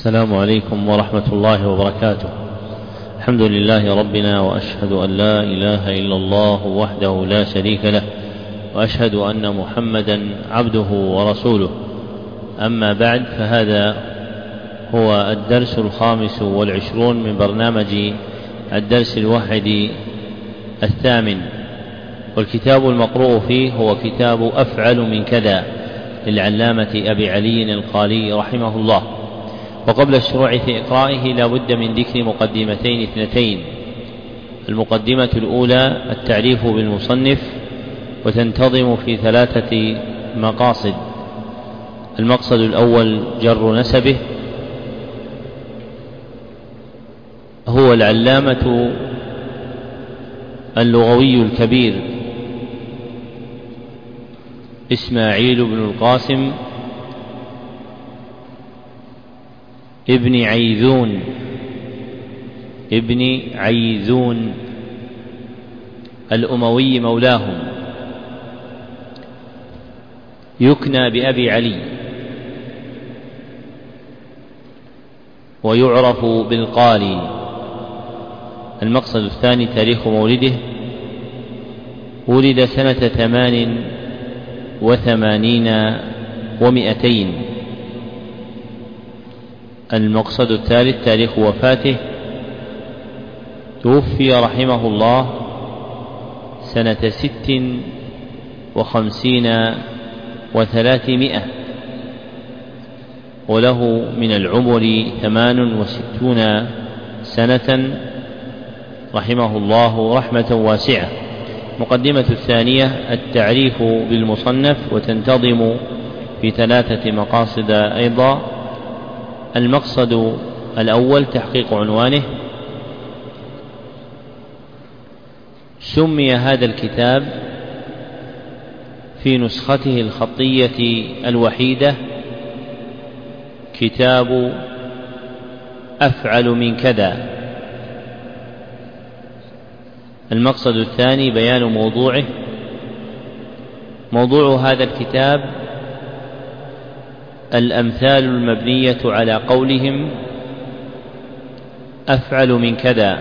السلام عليكم ورحمة الله وبركاته. الحمد لله ربنا، وأشهد أن لا إله إلا الله وحده لا شريك له، وأشهد أن محمدا عبده ورسوله. أما بعد، فهذا هو الدرس 25 من برنامج الدرس الواحد 8، والكتاب المقروء فيه هو كتاب أفعل من كذا للعلامة أبي علي القالي رحمه الله. وقبل الشروع في إقرائه لا بد من ذكر مقدمتين اثنتين. المقدمة الأولى التعريف بالمصنف، وتنتظم في 3 مقاصد. المقصد الأول جر نسبه، هو العلامة اللغوي الكبير إسماعيل بن القاسم ابن عيذون الأموي مولاهم، يكنى بأبي علي، ويعرف بالقالي. المقصد الثاني تاريخ مولده، ولد سنة 88 و200. المقصد الثالث تاريخ وفاته، توفي رحمه الله سنة 56 و300، وله من العمر 68 سنة رحمه الله رحمة واسعة. مقدمة الثانية التعريف بالمصنف، وتنتظم في 3 مقاصد أيضا. المقصد الأول تحقيق عنوانه. سمي هذا الكتاب في نسخته الخطية الوحيدة كتاب أفعل من كذا. المقصد الثاني بيان موضوعه. موضوع هذا الكتاب الأمثال المبنية على قولهم أفعل من كذا.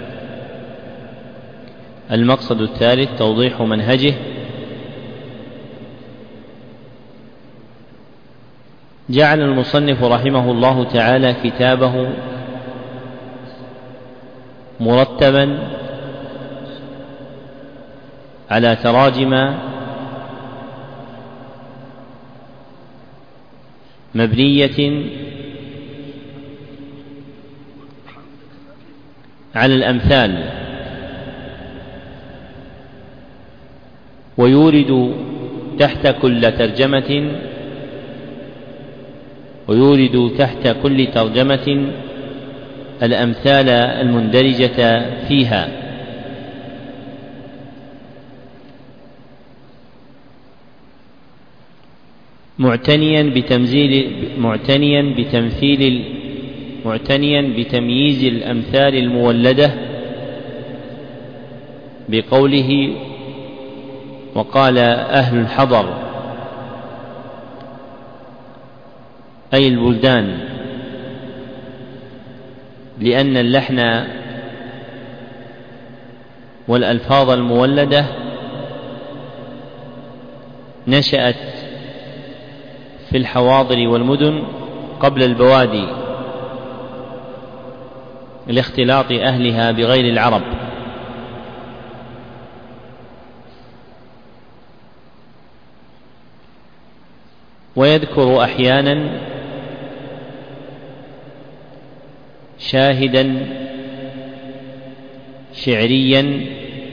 المقصد الثالث توضيح منهجه. جعل المصنف رحمه الله تعالى كتابه مرتبا على تراجم مبنية على الأمثال، ويورد تحت كل ترجمة الأمثال المندرجة فيها، معتنيا بتمييز الأمثال المولدة بقوله وقال أهل الحضر، أي البلدان، لأن اللحن والألفاظ المولدة نشأت في الحواضر والمدن قبل البوادي لاختلاط أهلها بغير العرب. ويذكر أحيانا شاهدا شعريا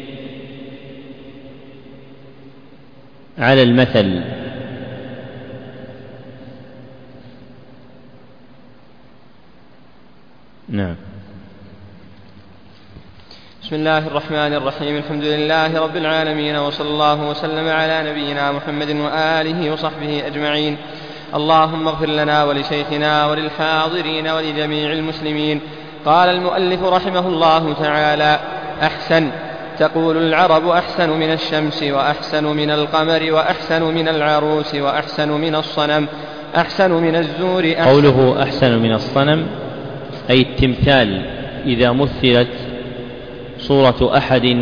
على المثل. نعم. بسم الله الرحمن الرحيم. الحمد لله رب العالمين، وصلى الله وسلم على نبينا محمد وآله وصحبه أجمعين. اللهم اغفر لنا ولشيخنا وللحاضرين ولجميع المسلمين. قال المؤلف رحمه الله تعالى: أحسن. تقول العرب: أحسن من الشمس، وأحسن من القمر، وأحسن من العروس، وأحسن من الصنم. أحسن من الزور قوله أحسن من الصنم أي التمثال إذا مثلت صورة أحد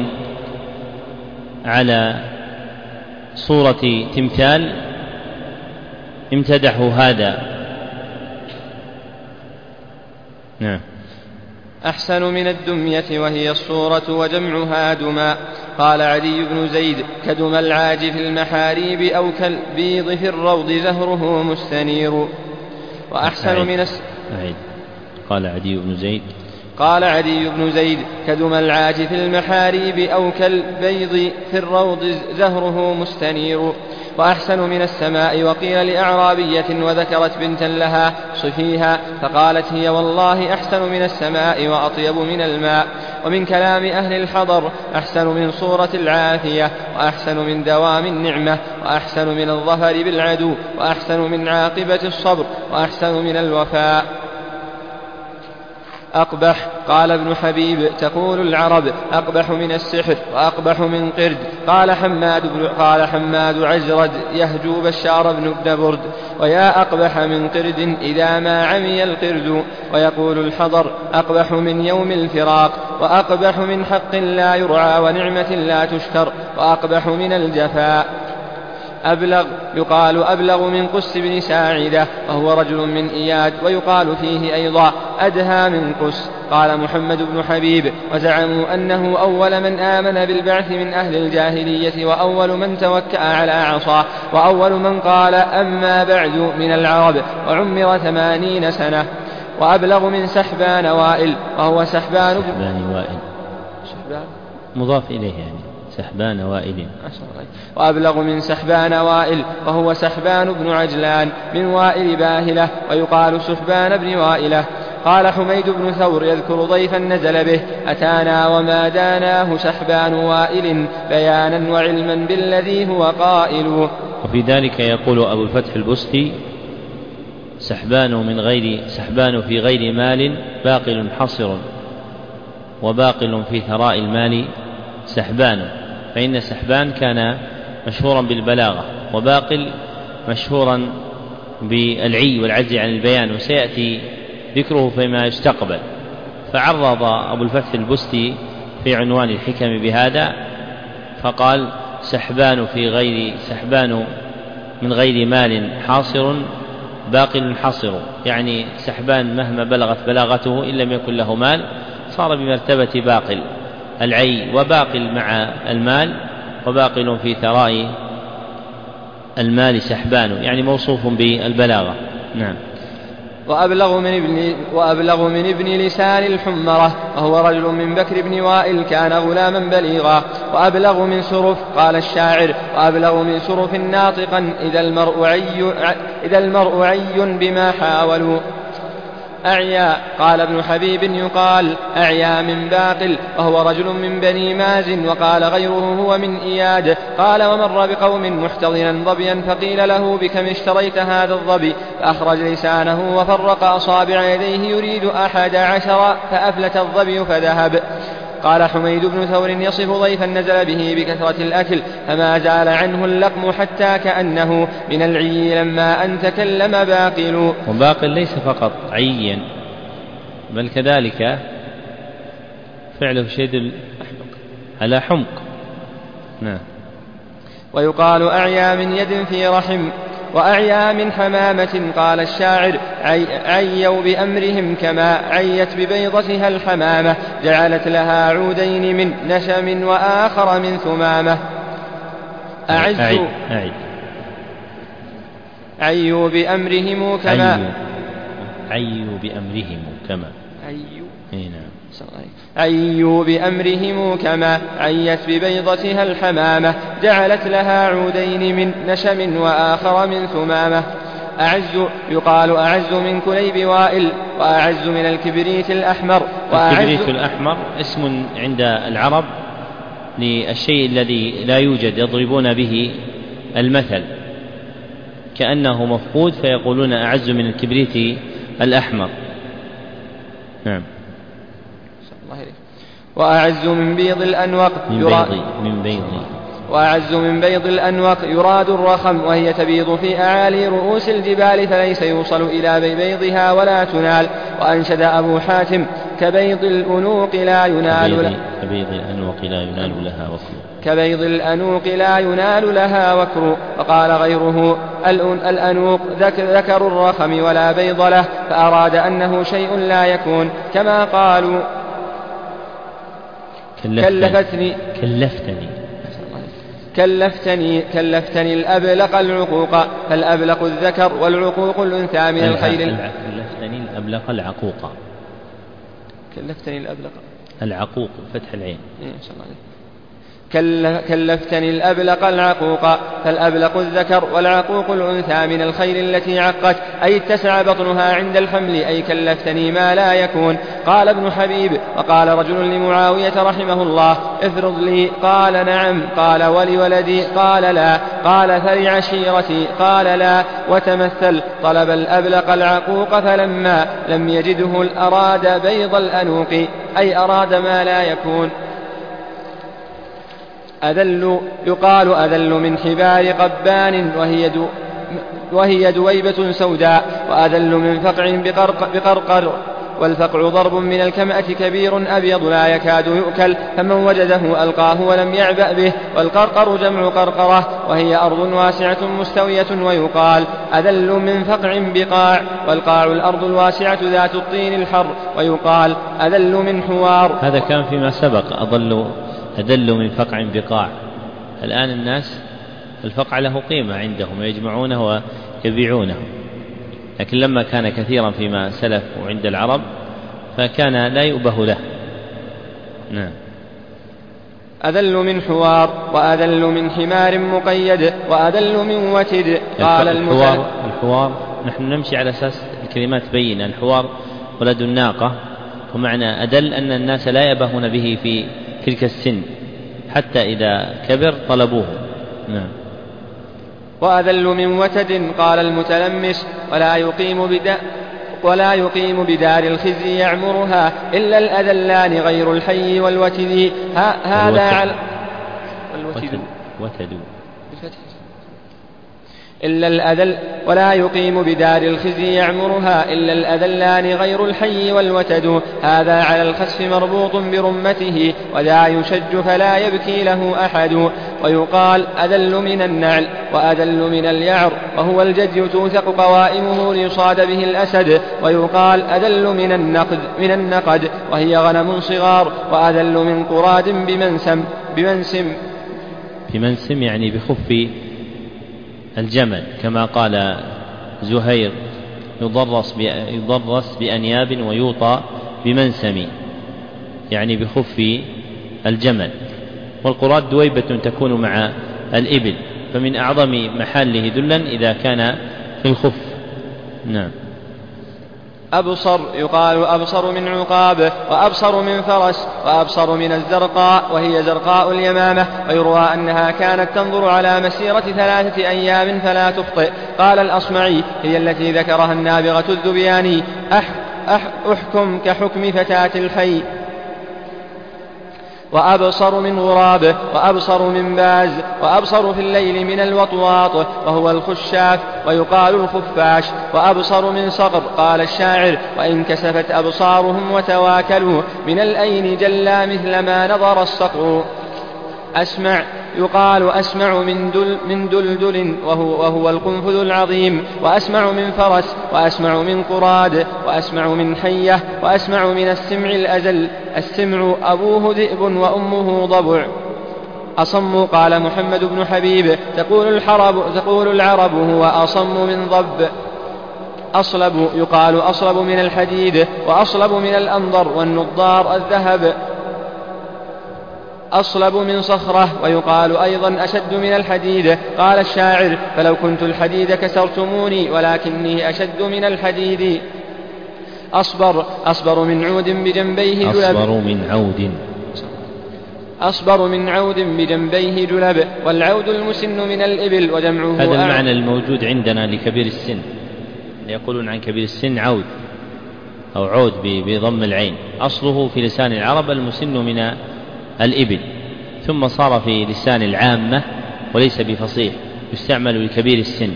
على صورة تمثال امتدحوا هذا. نعم. أحسن من الدمية وهي الصورة وجمعها دما. قال عدي بن زيد كدم العاج في المحاريب أو كالبيض في الروض زهره مستنير. وأحسن من قال عدي بن زيد كدم العاج في المحاريب أو كالبيض في الروض زهره مستنير. وأحسن من السماء. وقيل لأعرابية وذكرت بنتا لها صفيها فقالت هي والله أحسن من السماء وأطيب من الماء. ومن كلام أهل الحضر أحسن من صورة العافية وأحسن من دوام النعمة وأحسن من الظفر بالعدو وأحسن من عاقبة الصبر وأحسن من الوفاء. أقبح. قال ابن حبيب تقول العرب أقبح من السحر وأقبح من قرد. قال حماد عجرد يهجو بشار بن برد ويا أقبح من قرد إذا ما عمي القرد. ويقول الحضر أقبح من يوم الفراق وأقبح من حق لا يرعى ونعمة لا تشكر وأقبح من الجفاء. يقال أبلغ من قس بن ساعدة وهو رجل من إياد. ويقال فيه أيضا أدهى من قس. قال محمد بن حبيب وزعموا أنه أول من آمن بالبعث من أهل الجاهلية وأول من توكأ على عصاه وأول من قال أما بعد من العرب وعمر 80 سنة. وأبلغ من سحبان وائل وهو سحبان مضاف إليه يعني سحبان وائل. وأبلغ من سحبان وائل وهو سحبان بن عجلان من وائل باهلة ويقال سحبان بن وائلة. قال حميد بن ثور يذكر ضيفا نزل به أتانا وما داناه سحبان وائل بيانا وعلما بالذي هو قائل. وفي ذلك يقول أبو الفتح البستي سحبان في غير مال باقل حصر وباقل في ثراء المال سحبان. فإن سحبان كان مشهورا بالبلاغة وباقل مشهورا بالعي والعجز عن البيان وسيأتي ذكره فيما يستقبل. فعرض أبو الفتح البستي في عنوان الحكم بهذا فقال سحبان من غير مال حاصر باقل حصر، يعني سحبان مهما بلغت بلاغته إن لم يكن له مال صار بمرتبة باقل العي، وباقل مع المال وباقل في ثراء المال سحبان، يعني موصوف بالبلاغة. نعم. وأبلغ من ابن لسان الحمرة وهو رجل من بكر بن وائل كان غلاما بليغا. وأبلغ من سرف قال الشاعر وأبلغ من سرف ناطقا إذا المرء عي بما حاولوا. أعيا. قال ابن حبيب يقال أعيا من باقل وهو رجل من بني مازن. وقال غيره هو من إياد. قال ومر بقوم محتضنا ظبيا فقيل له بكم اشتريت هذا الظبي فأخرج لسانه وفرق أصابع يديه يريد 11 فأفلت الظبي فذهب. قال حميد بن ثور يصف ضيفا نزل به بكثرة الأكل فما زال عنه اللقم حتى كأنه من العي لما أن تكلم باقل. وباقل ليس فقط عيا بل كذلك فعله شيء على حمق. نعم. ويقال أعيا من يد في رحم وأعيا من حمامة. قال الشاعر عيوا بأمرهم كما عيت ببيضتها الحمامة جعلت لها عودين من نشم وآخر من ثمامة. عيوا بأمرهم كما عيوا بأمرهم كما عيت ببيضتها الحمامة جعلت لها عودين من نشم وآخر من ثمامة. يقال أعز من كليب وائل وأعز من الكبريت الأحمر. الكبريت الأحمر اسم عند العرب للشيء الذي لا يوجد يضربون به المثل كأنه مفقود فيقولون أعز من الكبريت الأحمر. نعم. وأعز من بيض الأنوق وأعز من بيض الأنوق يراد الرخم، وهي تبيض في أعالي رؤوس الجبال فليس يوصل إلى بيضها ولا تنال. وأنشد أبو حاتم: كبيض الأنوق لا ينال كبيض الأنوق لا ينال لها وكر. كبيض الأنوق لا ينال لها وكر. وقال غيره: الأنوق ذكر الرخم ولا بيض له، فأراد أنه شيء لا يكون، كما قالوا كلفتني الأبلق العقوق، فالأبلق الذكر والعقوق الأنثى من الخيل. كلفتني الأبلق العقوق. كلفتني الأبلق العقوق فتح العين. كلفتني الأبلق العقوق، فالأبلق الذكر والعقوق الأنثى من الخيل التي عقت، أي اتسع بطنها عند الحمل، أي كلفتني ما لا يكون. قال ابن حبيب: وقال رجل لمعاوية رحمه الله: افرض لي. قال: نعم. قال: ولولدي؟ قال: لا. قال: فلعشيرتي؟ قال: لا. وتمثل. طلب الأبلق العقوق فلما لم يجده أراد بيض الأنوق، أي أراد ما لا يكون. أذل يقال أذل من حبار قبان، وهي دويبة سوداء. وأذل من فقع بقرقر، والفقع ضرب من الكمأة كبير أبيض لا يكاد يؤكل، فمن وجده ألقاه ولم يعبأ به. والقرقر جمع قرقرة، وهي أرض واسعة مستوية. ويقال أذل من فقع بقاع، والقاع الأرض الواسعة ذات الطين الحر. ويقال أذل من حوار. هذا كان فيما سبق. أذل من فقع بقاع. الآن الناس الفقع له قيمة عندهم ويجمعونه ويبيعونه، لكن لما كان كثيرا فيما سلف وعند العرب فكان لا يؤبه له. نعم. أذل من حوار، وأذل من حمار مقيد، وأذل من وتد. قال الحوار نحن نمشي على أساس الكلمات تبين. الحوار ولد الناقة، ومعنى أدل أن الناس لا يبهون به في تلك السن، حتى إذا كبر طلبوه. نعم. وأذل من وتد. قال المتلمس: ولا يقيم بدار الخزي يعمرها إلا الأذلان غير الحي والوتد. هذا على وتد إلا الأذل. ولا يقيم بدار الخزي يعمرها إلا الأذلان غير الحي والوتد. هذا على الخسف مربوط برمته، وذا يشج فلا يبكي له أحد. ويقال أذل من النعل، وأذل من اليعر، وهو الجدي توثق قوائمه ليصاد به الأسد. ويقال أذل من النقد، وهي غنم صغار. وأذل من قراد بمنسم يعني بخف الجمل، كما قال زهير: يضرس بأنياب ويوطى بمنسم، يعني بخف الجمل. والقراد دويبة تكون مع الإبل، فمن أعظم محله دلا إذا كان في الخف. نعم. أبصر يقال أبصر من عقاب، وأبصر من فرس، وأبصر من الزرقاء، وهي زرقاء اليمامة. ويروى أنها كانت تنظر على مسيرة 3 أيام فلا تخطئ. قال الأصمعي: هي التي ذكرها النابغة الذبياني: أحكم كحكم فتاة الحي. وأبصر من غراب، وأبصر من باز، وأبصر في الليل من الوطواط، وهو الخشاف، ويقال الخفاش. وأبصر من صقر. قال الشاعر: وإن كسفت أبصارهم وتواكلوا من الأين جلا مثل ما نظر الصقر. أسمع يقال أسمع من دلدل، وهو القنفذ العظيم. وأسمع من فرس، وأسمع من قراد، وأسمع من حية، وأسمع من السمع الأزل. السمع أبوه ذئب وأمه ضبع. أصم. قال محمد بن حبيب: تقول العرب هو أصم من ضب. أصلب يقال أصلب من الحديد، وأصلب من الأنضر والنضار الذهب. أصلب من صخرة، ويقال أيضا أشد من الحديد. قال الشاعر: فلو كنت الحديد كسرتموني، ولكني أشد من الحديد. أصبر من عود بجنبيه جلب. أصبر من عود بجنبيه جلب، والعود المسن من الإبل، وجمعه. هذا المعنى الموجود عندنا لكبير السن. يقولون عن كبير السن عود أو عود بضم العين. أصله في لسان العرب المسن من الإبل، ثم صار في لسان العامة وليس بفصيح، يستعمل لكبير السن.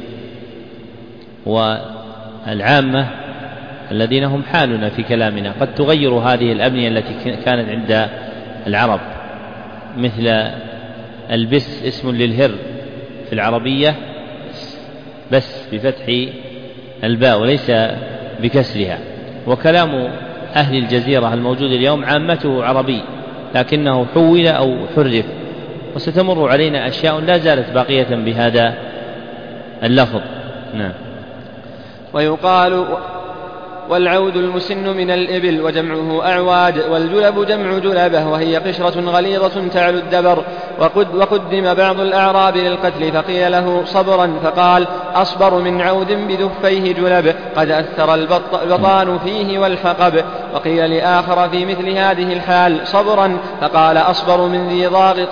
والعامة الذين هم حالنا في كلامنا قد تغير هذه الأبنية التي كانت عند العرب، مثل البس اسم للهر في العربية بس بفتح الباء وليس بكسرها. وكلام أهل الجزيرة الموجود اليوم عامته عربي لكنه حول أو حرف، وستمر علينا أشياء لا زالت باقية بهذا اللفظ. نعم. ويقال والعود المسن من الإبل وجمعه أعواد، والجلب جمع جلبة وهي قشرة غليظة تعلو الدبر. وقدم بعض الأعراب للقتل فقيل له صبرا فقال أصبر من عود بذفيه جلب قد أثر البطان فيه والحقب. وقيل لآخر في مثل هذه الحال صبرا فقال أصبر من ذي ضاغط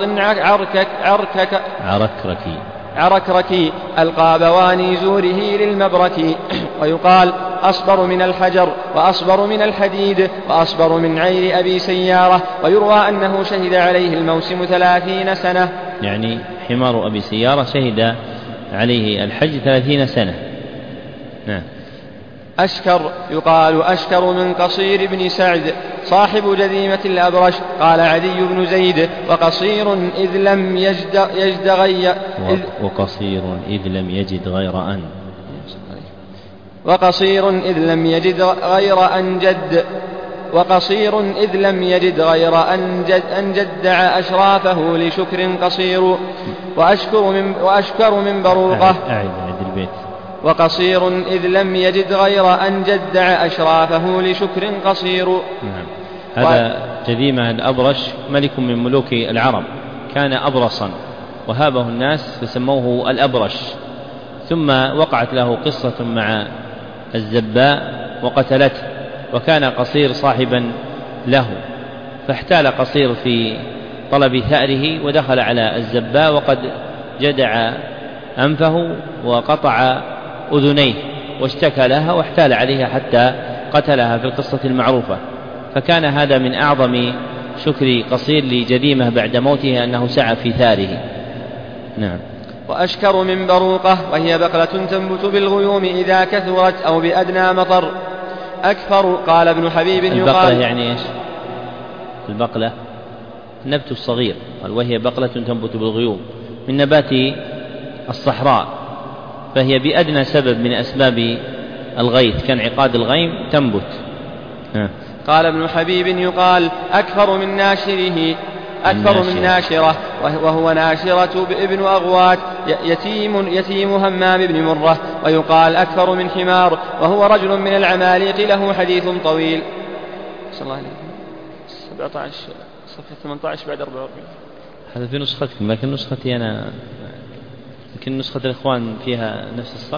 عركركي ألقى بواني زوره للمبرك. ويقال أصبر من الحجر وأصبر من الحديد وأصبر من عير أبي سيارة. ويروى أنه شهد عليه الموسم 30 سنة، يعني حمار أبي سيارة شهد عليه الحج 30 سنة. نعم. أشكر يقال أشكر من قصير بن سعد صاحب جذيمة الأبرش. قال عدي بن زيد وقصير إذ لم يجد غير وقصير إذ لم يجد غير أن وقصير إذ لم يجد غير أن جد وقصير إذ لم يجد غير أن جدع أشرافه لشكر قصير. وأشكر من بروقة أعد البيت. وقصير إذ لم يجد غير أن جدع أشرافه لشكر قصير. نعم. هذا جذيمة الأبرش ملك من ملوك العرب، كان أبرصا وهابه الناس فسموه الأبرش. ثم وقعت له قصة مع الزباء وقتلته، وكان قصير صاحبا له، فاحتال قصير في طلب ثأره ودخل على الزباء وقد جدع أنفه وقطع أذنيه واشتكى لها واحتال عليها حتى قتلها في القصة المعروفة. فكان هذا من أعظم شكر قصير لجذيمة بعد موته أنه سعى في ثاره. نعم. وأشكر من بروقة وهي بقلة تنبت بالغيوم إذا كثرت أو بأدنى مطر. أكثر قال ابن حبيب البقلة يعني إيش؟ البقلة النبت الصغير، وهي بقلة تنبت بالغيوم من نبات الصحراء، فهي بأدنى سبب من أسباب الغيث كانعقاد الغيم تنبت. قال ابن حبيب يقال أكثر من ناشره من ناشرة وهو ناشرة ابن أغوات يتيم همام بن مرة. ويقال أكثر من حمار وهو رجل من العماليق له حديث طويل. صلى الله عليه وسلم 17 صفحة 18 بعد 44. هذا في نسختكم، لكن نسختي أنا يمكن نسخة الإخوان فيها نفس الصف.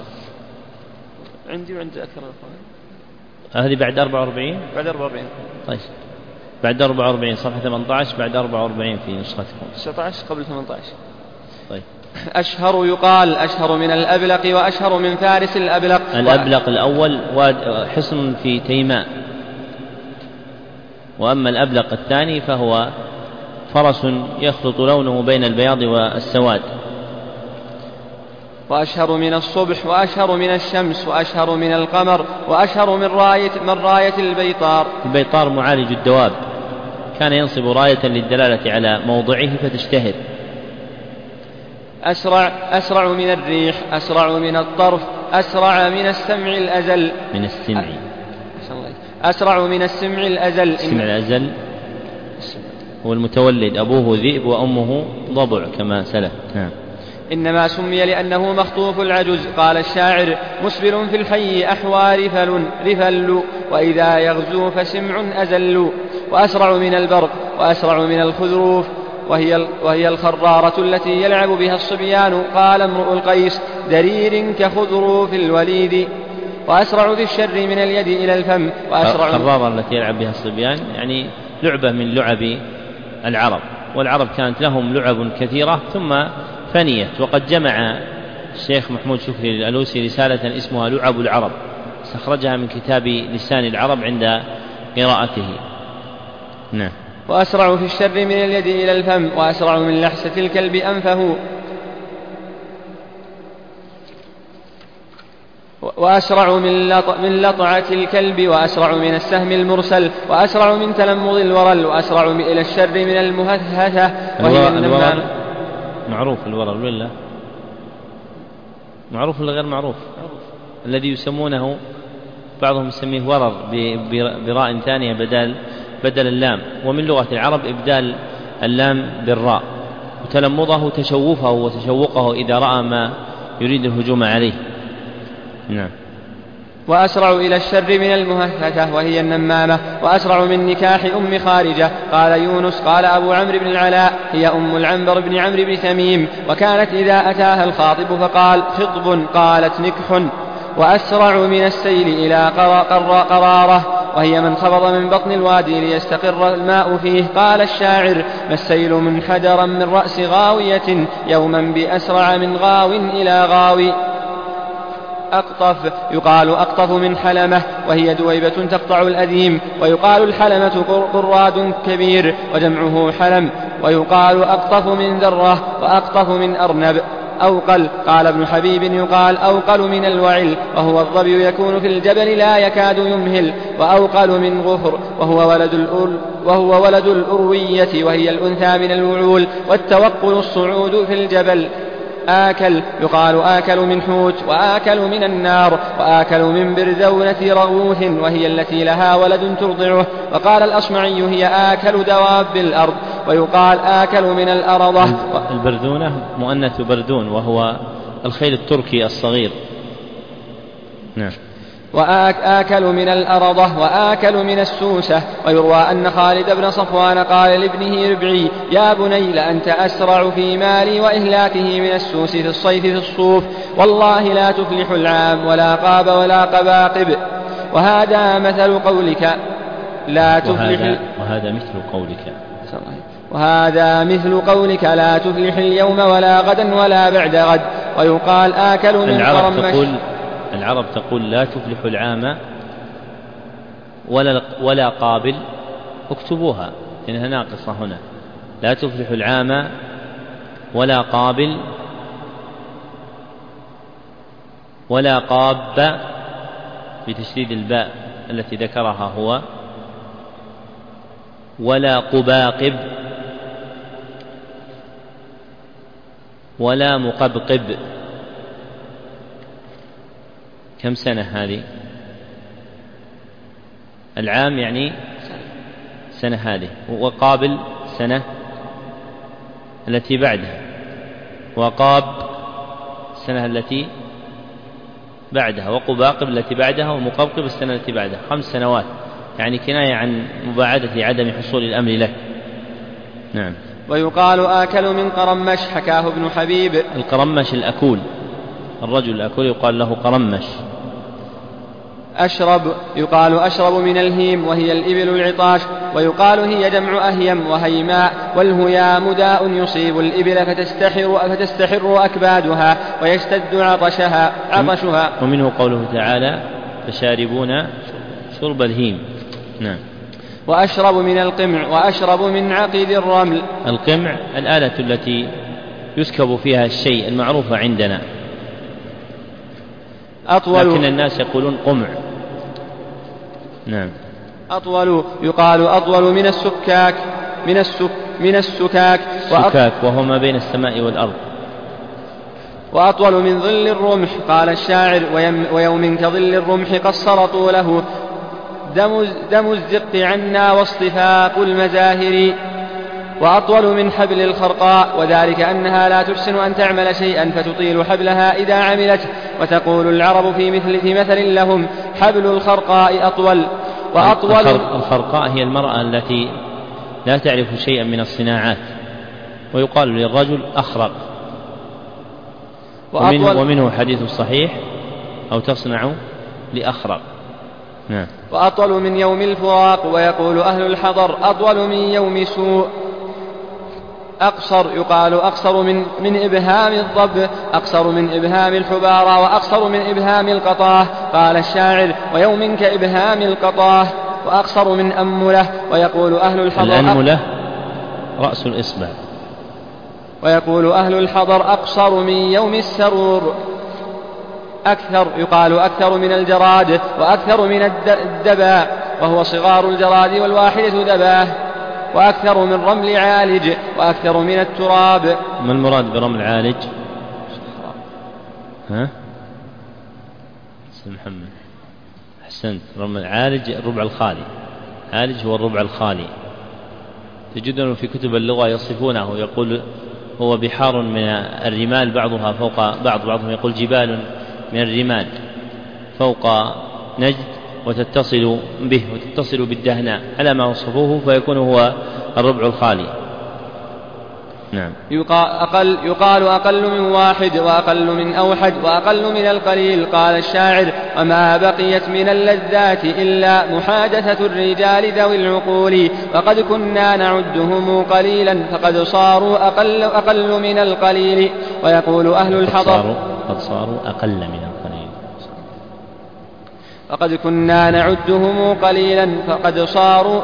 عندي وعند أكثر الإخوان. هذه بعد 44. بعد 44. طيب بعد 44 صفحة 18 بعد 44 في نسختكم. 19 قبل 18. طيب. أشهر يقال أشهر من الأبلق وأشهر من فارس الأبلق. الأبلق الأول حصن في تيماء، وأما الأبلق الثاني فهو فرس يخلط لونه بين البياض والسواد. وأشهر من الصبح وأشهر من الشمس وأشهر من القمر وأشهر من راية البيطار. البيطار معالج الدواب، كان ينصب راية للدلالة على موضعه فتشتهر. أسرع من الريح أسرع من الطرف أسرع من السمع الأزل. من السمع أسرع من السمع الأزل. السمع الأزل هو المتولد، أبوه ذئب وأمه ضبع كما سلف. إنما سمي لأنه مخطوف العجز. قال الشاعر مسبل في الحي أحوى رفل وإذا يغزو فسمع أزل. وأسرع من البرق وأسرع من الخذروف وهي الخرارة التي يلعب بها الصبيان. قال امرؤ القيس درير كخذروف الوليد. وأسرع في الشر من اليد إلى الفم. الخرارة التي يلعب بها الصبيان يعني لعبة من لعب العرب، والعرب كانت لهم لعب كثيرة ثم فنيت. وقد جمع الشيخ محمود شكري الألوسي رسالة اسمها لعب العرب، استخرجها من كتاب لسان العرب عند قراءته. نعم. وأسرع في الشر من اليد إلى الفم، وأسرع من لحسة الكلب أنفه، وأسرع من لطعة الكلب، وأسرع من السهم المرسل، وأسرع من تلمض الورل، وأسرع إلى الشر من المهثهثة وهي النمامة. معروف الورل ولا معروف ولا غير معروف؟ الذي يسمونه بعضهم يسميه ورر براء ثانية بدل اللام، ومن لغة العرب إبدال اللام بالراء، وتلمضه تشوفه وتشوقه إذا رأى ما يريد الهجوم عليه. نعم. وأسرع إلى الشر من المهثثة وهي النمامة، وأسرع من نكاح أم خارجة. قال يونس قال أبو عمرو بن العلاء هي أم العنبر بن عمرو بن تميم، وكانت إذا أتاها الخاطب فقال خطب قالت نكح. وأسرع من السيل إلى قرارة وهي من خفض من بطن الوادي ليستقر الماء فيه. قال الشاعر ما السيل منحدرا من رأس غاوية يوما بأسرع من غاو إلى غاوي. أقطف يقال أقطف من حلمة وهي دويبة تقطع الأديم، ويقال الحلمة قراد كبير وجمعه حلم، ويقال أقطف من ذرة وأقطف من أرنب. أوقل قال ابن حبيب يقال أوقل من الوعل وهو الظبي يكون في الجبل لا يكاد يمهل. وأوقل من غفر وهو ولد الأروية وهي الأنثى من الوعول. والتوقل الصعود في الجبل. آكل يقال آكل من حوت، وآكل من النار، وآكل من برذونة رغوث وهي التي لها ولد ترضعه. وقال الأصمعي هي آكل دواب الأرض. ويقال آكل من الأرضة. البرذونة مؤنث بردون وهو الخيل التركي الصغير. نعم. وآكل من الأرضة وآكل من السوسة. ويروى أن خالد بن صفوان قال لابنه ربعي يا بني لأنت أسرع في مالي وإهلاكه من السوس في الصيف في الصوف، والله لا تفلح العام ولا قاب ولا قباقب. وهذا مثل قولك لا تفلح وهذا مثل قولك لا تفلح اليوم ولا غدا ولا بعد غد. ويقال آكل من قرمش. العرب تقول لا تفلح العام ولا قابل، اكتبوها إنها ناقصة هنا. لا تفلح العام ولا قابل ولا قاب بتشديد الباء التي ذكرها هو، ولا قباقب ولا مقبقب. كم سنة هذه؟ العام يعني سنة هذه، وقابل سنة التي بعدها، وقاب السنة التي بعدها، وقباقب التي بعدها، ومقبقب السنة التي بعدها. 5 سنوات، يعني كناية عن مباعدة عدم حصول الأمر له. نعم. ويقال آكل من قرمش حكاه ابن حبيب. القرمش الأكول، الرجل الأكول يقال له قرمش. أشرب يقال أشرب من الهيم وهي الإبل العطاش. ويقال هي جمع أهيم وهيماء، والهيام داء يصيب الإبل فتستحر أكبادها ويشتد عطشها. ومنه قوله تعالى فشاربون شرب الهيم. نعم. وأشرب من القمع وأشرب من عقد الرمل. القمع الآلة التي يسكب فيها الشيء المعروفة عندنا، لكن الناس يقولون قمع. نعم. أطول يقال أطول من السكاك من السكاك وهو ما بين السماء والأرض. وأطول من ظل الرمح. قال الشاعر ويوم كظل الرمح قصر طوله دم الزق عنا واصطفاق المزاهر. وأطول من حبل الخرقاء، وذلك أنها لا تحسن أن تعمل شيئا فتطيل حبلها إذا عملته. وتقول العرب في مثل لهم حبل الخرقاء أطول. الخرقاء هي المرأة التي لا تعرف شيئا من الصناعات، ويقال للرجل أخرق. ومنه حديث الصحيح أو تصنع لأخرق. نعم. وأطول من يوم الفراق. ويقول أهل الحضر أطول من يوم سوء. أقصر يقال أقصر من إبهام الضب، أقصر من إبهام الحبارى، وأقصر من إبهام القطاه. قال الشاعر ويوم كإبهام القطاه. وأقصر من أملة. ويقول أهل الحضر الأنملة رأس الإصبع. ويقول أهل الحضر أقصر من يوم السرور. يقال أكثر من الجراد وأكثر من الدباء، وهو صغار الجراد والواحدة دباه. وأكثر من رمل عالج وأكثر من التراب. ما المراد برمل عالج؟ ها؟ محمد أحسنت. رمل عالج الربع الخالي. عالج هو الربع الخالي. تجدون في كتب اللغة يصفونه، يقول هو بحار من الرمال بعضها فوق بعضهم يقول جبال من الرمال فوق نجد وتتصل به وتتصل بالدهناء على ما وصفوه، فيكون هو الربع الخالي. نعم. يقال أقل من واحد وأقل من أوحد وأقل من القليل. قال الشاعر: وما بقيت من اللذات إلا محادثة الرجال ذوي العقول، وقد كنا نعدهم قليلا فقد صاروا أقل من القليل. ويقول أهل الحضر: قد صاروا أقل من القليل. وقد كنا نعدهم قليلا فقد صاروا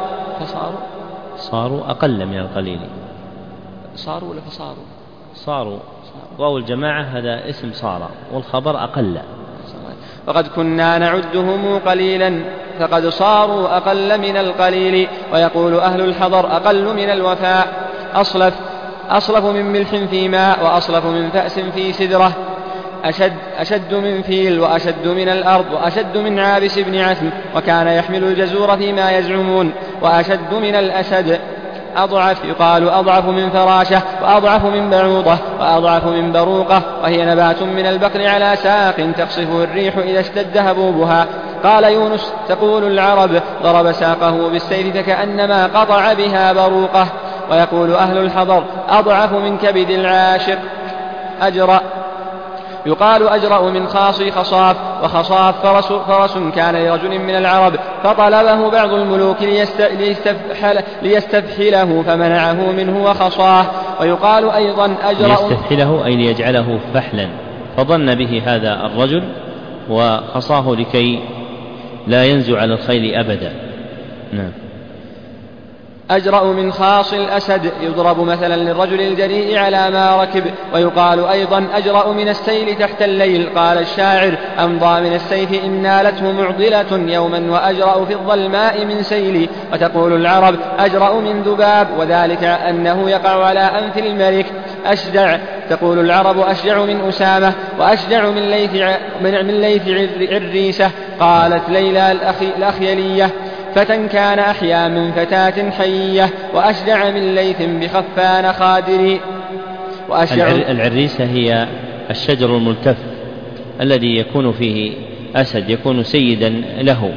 أقل من القليل. صاروا ولا فصاروا؟ صاروا. واو الجماعة هذا اسم صار، والخبر أقل. وقد كنا نعدهم قليلا فقد صاروا أقل من القليل. ويقول أهل الحضر: أقل من الوفاء. أصلف من ملح في ماء، وأصلف من فأس في سدرة. أشد من فيل، وأشد من الأرض، وأشد من عابس بن عثم، وكان يحمل الجزور فيما يزعمون. وأشد من الأسد. يقال أضعف من فراشة، وأضعف من بعوضة، وأضعف من بروقة، وهي نبات من البقر على ساق تقصفه الريح إذا اشتد هبوبها. قال يونس: تقول العرب: ضرب ساقه بالسيف فكأنما قطع بها بروقة. ويقول أهل الحضر: أضعف من كبد العاشق. أجرأ. يقال أجرأ من خاصي خصاف. وخصاف فرس كان لرجل من العرب، فطلبه بعض الملوك ليستفحله فمنعه منه وخصاه. ويقال أيضا أجرأ. ليستفحله أي ليجعله فحلا، فظن به هذا الرجل وخصاه لكي لا ينزع على الخيل أبدا. نعم. أجرأ من خاص الأسد، يضرب مثلا للرجل الجريء على ما ركب. ويقال أيضا أجرأ من السيل تحت الليل. قال الشاعر: أمضى من السيف إن نالته معضلة يوما، وأجرأ في الظلماء من سيلي. وتقول العرب: أجرأ من ذباب، وذلك أنه يقع على أنف الملك. أشجع. تقول العرب: أشجع من أسامة، وأشجع من ليث عريسة. قالت ليلى الأخيلية: فتى كان أحيا من فتاة حية، وأشجع من ليث بخفان خادري. العريسة هي الشجر الملتف الذي يكون فيه أسد، يكون سيدا له.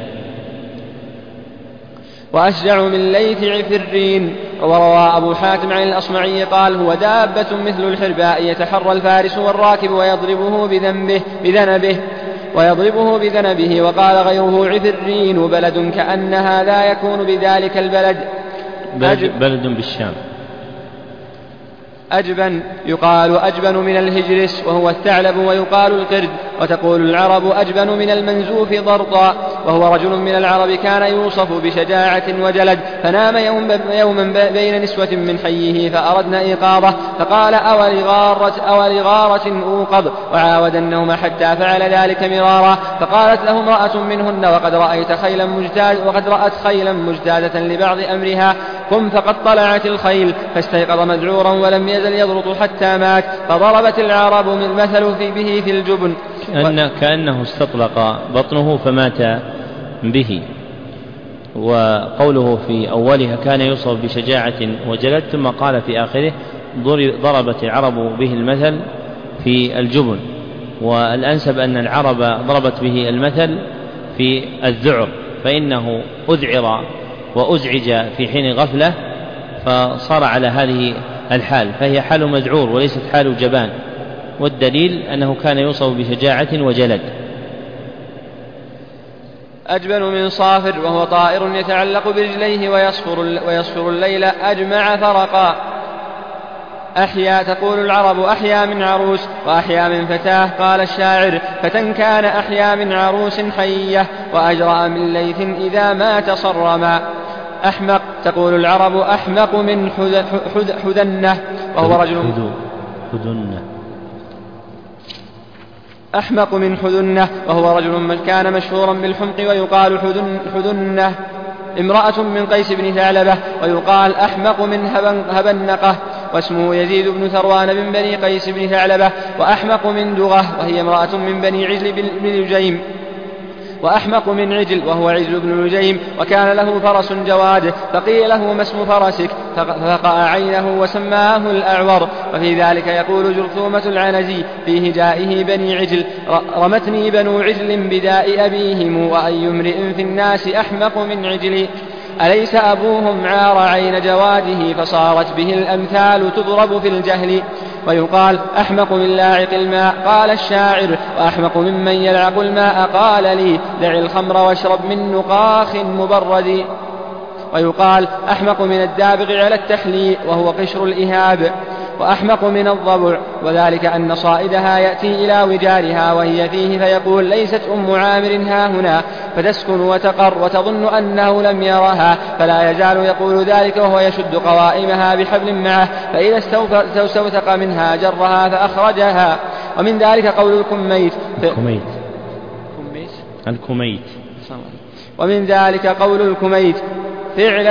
وأشجع من ليث عفرين. وروى أبو حاتم عن الأصمعي قال: هو دابة مثل الحرباء يتحرى الفارس والراكب ويضربه بذنبه. وقال غيره: عفرين بلد كأنها لا يكون بذلك البلد. بلد بالشام. أجبن. يقال أجبن من الهجرس، وهو الثعلب، ويقال القرد. وتقول العرب: أجبن من المنزوف ضرطا. وهو رجل من العرب كان يوصف بشجاعة وجلد، فنام يوما بين نسوة من حيه فأردنا إيقاظه، فقال: أولغارة أوقظ، وعاود النوم حتى فعل ذلك مرارا. فقالت له امرأة منهن: وقد رأت خيلا مجتازة لبعض أمرها، قم. فقد طلعت الخيل، فاستيقظ مذعورا ولم يزل يضرط حتى مات. فضربت العرب المثل به في الجبن. كأنه استطلق بطنه فمات به. وقوله في أولها كان يوصف بشجاعة وجلد، ثم قال في آخره: ضربت العرب به المثل في الجبن. والأنسب أن العرب ضربت به المثل في الذعر، فإنه أذعر وأزعج في حين غفلة فصار على هذه الحال، فهي حال مذعور وليست حال جبان. والدليل أنه كان يوصف بشجاعة وجلد. أجبن من صافر، وهو طائر يتعلق برجليه ويصفر الليل أجمع فرقا. تقول العرب أحيا من عروس وأحيا من فتاة. قال الشاعر: فتى كان أحيا من عروس حية وأجرأ من ليث إذا مات صرما. أحمق تقول العرب أحمق من حذنة وهو رجل أحمق من حذنة وهو رجل كان مشهورا بالحمق ويقال حذنة امرأة من قيس بن ثعلبة ويقال أحمق من هبنقة واسمه يزيد بن ثروان بن بني قيس بن ثعلبة. وأحمق من دغة وهي امرأة من بني عجل بن لجيم. وأحمق من عجل وهو عجل بن لجيم وكان له فرس جواد فقيل له ما اسم فرسك ففقأ عينه وسماه الأعور. وفي ذلك يقول جرثومة العنزي في هجائه بني عجل: رمتني بنو عجل بداء أبيهم وأي امرئ في الناس أحمق من عجل. أليس أبوهم عار عين جواده فصارت به الأمثال تضرب في الجهل. ويقال أحمق من لاعق الماء. قال الشاعر: وأحمق ممن يلعق الماء قال لي دع الخمر واشرب من نقاخ مبرد. ويقال أحمق من الدابغ على التحلي وهو قشر الإهاب. وأحمق من الضبع وذلك أن صائدها يأتي إلى وجارها وهي فيه فيقول: ليست أم عامر ها هنا، فتسكن وتقر وتظن أنه لم يرها، فلا يزال يقول ذلك وهو يشد قوائمها بحبل معه، فإذا استوثق منها جرها فأخرجها. ومن ذلك قول الكميت ومن ذلك قول الكميت: فعل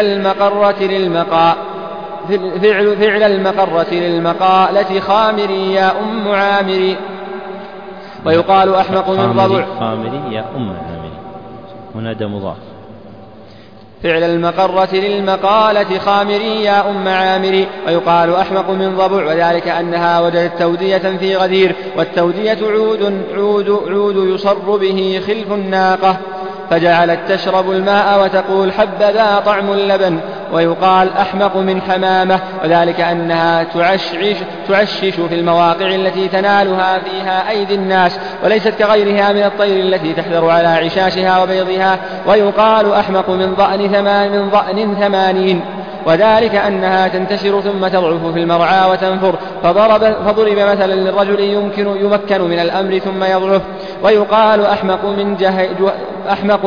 المقرة للمقالة خامري يا أم عامري. ويقال أحمق من ضبع خامري يا أم عامري منادى مضاف. فعل المقرة للمقالة خامري يا أم عامري. ويقال أحمق من ضبع وذلك أنها وجدت تودية في غدير، والتودية عود يصر به خلف الناقة، فجعلت تشرب الماء وتقول: حبذا طعم اللبن. ويقال أحمق من حمامة وذلك أنها تعشش في المواقع التي تنالها فيها أيدي الناس، وليست كغيرها من الطير التي تحذر على عشاشها وبيضها. ويقال أحمق من ضأن 80 وذلك أنها تنتشر ثم تضعف في المرعى وتنفر، فضرب مثلا للرجل يمكن من الأمر ثم يضعف. ويقال أحمق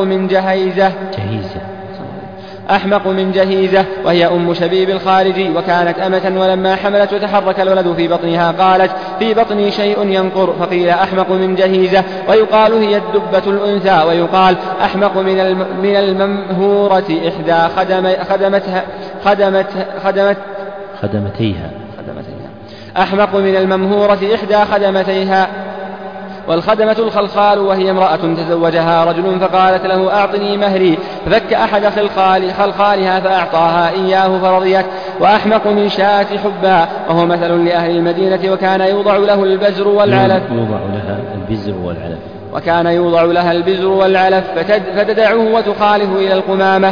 من جهيزة وهي أم شبيب الخارجي، وكانت أمة ولما حملت وتحرك الولد في بطنها قالت: في بطني شيء ينقر، فقيل أحمق من جهيزة. ويقال هي الدبة الأنثى. ويقال أحمق من الممهورة إحدى خدمتيها. أحمق من الممهورة إحدى خدمتيها. والخدمة الخلخال وهي امرأة تزوجها رجل فقالت له: أعطني مهري، ففك أحد خلخالها فأعطاها إياه فرضيت. وأحمق من شاة حبا وهو مثل لأهل المدينة، وكان يوضع له البزر والعلف فتدعه وتخالف إلى القمامة.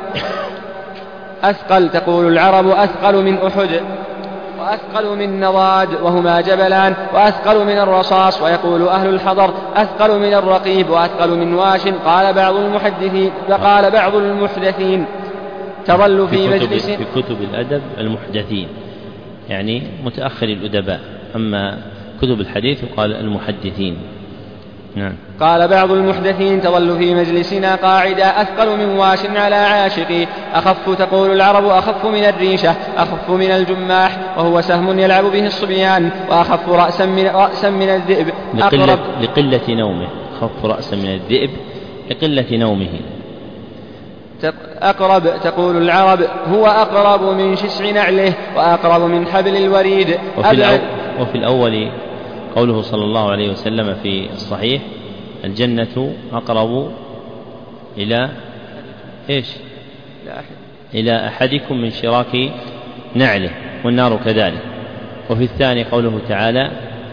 أثقل تقول العرب أثقل من أحد، وأثقل من نضاد وهما جبلان، وأثقل من الرصاص. ويقول أهل الحضر أثقل من الرقيب وأثقل من واش. قال بعض المحدثين تظل في مجلس. في كتب الأدب المحدثين يعني متأخر الأدباء، أما كتب الحديث يقال المحدثين. نعم. قال بعض المحدثين تظل في مجلسنا قاعدة أثقل من واش على عاشقي. أخف تقول العرب أخف من الريشة، أخف من الجماح وهو سهم يلعب به الصبيان، وأخف رأسا من الذئب لقلة نومه. أخف رأسا من الذئب لقلة نومه. أقرب تقول العرب هو أقرب من شسع نعله وأقرب من حبل الوريد. وفي الأول قوله صلى الله عليه وسلم في الصحيح: الجنة أقرب إلى إيش؟ إلى أحدكم من شراك نعله، والنار كذلك. وفي الثاني قوله تعالى: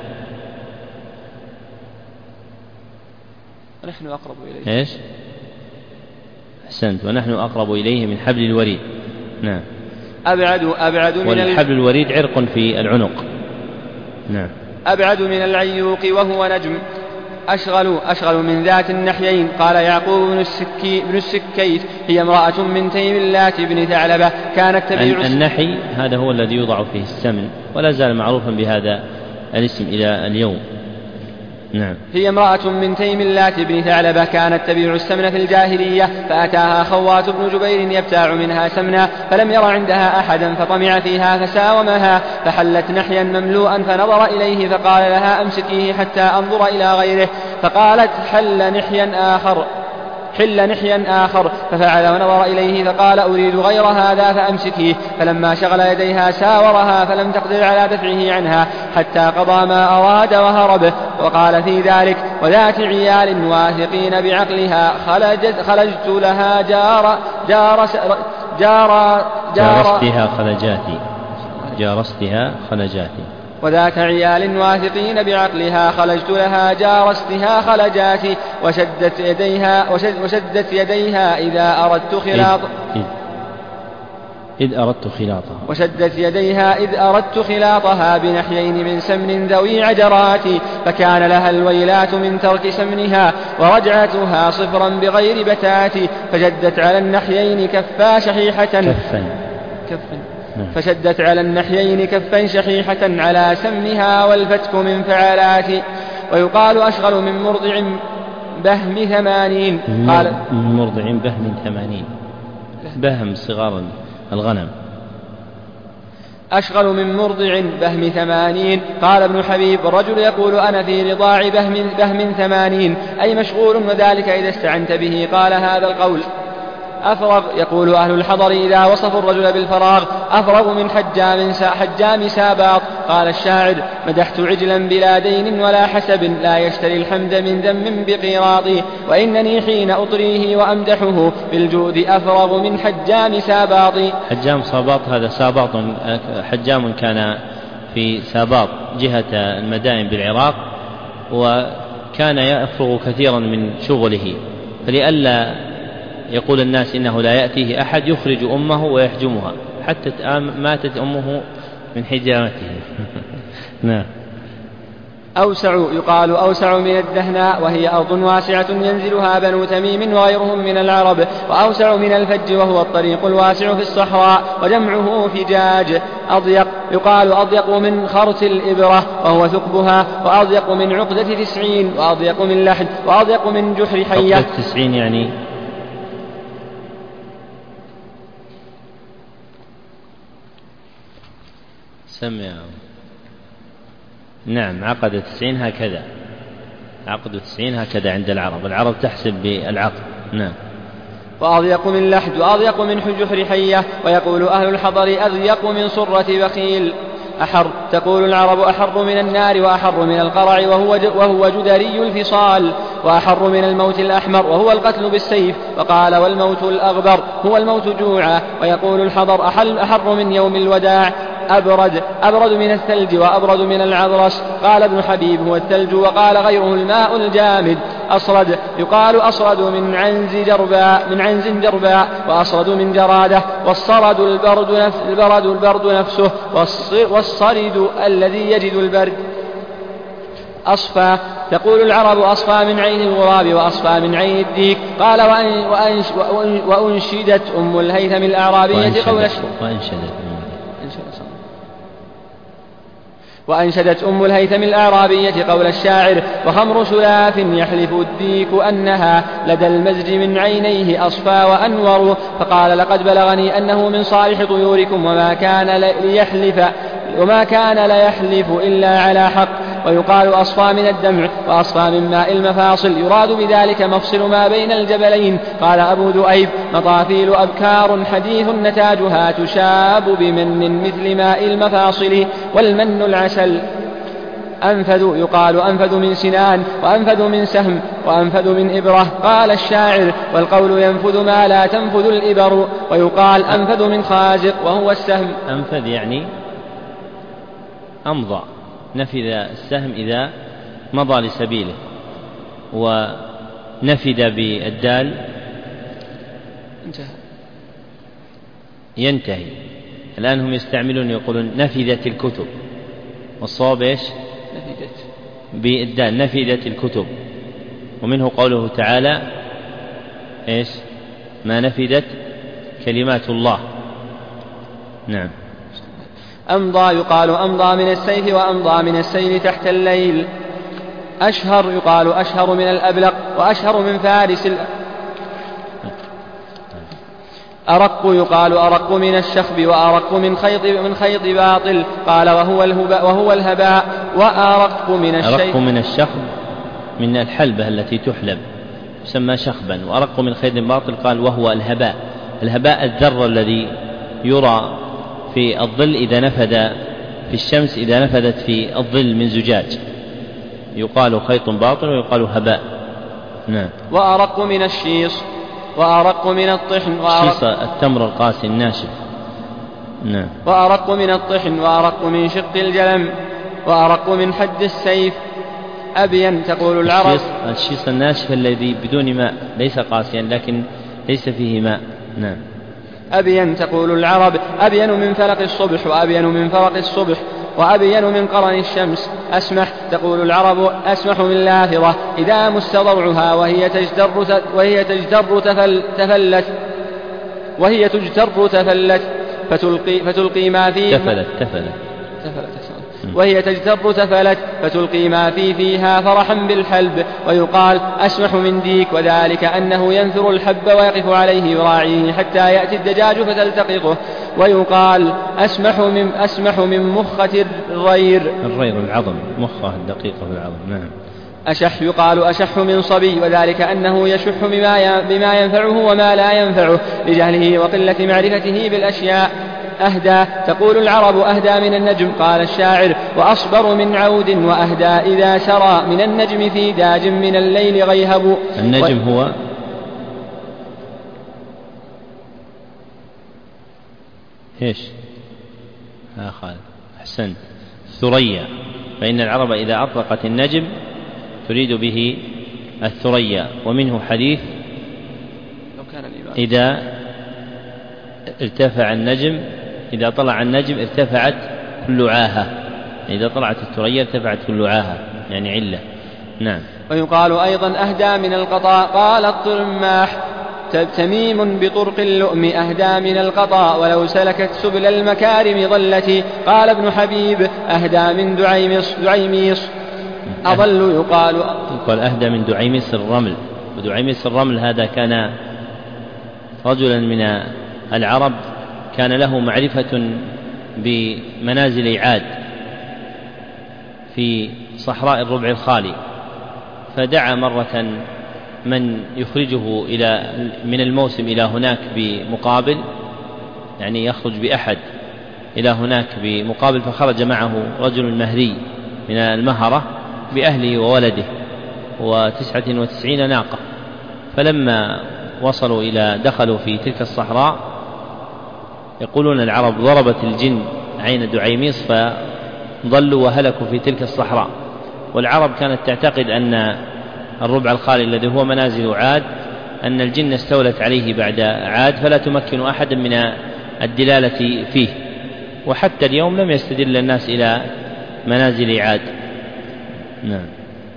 نحن أقرب إليه. إيش؟ أحسنت، ونحن أقرب إليه من حبل الوريد. نعم. أبعد من والحبل الوريد عرق في العنق. نعم. أبعد من العيوق وهو نجم. أشغل من ذات النحيين. قال يعقوب بن السكيت هي امرأة من تيم اللات بن ثعلبة كانت تبيع النحي هذا هو الذي يوضع فيه السمن ولا زال معروفا بهذا الاسم إلى اليوم. نعم. هي امرأة من تيم اللات بن ثعلبة كانت تبيع السمن في الجاهلية فأتاها خوات بن جبير يبتاع منها سمنا فلم ير عندها أحدا فطمع فيها فساومها فحلت نحيا مملوءا فنظر إليه فقال لها أمسكيه حتى أنظر إلى غيره فقالت حل نحيا آخر ففعل ونظر إليه فقال أريد غير هذا فأمسكيه فلما شغل يديها ساورها فلم تقدر على دفعه عنها حتى قضى ما أراد وهرب. وقال في ذلك وذات عيال واثقين بعقلها خلجت لها جارستها خلجاتي وذات عيال واثقين بعقلها خلجت لها جارستها خلجاتي وشدت يديها إذا أردت خلاطها بنحيين من سمن ذوي عجرات فكان لها الويلات من ترك سمنها ورجعتها صفرا بغير بتات فشدت على النحيين فشدت على النحيين كفا شحيحة على سمنها والفتك من فعالات. ويقال أشغل من مرضع بهم 80. قال من مرضع بهم 80 بهم صغار الغنم. أشغل من مرضع بهم 80. قال ابن حبيب الرجل يقول أنا في رضاع بهم 80 أي مشغول وذلك إذا استعنت به. قال هذا القول أفرغ. يقول أهل الحضر إذا وصفوا الرجل بالفراغ أفرغ من حجام ساباط. قال الشاعر مدحت عجلا بلا دين ولا حسب لا يشتري الحمد من ذم بقيراطي وإنني حين أطريه وأمدحه بالجود أفرغ من حجام ساباط. حجام ساباط هذا ساباط حجام كان في ساباط جهة المدائن بالعراق وكان يفرغ كثيرا من شغله فلئلا يقول الناس إنه لا يأتيه أحد يخرج أمه ويحجمها حتى ماتت أمه من حجامته. نعم. يقال أوسع من الدهناء وهي أرض واسعة ينزلها بنو تميم وغيرهم من العرب. وأوسع من الفج وهو الطريق الواسع في الصحراء وجمعه فجاج. أضيق يقال أضيق من خرط الإبرة وهو ثقبها وأضيق من عقدة 90 وأضيق من لحد وأضيق من جحر حية. عقدة 90 يعني سمع. نعم عقد 90 هكذا عقد 90 هكذا عند العرب تحسب بالعقد. نعم. وأضيق من لحد وأضيق من جحر حية. ويقول أهل الحضر أضيق من صرة بخيل. أحر تقول العرب أحر من النار وأحر من القرع وهو جدري الفصال وأحر من الموت الأحمر وهو القتل بالسيف. وقال والموت الأغبر هو الموت جوعا. ويقول الحضر أحر من يوم الوداع أبرد من الثلج وأبرد من العذرس. قال ابن حبيب هو الثلج وقال غيره الماء الجامد. أصرد يقال أصرد من عنز جرباء وأصرد من جرادة. والصرد البرد نفسه والصرد الذي يجد البرد. أصفى تقول العرب أصفى من عين الغراب وأصفى من عين الديك. قال وأنشدت أم الهيثم الأعرابية وأنشدت أم الهيثم الأعرابية قول الشاعر وخمر سلاف يحلف الديك أنها لدى المزج من عينيه أصفى وأنور. فقال لقد بلغني أنه من صالح طيوركم وما كان ليحلف إلا على حق. ويقال أصفى من الدمع وأصفى من ماء المفاصل يراد بذلك مفصل ما بين الجبلين. قال أبو ذؤيب مطافيل أبكار حديث نتاجها تشاب بمن مثل ماء المفاصل والمن العسل. أنفذ يقال أنفذ من سنان وأنفذ من سهم وأنفذ من إبرة. قال الشاعر والقول ينفذ ما لا تنفذ الإبر. ويقال أنفذ من خازق وهو السهم. أنفذ يعني أمضى نفذ السهم إذا مضى لسبيله ونفذ بالدال ينتهي. الآن هم يستعملون يقولون نفذت الكتب والصواب إيش بالدال نفذت الكتب ومنه قوله تعالى إيش؟ ما نفدت كلمات الله. نعم. أمضى يقال أمضى من السيف وأمضى من السيل تحت الليل. أشهر يقال أشهر من الأبلق وأشهر من فارس. أرق يقال أرق من الشخب وأرق من خيط باطل. قال وهو الهباء. وأرق من الشيء أرق من الشخب من الحلبة التي تحلب يسمى شخبا. وأرق من خيط باطل قال وهو الهباء. الهباء الذر الذي يرى في الظل إذا نفد في الشمس إذا نفدت في الظل من زجاج، يقال خيط باطل ويقال هباء. نعم. وأرق من الشيص وأرق من الطحن. الشيص التمر القاسي الناشف. نعم. وأرق من الطحن وأرق من شق الجلم وأرق من حد السيف. أبين تقول العرب. الشيص الناشف الذي بدون ماء ليس قاسيا لكن ليس فيه ماء. نعم. أبين تقول العرب. أبين من فلق الصبح وأبين من فرق الصبح وأبين من قرن الشمس. أسمح تقول العرب. أسمح من لاثرة إذا مس ضرعها وهي تجتر تفلت فتلقي ما فيه تفلت وهي تجتر تفلت فتلقي ما فيها فرحا بالحلب. ويقال أسمح من ديك وذلك أنه ينثر الحب ويقف عليه يراعيه حتى يأتي الدجاج فتلتقطه. ويقال أسمح من مخة الرير العظم مخه الدقيقة في العظم. نعم. أشح يقال أشح من صبي وذلك أنه يشح بما ينفعه وما لا ينفعه لجهله وقلة معرفته بالأشياء. أهدى تقول العرب. أهدى من النجم. قال الشاعر وأصبر من عود وأهدى إذا سرى من النجم في داج من الليل غيهب. النجم هو إيش؟ خالد أحسنت. ثريا. فإن العرب إذا أطلقت النجم تريد به الثريا. ومنه حديث إذا ارتفع النجم إذا طلع النجم ارتفعت كل عاهة. إذا طلعت الثريا ارتفعت كل عاهة يعني علة. نعم. ويقال أيضا أهدى من القطاء. قال الطرماح تميم بطرق اللؤم أهدى من القطاء ولو سلكت سبل المكارم ضلتي. قال ابن حبيب أهدى من دعيميص. أضل يقال أهدى من دعيميص الرمل. ودعيميص الرمل هذا كان رجلا من العرب كان له معرفة بمنازل عاد في صحراء الربع الخالي، فدعا مرة من يخرجه من الموسم إلى هناك بمقابل، يعني يخرج بأحد إلى هناك بمقابل، فخرج معه رجل مهري من المهرة بأهله وولده 99 ناقة. فلما وصلوا دخلوا في تلك الصحراء يقولون العرب ضربت الجن عين دعيميص فضلوا وهلكوا في تلك الصحراء. والعرب كانت تعتقد أن الربع الخالي الذي هو منازل عاد أن الجن استولت عليه بعد عاد فلا تمكن أحدا من الدلالة فيه، وحتى اليوم لم يستدل الناس إلى منازل عاد. نعم.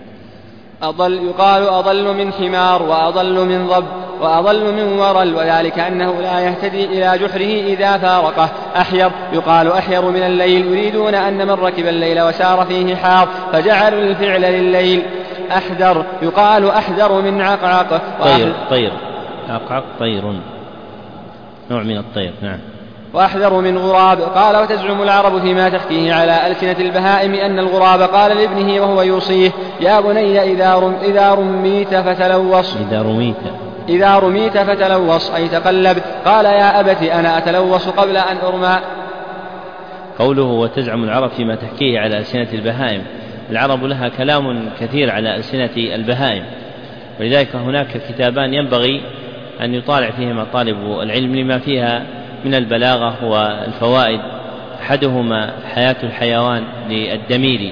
يقال أضل من حمار وأضل من ضب وأضل من ورل وذلك أنه لا يهتدي إلى جحره إذا فارقه. أحير يقال أحير من الليل يريدون أن من ركب الليل وسار فيه حار فجعلوا الفعل لليل. أحدر يقال أحدر من عقعق. طير عقعق طير نوع من الطير. نعم. وأحذر من غراب. قال وتزعم العرب فيما تحكيه على ألسنة البهائم أن الغراب قال لابنه وهو يوصيه يا بني إذا رميت فتلوص. إذا رميت فتلوص أي تقلب. قال يا أبت أنا أتلوص قبل أن أرمى. قوله وتزعم العرب فيما تحكيه على ألسنة البهائم، العرب لها كلام كثير على ألسنة البهائم، ولذلك هناك كتابان ينبغي أن يطالع فيهما طالب العلم لما فيها من البلاغة والفوائد. أحدهما حياة الحيوان للدميري،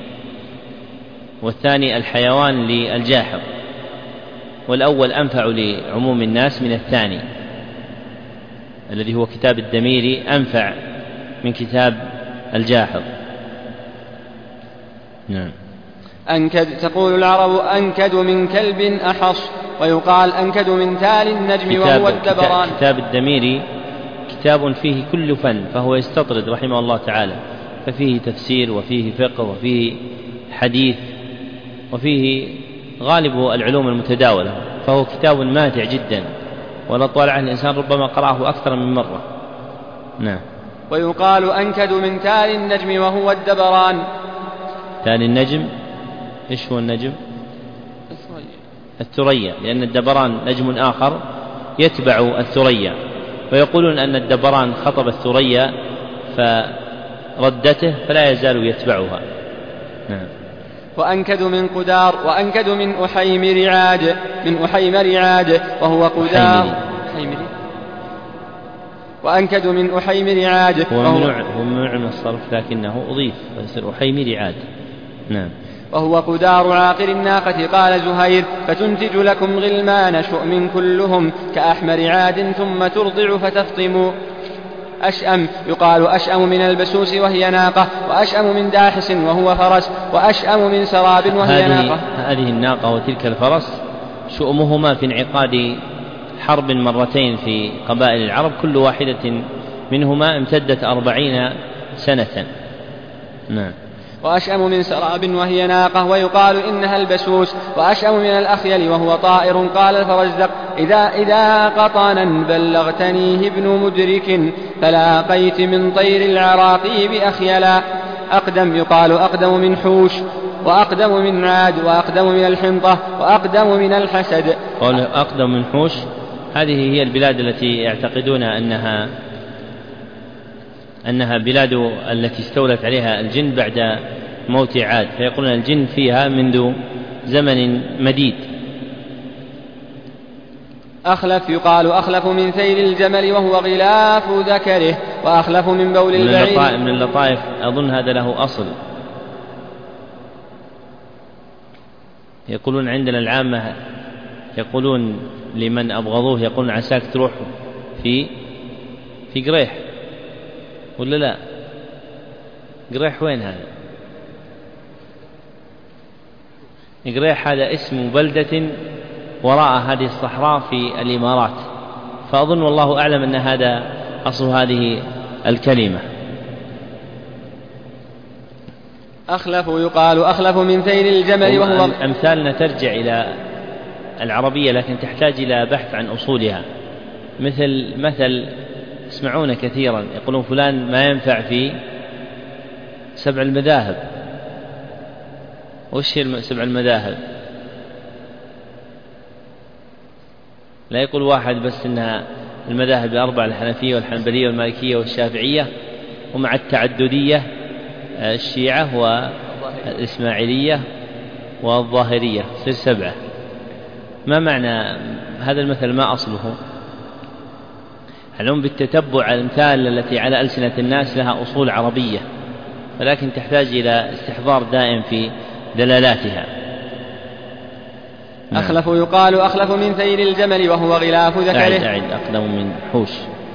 والثاني الحيوان للجاحظ، والأول أنفع لعموم الناس من الثاني الذي هو كتاب الدميري أنفع من كتاب الجاحظ. نعم. تقول العرب أنكد من كلب أحص، ويقال أنكد من تال النجم وهو الدبران. كتاب الدميري كتاب فيه كل فن، فهو يستطرد رحمه الله تعالى، ففيه تفسير وفيه فقه وفيه حديث وفيه غالب العلوم المتداولة، فهو كتاب ماتع جدا، ولو طالع الإنسان ربما قرأه أكثر من مرة. نعم. ويقال أنكد من تال النجم وهو الدبران. تال النجم إيش هو النجم؟ الثريا، لأن الدبران نجم آخر يتبع الثريا، ويقولون أن الدبران خطب الثريا فردته فلا يزال يتبعها. نعم. وأنكد من قدار، وأنكد من أحيم رعاد، من أحيم رعاد وهو قدار. وأنكد من أحيم رعاد هو ممنوع من الصرف لكنه أضيف فيصير أحيم رعاد. نعم. وهو قدار عاقر الناقة. قال زهير فتنتج لكم غلمان شؤم كلهم كأحمر عاد ثم ترضع فتفطم. أشأم يقال أشأم من البسوس وهي ناقة، وأشأم من داحس وهو فرس، وأشأم من سراب وهي ناقة. هذه الناقة وتلك الفرس شؤمهما في انعقاد حرب مرتين في قبائل العرب، كل واحدة منهما امتدت 40 سنة. نعم. وأشأم من سراب وهي ناقة، ويقال إنها البسوس. وأشأم من الأخيل وهو طائر. قال الفرزدق إذا قطنا بلغتنيه ابن مدرك فلاقيت من طير العراقي بأخيلا. أقدم يقال أقدم من حوش، وأقدم من عاد، وأقدم من الحنطة، وأقدم من الحسد. قوله أقدم من حوش هذه هي البلاد التي يعتقدون أنها بلاد التي استولت عليها الجن بعد موت عاد، فيقولون الجن فيها منذ زمن مديد. أخلف يقال أخلف من ثيل الجمل وهو غلاف ذكره، وأخلف من بول البعير. من اللطائف أظن هذا له أصل، يقولون عندنا العامة يقولون لمن أبغضوه يقولون عساك تروح في قريح، ولا لا؟ قريح وين هذا؟ قريح هذا اسم بلدة وراء هذه الصحراء في الإمارات، فأظن والله أعلم أن هذا أصل هذه الكلمة. أخلف يقال أخلف من ثيل الجمل وهو أمثالنا ترجع إلى العربية لكن تحتاج إلى بحث عن أصولها، مثل يسمعون كثيرا يقولون فلان ما ينفع في 7 المذاهب. وش هي 7 المذاهب؟ لا يقول واحد بس إنها المذاهب الأربعة، الحنفية والحنبلية والمالكية والشافعية، ومع التعددية الشيعة والإسماعيلية والظاهرية تصير 7. ما معنى هذا المثل؟ ما أصله؟ علم بالتتبع الأمثال التي على ألسنة الناس لها أصول عربية، ولكن تحتاج إلى استحضار دائم في دلالاتها. أخلف يقال أخلف من ثيل الجمل وهو غلاف ذكره. أعد أقدم من حوش.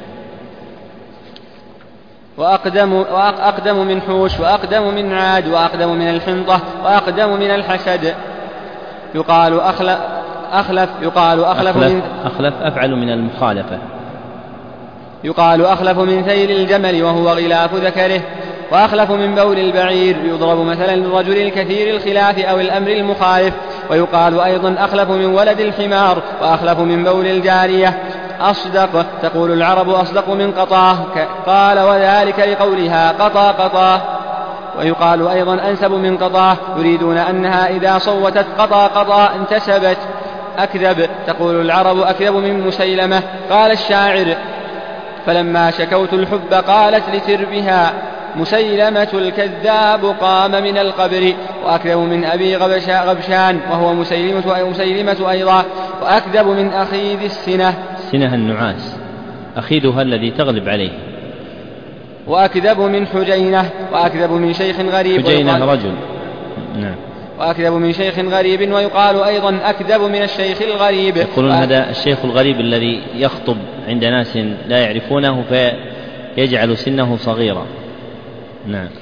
وأقدم من حوش، وأقدم من عاد، وأقدم من الحنطة، وأقدم من الحسد. يقال أخلف يقال أخلف أفعل من المخالفة. يقال أخلف من ثيل الجمل وهو غلاف ذكره. وأخلف من بول البعير يضرب مثلا للرجل الكثير الخلاف أو الأمر المخالف. ويقال أيضا أخلف من ولد الحمار، وأخلف من بول الجارية. أصدق تقول العرب أصدق من قطاه. قال وذلك لقولها قطاه. ويقال أيضا أنسب من قطاه، يريدون أنها إذا صوتت قطا انتسبت. أكذب تقول العرب أكذب من مسيلمة. قال الشاعر فلما شكوت الحب قالت لتربها مسيلمة الكذاب قام من القبر. وأكذب من أبي غبشان وهو مسيلمة أيضا. وأكذب من أخيذ السنة النعاس، أخيذها الذي تغلب عليه. وأكذب من حجينة. وأكذب من شيخ غريب. حجينة رجل. نعم. وأكذب من شيخ غريب. ويقال أيضا أكذب من الشيخ الغريب. يقولون هذا الشيخ الغريب الذي يخطب عند ناس لا يعرفونه فيجعل سنه صغيرا. نعم.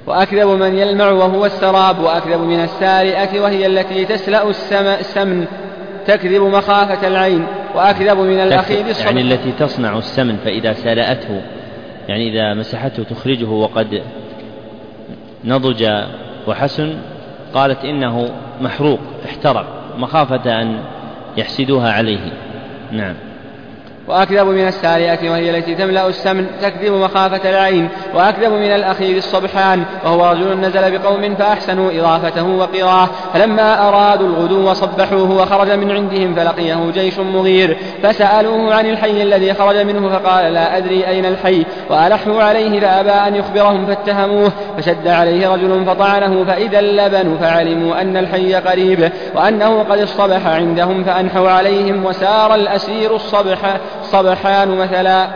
وأكذب من يلمع وهو السراب، وأكذب من السارئة وهي التي تسلأ السمن تكذب مخافة العين، وأكذب من الأخيل الصبح، يعني التي تصنع السمن فإذا سلأته، يعني إذا مسحته تخرجه وقد نضج وحسن، قالت إنه محروق احترق مخافة أن يحسدوها عليه. نعم. وأكذب من السارئة وهي التي تملأ السمن تكذب مخافة العين، وأكذب من الأخيل الصبحان وهو رجل نزل بقوم فأحسنوا إضافته وقراه، فلما أرادوا الغدو صبحوه وخرج من عندهم فلقيه جيش مغير فسألوه عن الحي الذي خرج منه فقال لا أدري أين الحي، وألحوا عليه فأبى أن يخبرهم فاتهموه، فشد عليه رجل فطعنه فإذا اللبن، فعلموا أن الحي قريب وأنه قد اصطبح عندهم فأنحوا عليهم، وسار الأسير الصبحان مثلا.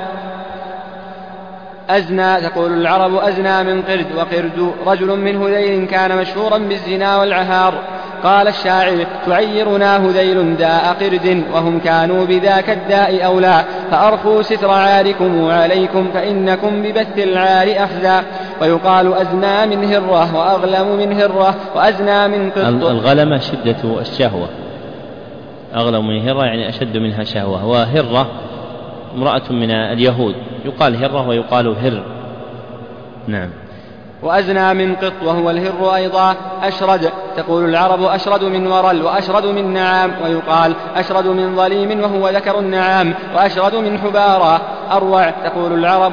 أزنى، تقول العرب أزنى من قرد، وقرد رجل من هذيل كان مشهورا بالزنا والعهار. قال الشاعر تعيرنا هذيل داء قرد وهم كانوا بذاك الداء أولى، فأرخوا ستر عاركم عليكم فإنكم ببث العار أخزى. ويقال أزنى من هرة وأغلم من هرة وأزنى من قرد. الغلمة شدة الشهوة، أغلم من هرة يعني أشد منها شهوة، وهرة امرأة من اليهود يقال هرة ويقال هر. نعم. وأزنى من قط وهو الهر أيضا. أشرد، تقول العرب أشرد من ورل، وأشرد من نعام، ويقال أشرد من ظليم وهو ذكر النعام، وأشرد من حبارى. أروع، تقول العرب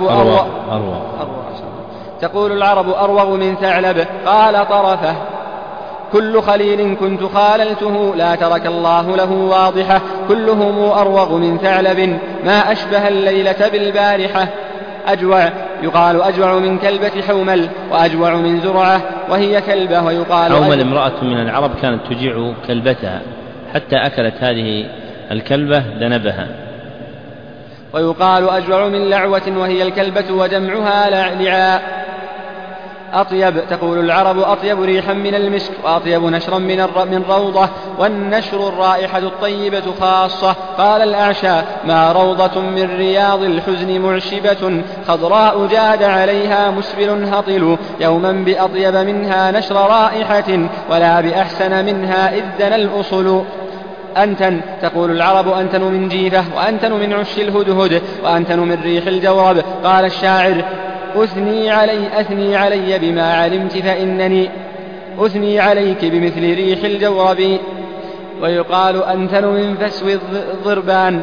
تقول العرب أروغ من ثعلب. قال طرفه كل خليل كنت خاللته لا ترك الله له واضحة، كلهم أروغ من ثعلب ما أشبه الليلة بالبارحة. أجوع، يقال أجوع من كلبة حومل، وأجوع من زرعة وهي كلبة، ويقال حومل امرأة من العرب كانت تجيع كلبتها حتى أكلت هذه الكلبة ذنبها. ويقال أجوع من لعوة وهي الكلبة وجمعها لعاء. أطيب، تقول العرب أطيب ريحا من المسك، وأطيب نشرا من روضة، والنشر الرائحة الطيبة خاصة. قال الأعشى ما روضة من رياض الحزن معشبة، خضراء جاد عليها مسبل هطل، يوما بأطيب منها نشر رائحة ولا بأحسن منها إذ دنا الأصل. أنتن، تقول العرب أنتن من جيفة، وأنتن من عش الهدهد، وأنتن من ريح الجورب. قال الشاعر أثني علي بما علمت فإنني أثني عليك بمثل ريح الجورب. ويقال أنتن من فسو الضربان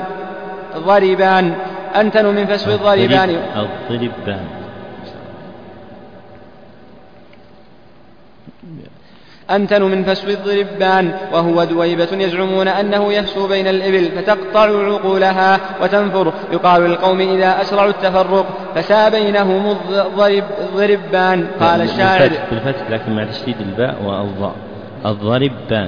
أنتن من فسو الضربان أنتن من فسو الضربان، وهو دويبة يزعمون أنه يفسو بين الإبل فتقطع عقولها وتنفر. يقال للقوم إذا أسرعوا التفرق فسا بينهم الضربان. قال الشاعر بالفتح لكن مع تشديد الباء والضاء الضربان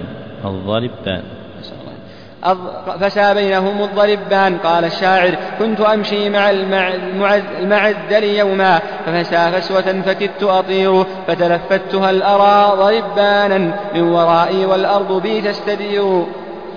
فسا بينهم الضربان. قال الشاعر كنت أمشي مع المعذل يوما ففسا فسوة فكدت أطير، فتلفتها الأرى ضربانا من ورائي والأرض بي تستدير.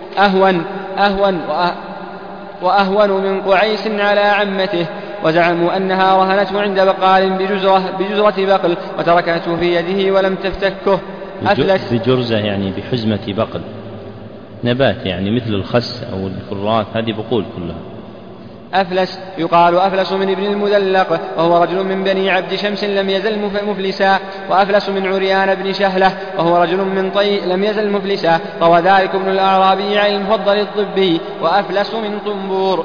وأهون من قعيس على عمته، وزعموا أنها رهنته عند بقال بجزرة بقل وتركته في يده ولم تفتكه. أفلس، بجرزة يعني بحزمة بقل، نبات يعني مثل الخس أو الكرات، هذه بقول كلها. أفلس، يقال أفلس من ابن المدلق وهو رجل من بني عبد شمس لم يزل مفلسا. وأفلس من عريان بن شهلة وهو رجل من طي لم يزل مفلسا. روى ذلك ابن الأعرابي عن المفضل الضبي. وأفلس من طنبور،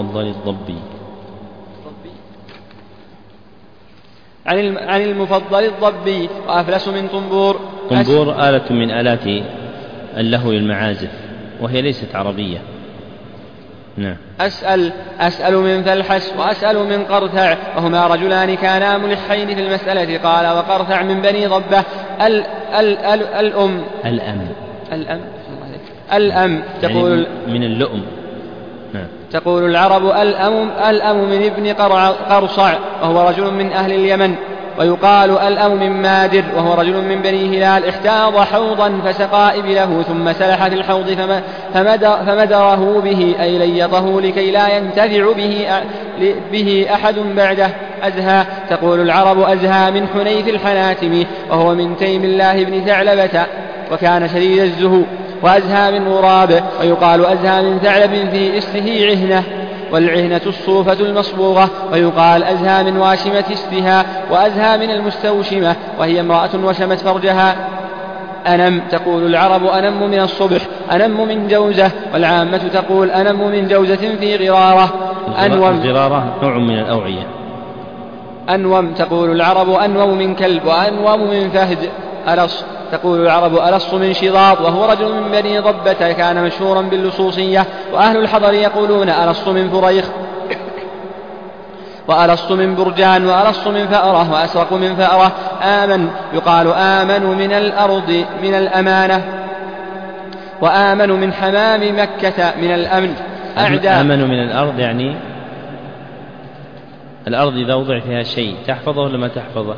عن المفضل الضبي. وأفلس من طنبور. طنبور آلة من آلات اللهو المعازف، وهي ليست عربية. نعم. أسأل من فلحس، وأسأل من قرثع، وهما رجلان كانا ملحين في المسألة. قال وقرثع من بني ضبة. الأم تقول يعني من اللؤم. نعم. تقول العرب الأم من ابن قرصع وهو رجل من أهل اليمن. ويقال الأم من مادر، وهو رجل من بني هلال احتاض حوضا فسقى إبله ثم سلح في الحوض فمدره به، أي ليطه لكي لا ينتفع به أحد بعده. أزهى، تقول العرب أزهى من حنيف الحناتم، وهو من تيم الله بن ثعلبة، وكان شديد الزهو. وأزهى من غراب، ويقال أزهى من ثعلب في استه عهنة، والعهنة الصوفة المصبوغة، ويقال أزهى من واشمة استها، وأزهى من المستوشمة، وهي امرأة وشمت فرجها. أنم، تقول العرب أنم من الصبح، أنم من جوزة، والعامة تقول أنم من جوزة في غرارة. الغرارة نوع من الأوعية. أنوم، تقول العرب أنوم من كلب، وأنوم من فهد. ألص، تقول العرب ألص من شضاب، وهو رجل من بني ضبة كان مشهورا باللصوصية، وأهل الحضر يقولون ألص من فريخ، وألص من برجان، وألص من فأرة، وأسرق من فأرة. آمن، يقال آمن من الأرض من الأمانة، وآمن من حمام مكة من الأمن. آمن من الأرض يعني الأرض إذا وضع فيها شيء تحفظه ولا ما تحفظه؟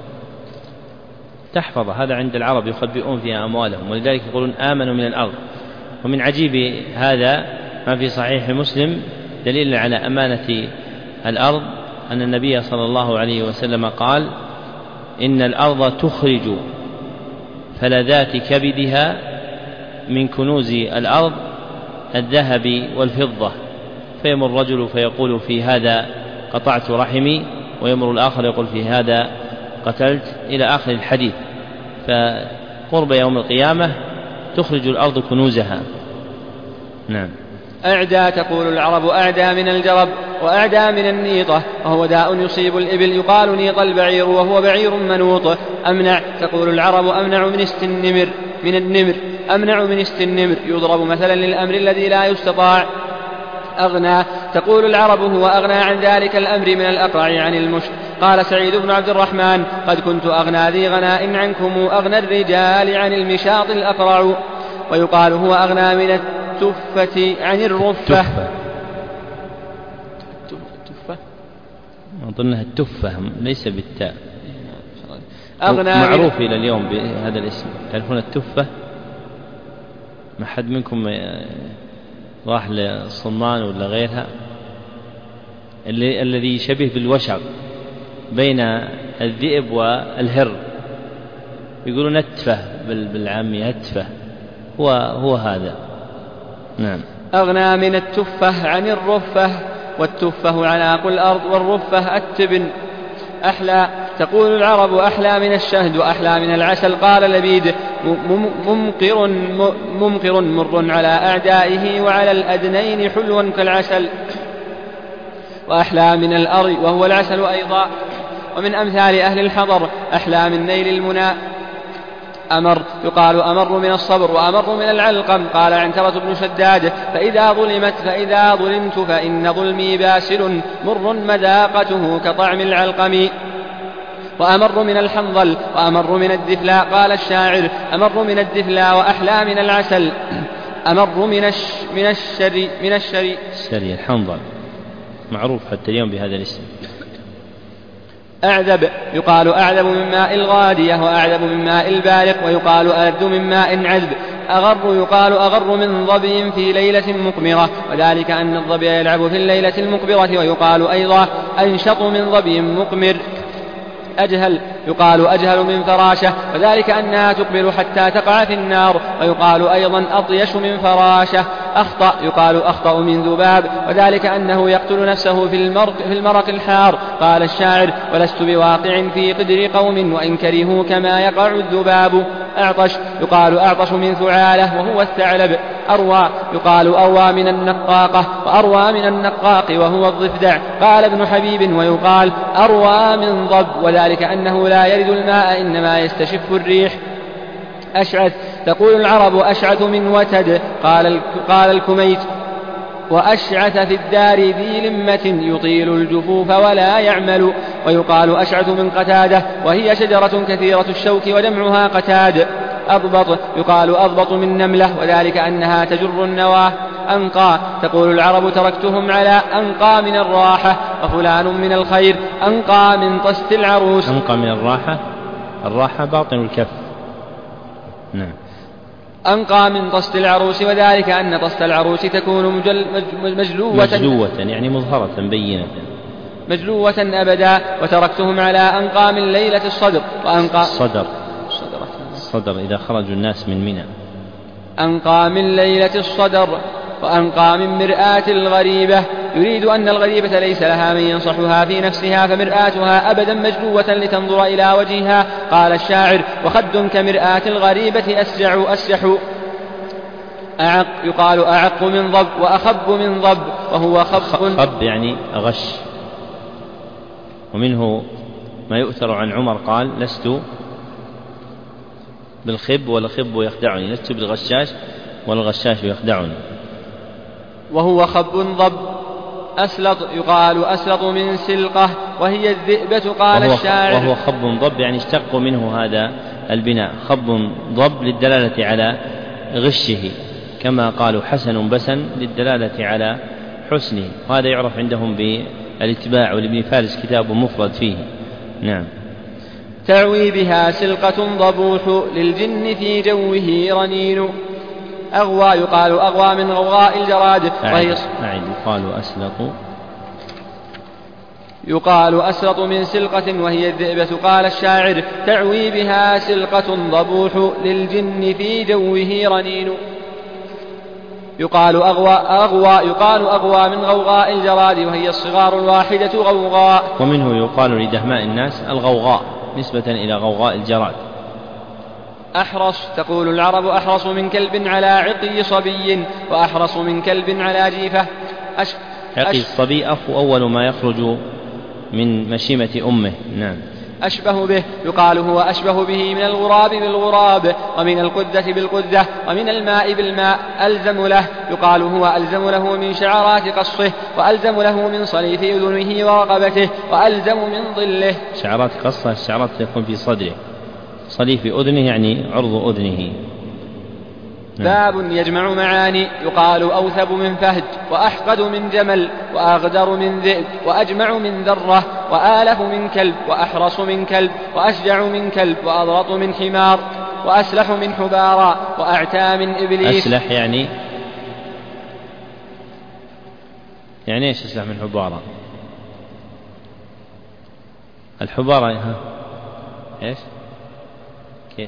تحفظه. هذا عند العرب يخبئون فيها أموالهم، ولذلك يقولون آمنوا من الأرض. ومن عجيب هذا ما في صحيح مسلم دليل على أمانة الأرض أن النبي صلى الله عليه وسلم قال: إن الأرض تخرج فلذات كبدها من كنوز الأرض الذهب والفضة، فيمر الرجل فيقول في هذا قطعت رحمي، ويمر الآخر يقول في هذا قتلت، إلى آخر الحديث. فقرب يوم القيامة تخرج الأرض كنوزها. نعم. أعدى، تقول العرب أعدى من الجرب، وأعدى من النيطة، وهو داء يصيب الإبل، يقال نيط البعير، وهو بعير منوط. أمنع، تقول العرب أمنع من النمر، أمنع من النمر، يضرب مثلا للأمر الذي لا يستطاع. أغنى، تقول العرب هو أغنى عن ذلك الأمر من الأقرع عن المشت. قال سعيد بن عبد الرحمن: قد كنت أغنى ذي غناء عنكم، أغنى الرجال عن المشاط الأقرع. ويقال هو أغنى من التفة عن الرفة. التفة أظنها التفة ليس بالتاء. أغنى معروف إلى اليوم بهذا الاسم. تعرفون التفة؟ ما حد منكم راح للصمان ولا غيرها؟ الذي شبه بالوشق بين الذئب والهر، يقولون أتفة بالعامية، أتفة هو هذا. نعم. أغنى من التفة عن الرفة، والتفة عناق الأرض، والرفة التبن. أحلى، تقول العرب أحلى من الشهد، وأحلى من العسل. قال لبيد: ممقر مر على أعدائه، وعلى الأدنين حلوا كالعسل. وأحلى من الأرض، وهو العسل أيضا. ومن أمثال أهل الحضر أحلى من نيل المنى. أمر، يقال أمر من الصبر، وأمر من العلقم. قال عنترة بن شداد: فإذا ظلمت فإن ظلمي باسل، مر مذاقته كطعم العلقم. وأمر من الحنظل، وأمر من الدفلاء. قال الشاعر: أمر من الدفلاء وأحلى من العسل، أمر من الشري. الحنظل معروف حتى اليوم بهذا الاسم. أعذب، يقال أعذب من ماء الغادية، وأعذب من ماء البارق، ويقال ألذ من ماء عذب. أغر، يقال أغر من ظبي في ليلة مقمرة، وذلك أن الظبي يلعب في الليلة المقبرة. ويقال أيضا أنشط من ظبي مقمر. أجهل، يقال أجهل من فراشة، وذلك أنها تقبل حتى تقع في النار. ويقال أيضا أطيش من فراشة. أخطأ، يقال أخطأ من ذباب، وذلك أنه يقتل نفسه في المرق الحار. قال الشاعر: ولست بواقع في قدر قوم، وإن كرهوا كما يقع الذباب. أعطش، يقال أعطش من ثعالة، وهو الثعلب. أروى، يقال أروى من النقاقة، وأروى من النقاق، وهو الضفدع. قال ابن حبيب: ويقال أروى من ضب، وذلك أنه لا يرد الماء، إنما يستشف الريح. أشعث، تقول العرب أشعث من وتد. قال الكميت: وأشعث في الدار ذي لمة، يطيل الجفوف ولا يعمل. ويقال أشعث من قتادة، وهي شجرة كثيرة الشوك وجمعها قتاد. أضبط، يقال أضبط من نملة، وذلك أنها تجر النواه. أنقى، تقول العرب تركتهم على أنقى من الراحة. وفلان من الخير أنقى من طست العروس. أنقى من الراحة باطن الكف. نعم. أنقى من طست العروس، وذلك أن طست العروس تكون مجلوة يعني مظهرة بينة، مجلوة أبدا. وتركتهم على أنقى من ليلة الصدر وأنقى الصدر إذا خرجوا الناس من منى. أنقى من ليلة الصدر وأنقى من مرآة الغريبة، يريد أن الغريبة ليس لها من ينصحها في نفسها، فمرآتها أبدا مجلوة لتنظر إلى وجهها. قال الشاعر: وخد كمرآة الغريبة أسجح أعق، يقال أعق من ضب وأخب من ضب، وهو خب يعني أغش. ومنه ما يؤثر عن عمر قال: لست بالخب والخب يخدعني، لست بالغشاش والغشاش يخدعني. وهو خب ضب أسلط، يقال أسلط من سلقة وهي الذئبة. قال الشاعر: وهو خب ضب يعني اشتق منه هذا البناء، خب ضب للدلالة على غشه، كما قالوا حسن بسن للدلالة على حسنه، وهذا يعرف عندهم بالاتباع، ولابن فارس كتاب مفرد فيه. نعم. تعوي بها سلقة ضبوح، للجن في جوه رنين. أغوى، يقال أغوى من غوغاء الجراد. يقال أسلط من سلقة وهي الذئبة. قال الشاعر: تعوي بها سلقة ضبوح، للجن في جوه رنين. يقال أغوى من غوغاء الجراد، وهي الصغار الواحدة غوغاء. ومنه يقال لدهماء الناس الغوغاء نسبة إلى غوغاء الجراد. أحرص، تقول العرب: أحرص من كلب على عقي صبي، وأحرص من كلب على جيفة. عقي الصبي أول ما يخرج من مشيمة أمه. نعم. أشبه به، يقال هو أشبه به من الغراب بالغراب، ومن القدة بالقدة، ومن الماء بالماء. ألزم له، يقال هو ألزم له من شعرات قصه، وألزم له من صليف أذنه ورقبته، وألزم من ظله. شعرات قصه الشعرات تكون في صدره، صليف أذنه يعني عرض أذنه. باب يجمع معاني، يقال أوثب من فهد، وأحقد من جمل، وأغدر من ذئب، وأجمع من ذرة، وآلف من كلب، وأحرص من كلب، وأشجع من كلب، وأضرط من حمار، وأسلح من حبارى، وأعتى من إبليس. أسلح يعني إيش أسلح من حبارى؟ الحبارى إيش؟ كيف؟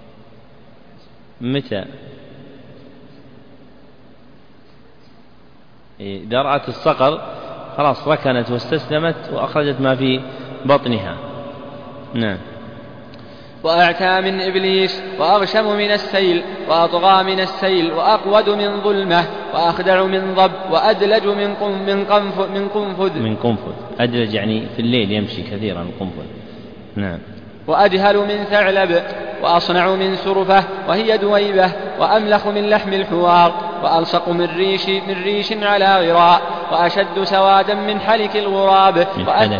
متى؟ إذا رأت الصقر خلاص ركنت واستسلمت وأخرجت ما في بطنها. نعم. وأعتى من إبليس، وأغشم من السيل، وأطغى من السيل، وأقود من ظلمة، وأخدع من ضب، وأدلج من قنفذ. أدلج يعني في الليل يمشي كثيرا القنفذ. نعم. وأجهل من ثعلب، وأصنع من سرفة وهي دويبة، وأملخ من لحم الحوار، وألصق من ريش على غراء، وأشد سوادا من حلك الغراب.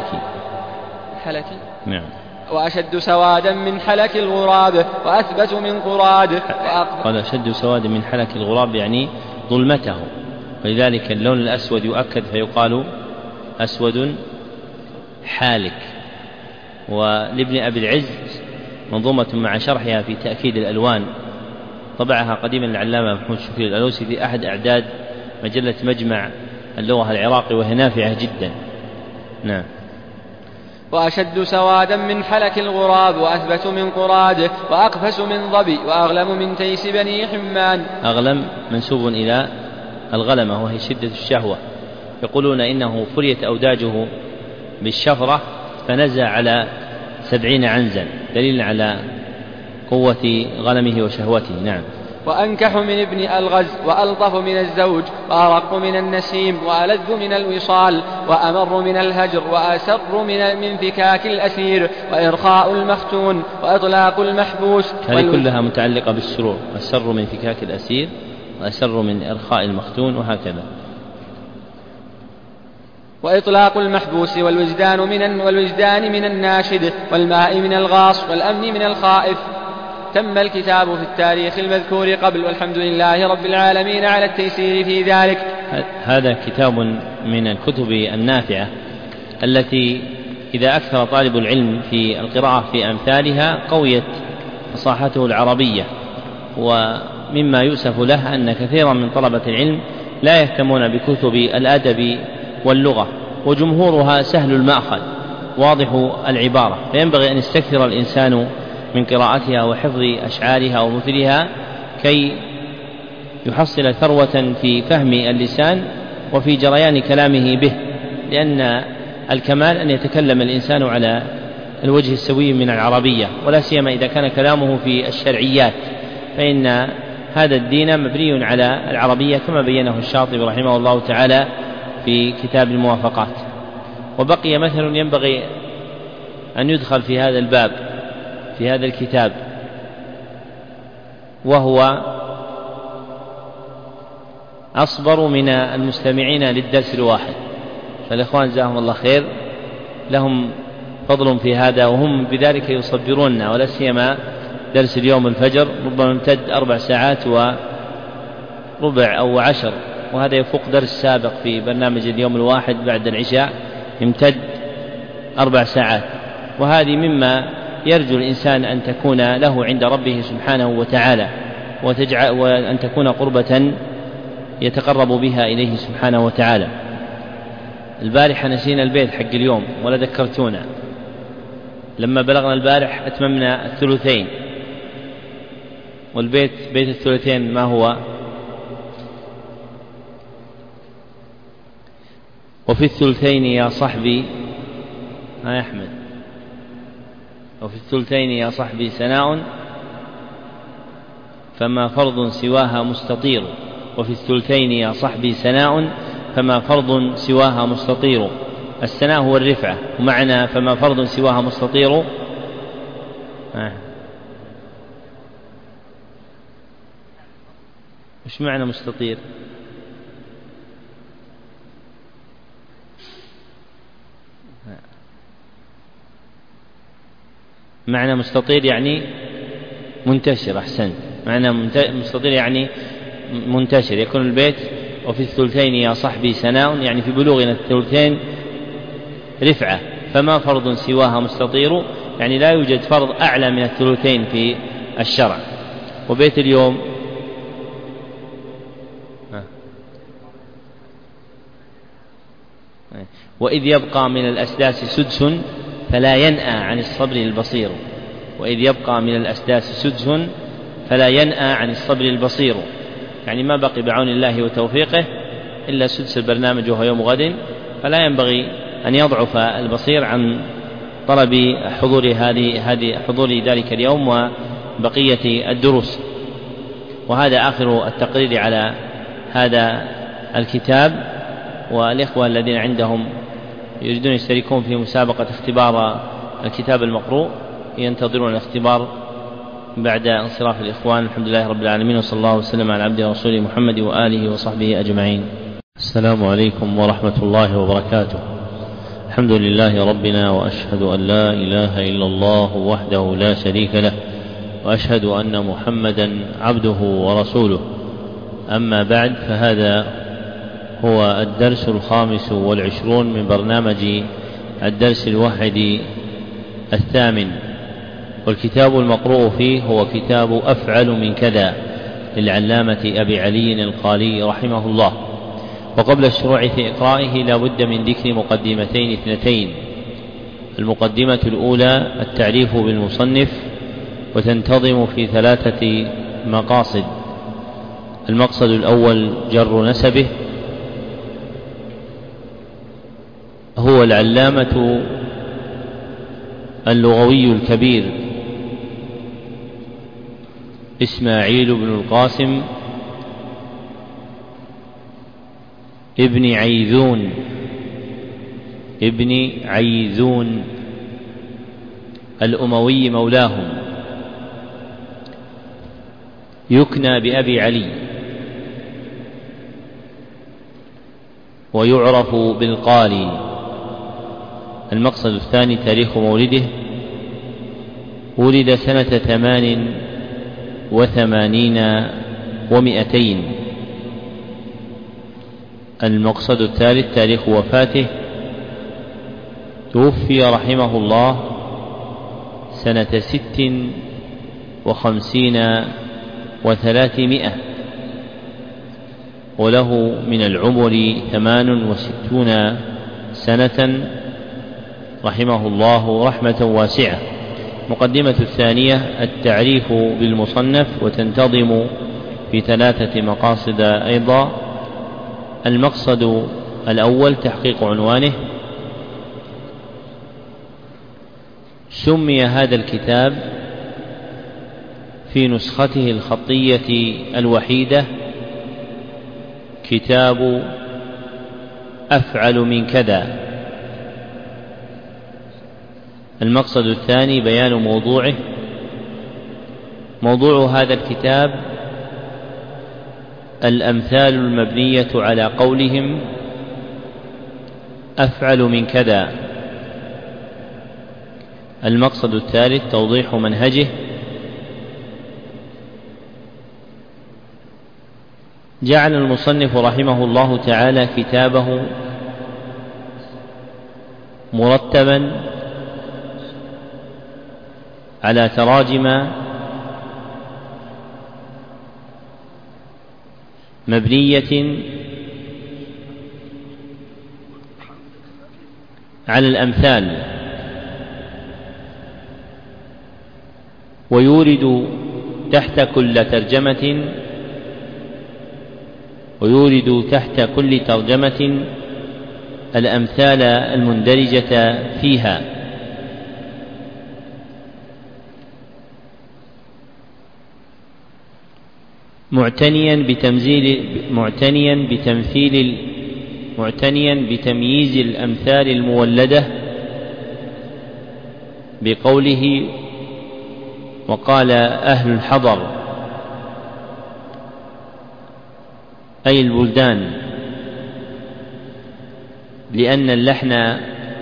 نعم. وأشد سوادا من حلك الغراب، وأثبت من قراد. قال أشد سوادا من حلك الغراب يعني ظلمته، ولذلك اللون الأسود يؤكد فيقال أسود حالك. ولابن أبي العز منظومة مع شرحها في تأكيد الألوان، طبعها قديما العلامة محمود شكري الألوسي في أحد أعداد مجلة مجمع اللغة العراقي، وهي نافعة جدا. نعم. وأشد سوادا من حلك الغراب، وأثبت من قراد، وأقفس من ظبي، وأغلم من تيس بني حمان. أغلم منسوب إلى الغلمة وهي شدة الشهوة، يقولون إنه فريت أوداجه بالشفرة فنزع على 70 عنزا، دليل على قوة غلمه وشهوته. نعم. وأنكح من ابن الغز، وألطف من الزوج، وأرق من النسيم، وألذ من الوصال، وأمر من الهجر، وأسر من فكاك الأسير، وإرخاء المختون، وإطلاق المحبوس. هذه كلها متعلقة بالسرور، أسر من فكاك الأسير، وأسر من إرخاء المختون، وهكذا. وإطلاق المحبوس، والوجدان من الناشد، والماء من الغاص، والأمن من الخائف. تم الكتاب في التاريخ المذكور قبل، والحمد لله رب العالمين على التيسير في ذلك. هذا كتاب من الكتب النافعة التي إذا أكثر طالب العلم في القراءة في أمثالها قويت فصاحته العربية. ومما يؤسف له أن كثيرا من طلبة العلم لا يهتمون بكتب الأدب واللغة، وجمهورها سهل المأخذ واضح العبارة، فينبغي أن يستكثر الإنسان من قراءتها وحفظ أشعارها ومثلها كي يحصل ثروة في فهم اللسان وفي جريان كلامه به، لأن الكمال أن يتكلم الإنسان على الوجه السوي من العربية، ولا سيما إذا كان كلامه في الشرعيات، فإن هذا الدين مبني على العربية كما بينه الشاطبي رحمه الله تعالى في كتاب الموافقات. وبقي مثل ينبغي أن يدخل في هذا الباب في هذا الكتاب، وهو أصبر من المستمعين للدرس الواحد. فالإخوان جزاهم الله خير لهم فضل في هذا، وهم بذلك يصبرون، ولا سيما درس اليوم الفجر ربما امتد 4 ساعات وربع أو 10، وهذا يفوق درس سابق في برنامج اليوم الواحد بعد العشاء يمتد 4 ساعات. وهذه مما يرجو الإنسان أن تكون له عند ربه سبحانه وتعالى، وأن تكون قربة يتقرب بها إليه سبحانه وتعالى. البارحة نسينا البيت حق اليوم ولا ذكرتونا، لما بلغنا البارح أتممنا الثلثين، والبيت بيت الثلثين ما هو؟ وفي الثلثين يا صحبي يا أحمد، وفي الثلثين يا صحبي سناء فما فرض سواها مستطير، وفي الثلثين يا صحبي سناء فما فرض سواها مستطير. السناء هو الرفعة، ومعنى فما فرض سواها مستطير وش معنى مستطير؟ معنى مستطير يعني منتشر. أحسنت، معنى مستطير يعني منتشر. يكون البيت وفي الثلثين يا صحبي سناء، يعني في بلوغنا الثلثين رفعة، فما فرض سواها مستطير، يعني لا يوجد فرض أعلى من الثلثين في الشرع. وبيت اليوم وإذ يبقى من الأسداس سدس فلا ينأى عن الصبر البصير. وإذ يبقى من الأسداس سدس فلا ينأى عن الصبر البصير، يعني ما بقي بعون الله وتوفيقه إلا سدس البرنامج وهو يوم غد، فلا ينبغي أن يضعف البصير عن طلب حضور ذلك اليوم وبقية الدروس. وهذا آخر التقرير على هذا الكتاب. والإخوة الذين عندهم يريدون يشتركون في مسابقة اختبار الكتاب المقروء ينتظرون الاختبار بعد انصراف الإخوان. الحمد لله رب العالمين، وصلى الله وسلم على عبده ورسوله محمد وآله وصحبه أجمعين. السلام عليكم ورحمة الله وبركاته. الحمد لله ربنا، وأشهد أن لا إله إلا الله وحده لا شريك له، وأشهد أن محمدا عبده ورسوله. أما بعد، فهذا هو الدرس 25 من برنامج الدرس 81، والكتاب المقروء فيه هو كتاب أفعل من كذا للعلامة أبي علي القالي رحمه الله. وقبل الشروع في إقرائه لا بد من ذكر مقدمتين اثنتين. المقدمة الأولى التعريف بالمصنف، وتنتظم في 3 مقاصد. المقصد الأول جر نسبه، هو العلامة اللغوي الكبير إسماعيل بن القاسم ابن عيذون الأموي مولاهم، يكنى بأبي علي، ويعرف بالقالي. المقصد الثاني تاريخ مولده، ولد سنة 88 و200. المقصد الثالث تاريخ وفاته، توفي رحمه الله سنة 56 و300، وله من العمر 68 سنة رحمه الله رحمة واسعة. مقدمة الثانية التعريف بالمصنف، وتنتظم في 3 مقاصد أيضا. المقصد الأول تحقيق عنوانه. سمي هذا الكتاب في نسخته الخطية الوحيدة كتاب أفعل من كذا. المقصد الثاني بيان موضوعه. موضوع هذا الكتاب الأمثال المبنية على قولهم أفعل من كذا. المقصد الثالث توضيح منهجه. جعل المصنف رحمه الله تعالى كتابه مرتبا على تراجم مبنية على الأمثال، ويورد تحت كل ترجمة الأمثال المندرجة فيها، معتنيا بتمييز الأمثال المولدة بقوله وقال أهل الحضر، أي البلدان، لأن اللحن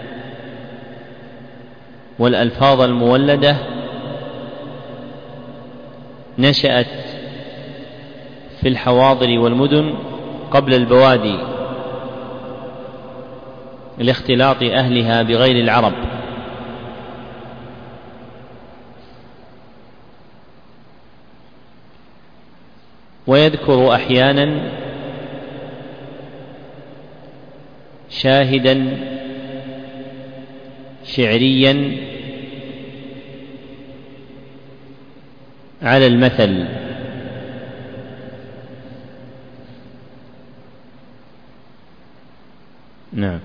والألفاظ المولدة نشأت في الحواضر والمدن قبل البوادي لاختلاط أهلها بغير العرب. ويذكر أحيانا شاهدا شعريا على المثل. نعم.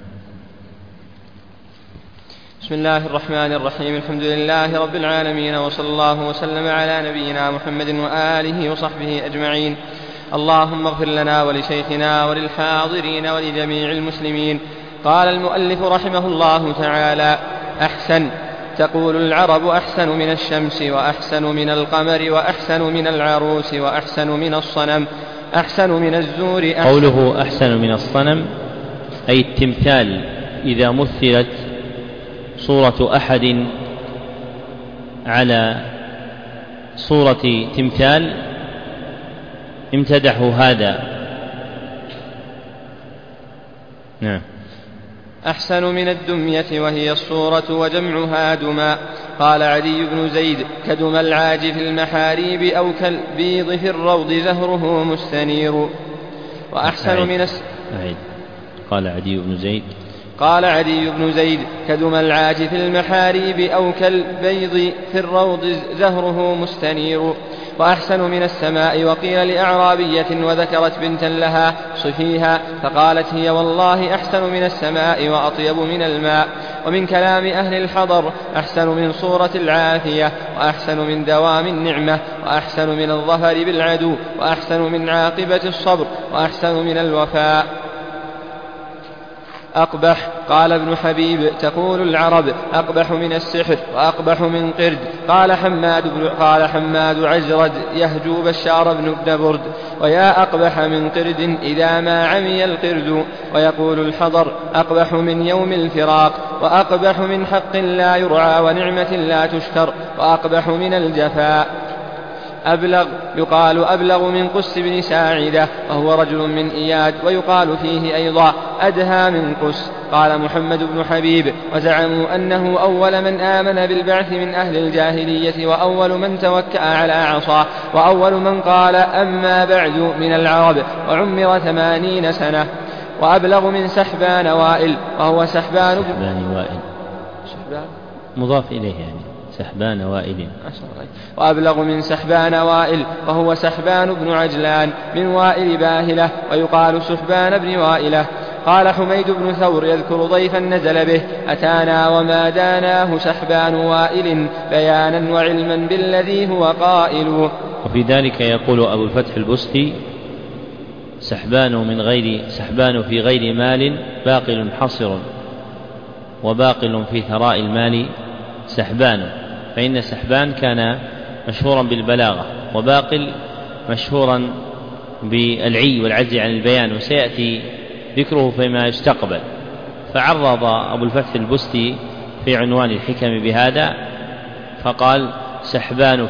بسم الله الرحمن الرحيم. الحمد لله رب العالمين، وصلى الله وسلم على نبينا محمد وآله وصحبه أجمعين. اللهم اغفر لنا ولشيخنا وللحاضرين ولجميع المسلمين. قال المؤلف رحمه الله تعالى: أحسن. تقول العرب: أحسن من الشمس، وأحسن من القمر، وأحسن من العروس، وأحسن من الصنم، أحسن من الزور. قوله أحسن من الصنم أي التمثال، إذا مثلت صورة أحد على صورة تمثال امتدحوا هذا. نعم. أحسن من الدمية، وهي الصورة وجمعها دما. قال عدي بن زيد: كدم العاج في المحاريب، أو كالبيض في الروض زهره مستنير. وأحسن من قال عدي بن زيد: قال عدي بن زيد: كدم العاج في المحاريب، أو كالبيض في الروض زهره مستنير. وأحسن من السماء. وقيل لأعرابية وذكرت بنتا لها: صفيها، فقالت: هي والله أحسن من السماء وأطيب من الماء. ومن كلام أهل الحضر: أحسن من صورة العافية، وأحسن من دوام النعمة، وأحسن من الظفر بالعدو، وأحسن من عاقبة الصبر، وأحسن من الوفاء. أقبح. قال ابن حبيب: تقول العرب: أقبح من السحر، وأقبح من قرد. قال حماد عجرد يهجو بشار بن برد: ويا أقبح من قرد إذا ما عمي القرد. ويقول الحضر: أقبح من يوم الفراق، وأقبح من حق لا يرعى ونعمة لا تشكر، وأقبح من الجفاء. يقال أبلغ من قس بن ساعدة وهو رجل من إياد، ويقال فيه أيضا أدهى من قس. قال محمد بن حبيب: وزعموا أنه أول من آمن بالبعث من أهل الجاهلية، وأول من توكأ على عصاه، وأول من قال أما بعد من العرب، وعمر 80 سنة. وأبلغ من سحبان وائل وهو سحبان وائل مضاف إليه يعني سحبان وائل. وأبلغ من سحبان وائل وهو سحبان بن عجلان من وائل باهلة، ويقال سحبان بن وائلة. قال حميد بن ثور يذكر ضيفا نزل به: أتانا وما داناه سحبان وائل بيانا وعلما بالذي هو قائل. وفي ذلك يقول أبو الفتح البستي: سحبان في غير مال باقل حصر، وباقل في ثراء المال سحبان. فإن سحبان كان مشهورا بالبلاغة، وباقل مشهورا بالعي والعجز عن البيان، وسيأتي ذكره فيما يستقبل. فعرض أبو الفتح البستي في عنوان الحكم بهذا فقال: سحبان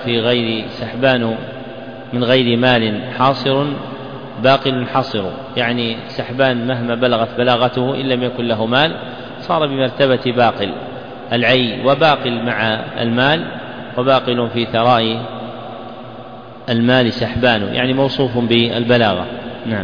من غير مال حاصر باقل حصر، يعني سحبان مهما بلغت بلاغته إن لم يكن له مال صار بمرتبة باقل العي، وباقل مع المال، وباقل في ثراء المال سحبان، يعني موصوف بالبلاغة. نعم.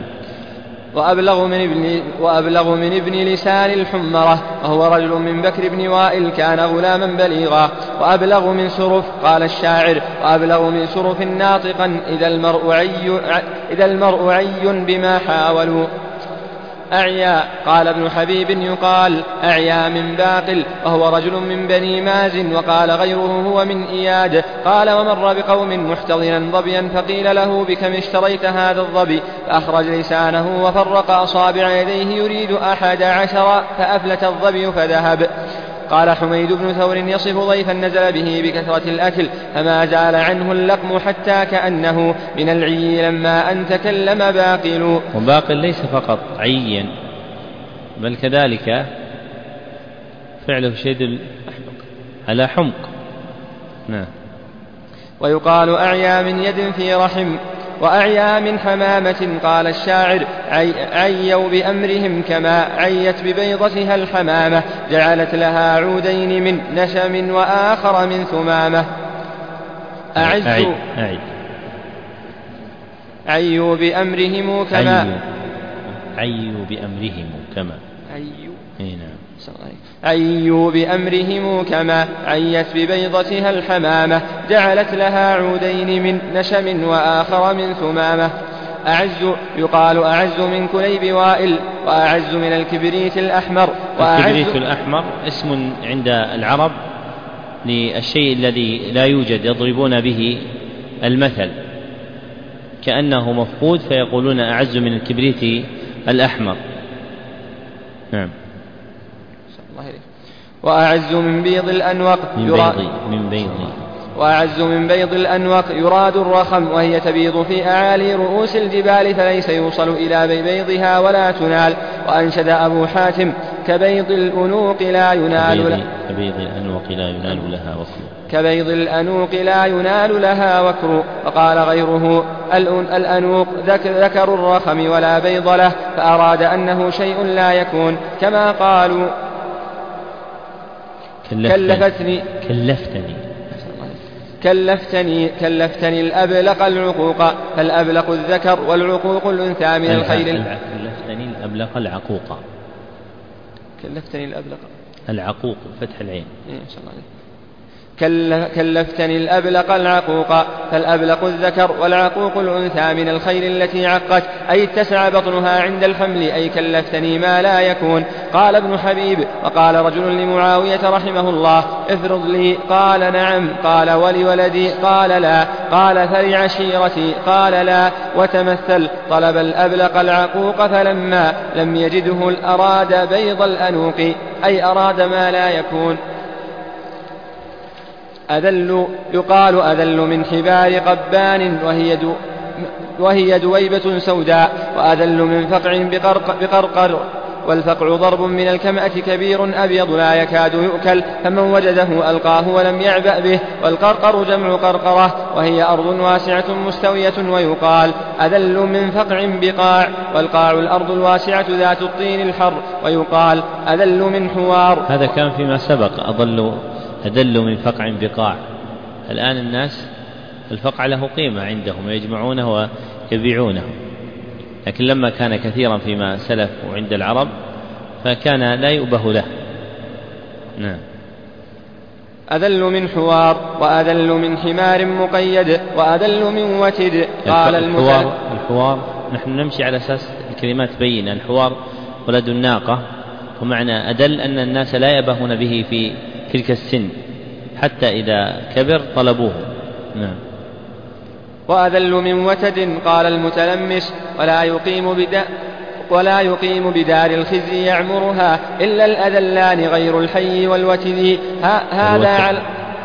وأبلغ من ابن لسان الحمرة وهو رجل من بكر بن وائل كان غلاما بليغا. وأبلغ من سرف، قال الشاعر: وأبلغ من سرف ناطقا إذا المرء عي بما حاولوا. أعيا، قال ابن حبيب: يقال أعيا من باقل وهو رجل من بني مازن. وقال غيره: هو من إياد. قال: ومر بقوم محتضنا ظبيا فقيل له: بكم اشتريت هذا الظبي؟ فأخرج لسانه وفرق أصابع يديه يريد 11 فأفلت الظبي فذهب. قال حميد بن ثور يصف ضيفا نزل به بكثرة الأكل فما زال عنه اللقم حتى كأنه من العي لما أن تكلم باقل. وباقل ليس فقط عيا بل كذلك فعله شيء على حمق. نعم. ويقال أعيا من يد في رحم، وأعيا من حمامة. قال الشاعر: عيوا بأمرهم كما عيت ببيضتها الحمامة، جعلت لها عودين من نشم وآخر من ثمامة. عيوا بأمرهم كما عيوا بأمرهم كما عيت ببيضتها الحمامة، جعلت لها عودين من نشم وآخر من ثمامة. يقال أعز من كليب وائل، وأعز من الكبريت الأحمر. الكبريت الأحمر اسم عند العرب للشيء الذي لا يوجد، يضربون به المثل كأنه مفقود فيقولون أعز من الكبريت الأحمر. نعم. وأعز من بيض الأنوق وأعز من بيض الأنوق يراد الرخم، وهي تبيض في أعالي رؤوس الجبال فليس يوصل إلى بيضها ولا تنال. وأنشد أبو حاتم: كبيض الأنوق لا ينال لها وكر. وقال غيره: الأنوق ذكر الرخم ولا بيض له، فأراد أنه شيء لا يكون، كما قالوا: كلفتني الأبلق العقوق. فالأبلق الذكر والعقوق الأنثى من الخيل. كلفتني العقوق فتح العين. كلفتني الأبلق العقوق. فالأبلق الذكر والعقوق الأنثى من الخيل التي عقت، أي اتسع بطنها عند الحمل، أي كلفتني ما لا يكون. قال ابن حبيب: وقال رجل لمعاوية رحمه الله: افرض لي. قال: نعم. قال: ولولدي؟ قال: لا. قال: فلعشيرتي؟ قال: لا. وتمثل. طلب الأبلق العقوق فلما لم يجده أراد بيض الأنوق، أي أراد ما لا يكون. يقال أذل من حبار قبان وهي دويبة سوداء. وأذل من فقع والفقع ضرب من الكمأة كبير أبيض لا يكاد يؤكل، فمن وجده ألقاه ولم يعبأ به. والقرقر جمع قرقرة، وهي أرض واسعة مستوية، ويقال أذل من فقع بقاع. والقاع الأرض الواسعة ذات الطين الحر، ويقال أذل من حوار. هذا كان فيما سبق أذل من فقع بقاع. الآن الناس الفقع له قيمة عندهم ويجمعونه ويبيعونه، لكن لما كان كثيرا فيما سلف وعند العرب فكان لا يؤبه له. نعم. أذل من حوار، وأذل من حمار مقيد، وأذل من وتد. قال الحوار نحن نمشي على أساس الكلمات بينة. الحوار ولد الناقة، ومعنى أدل أن الناس لا يبهون به في تلك السن حتى إذا كبر طلبوه. نعم. وأذل من وتد. قال المتلمس ولا يقيم بدار الخزي يعمرها إلا الأذلان غير الحي والوتد. هذا على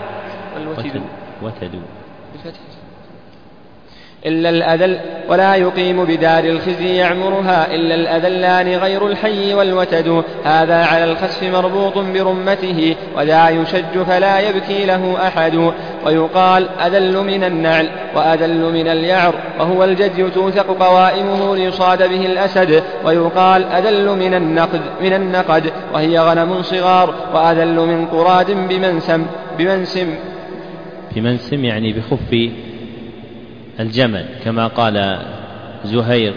وتد إلا الأذل ولا يقيم بدار الخزي يعمرها إلا الأذلان غير الحي والوتد. هذا على الخسف مربوط برمته، وذا يشج فلا يبكي له أحد. ويقال أذل من النعل، وأذل من اليعر، وهو الجدي توثق قوائمه ليصاد به الأسد. ويقال أذل من النقد، وهي غنم صغار. وأذل من قراد بمنسم يعني بخف الجمل، كما قال زهير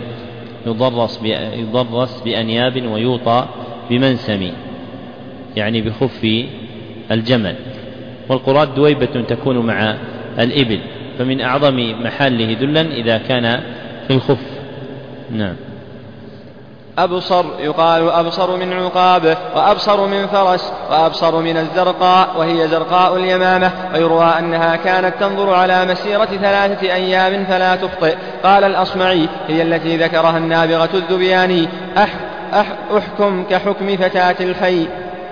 يضرس بأنياب ويوطى بمنسم، يعني بخف الجمل. والقراد دويبة تكون مع الإبل، فمن أعظم محله دلا إذا كان في الخف. نعم. أبصر، يقال أبصر من عقاب، وأبصر من فرس، وأبصر من الزرقاء، وهي زرقاء اليمامة. ويروى أنها كانت تنظر على مسيرة 3 أيام فلا تخطئ. قال الأصمعي هي التي ذكرها النابغة الذبياني: أحكم كحكم فتاة الحي.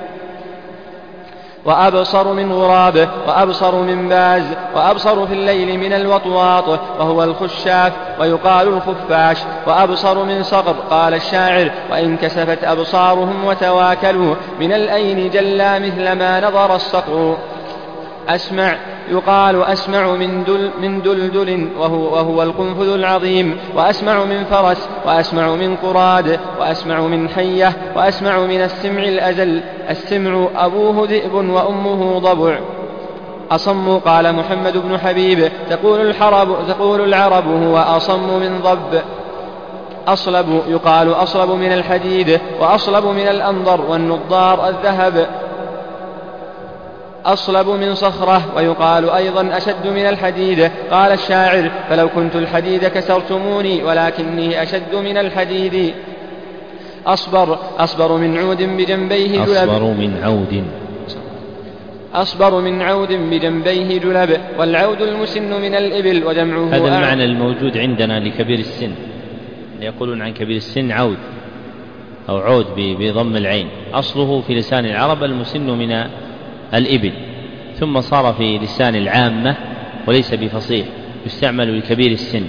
وأبصر من غراب، وأبصر من باز، وأبصر في الليل من الوطواط وهو الخشاف، ويقال الخفاش. وأبصر من صقر. قال الشاعر: وإن كسفت أبصارهم وتواكلوا من الأين جلا مثل ما نظر الصقر. أسمع، يقال أسمع من دلدل وهو القنفذ العظيم. وأسمع من فرس، وأسمع من قراد، وأسمع من حية، وأسمع من السمع الأزل. السمع أبوه ذئب وأمه ضبع. أصم، قال محمد بن حبيب: تقول العرب هو أصم من ضب. أصلب، يقال أصلب من الحديد، وأصلب من الأنضر، والنضار الذهب. أصلب من صخرة، ويقال أيضا أشد من الحديد. قال الشاعر: فلو كنت الحديد كسرتموني، ولكني أشد من الحديد. أصبر من عود بجنبيه جلب. أصبر من عود بجنبيه جلب. والعود المسن من الإبل، وجمعه هذا المعنى الموجود عندنا لكبير السن. يقولون عن كبير السن عود أو عود بضم العين. أصله في لسان العرب المسن من الإبل، ثم صار في لسان العامة وليس بفصيح، يستعمل لكبير السن.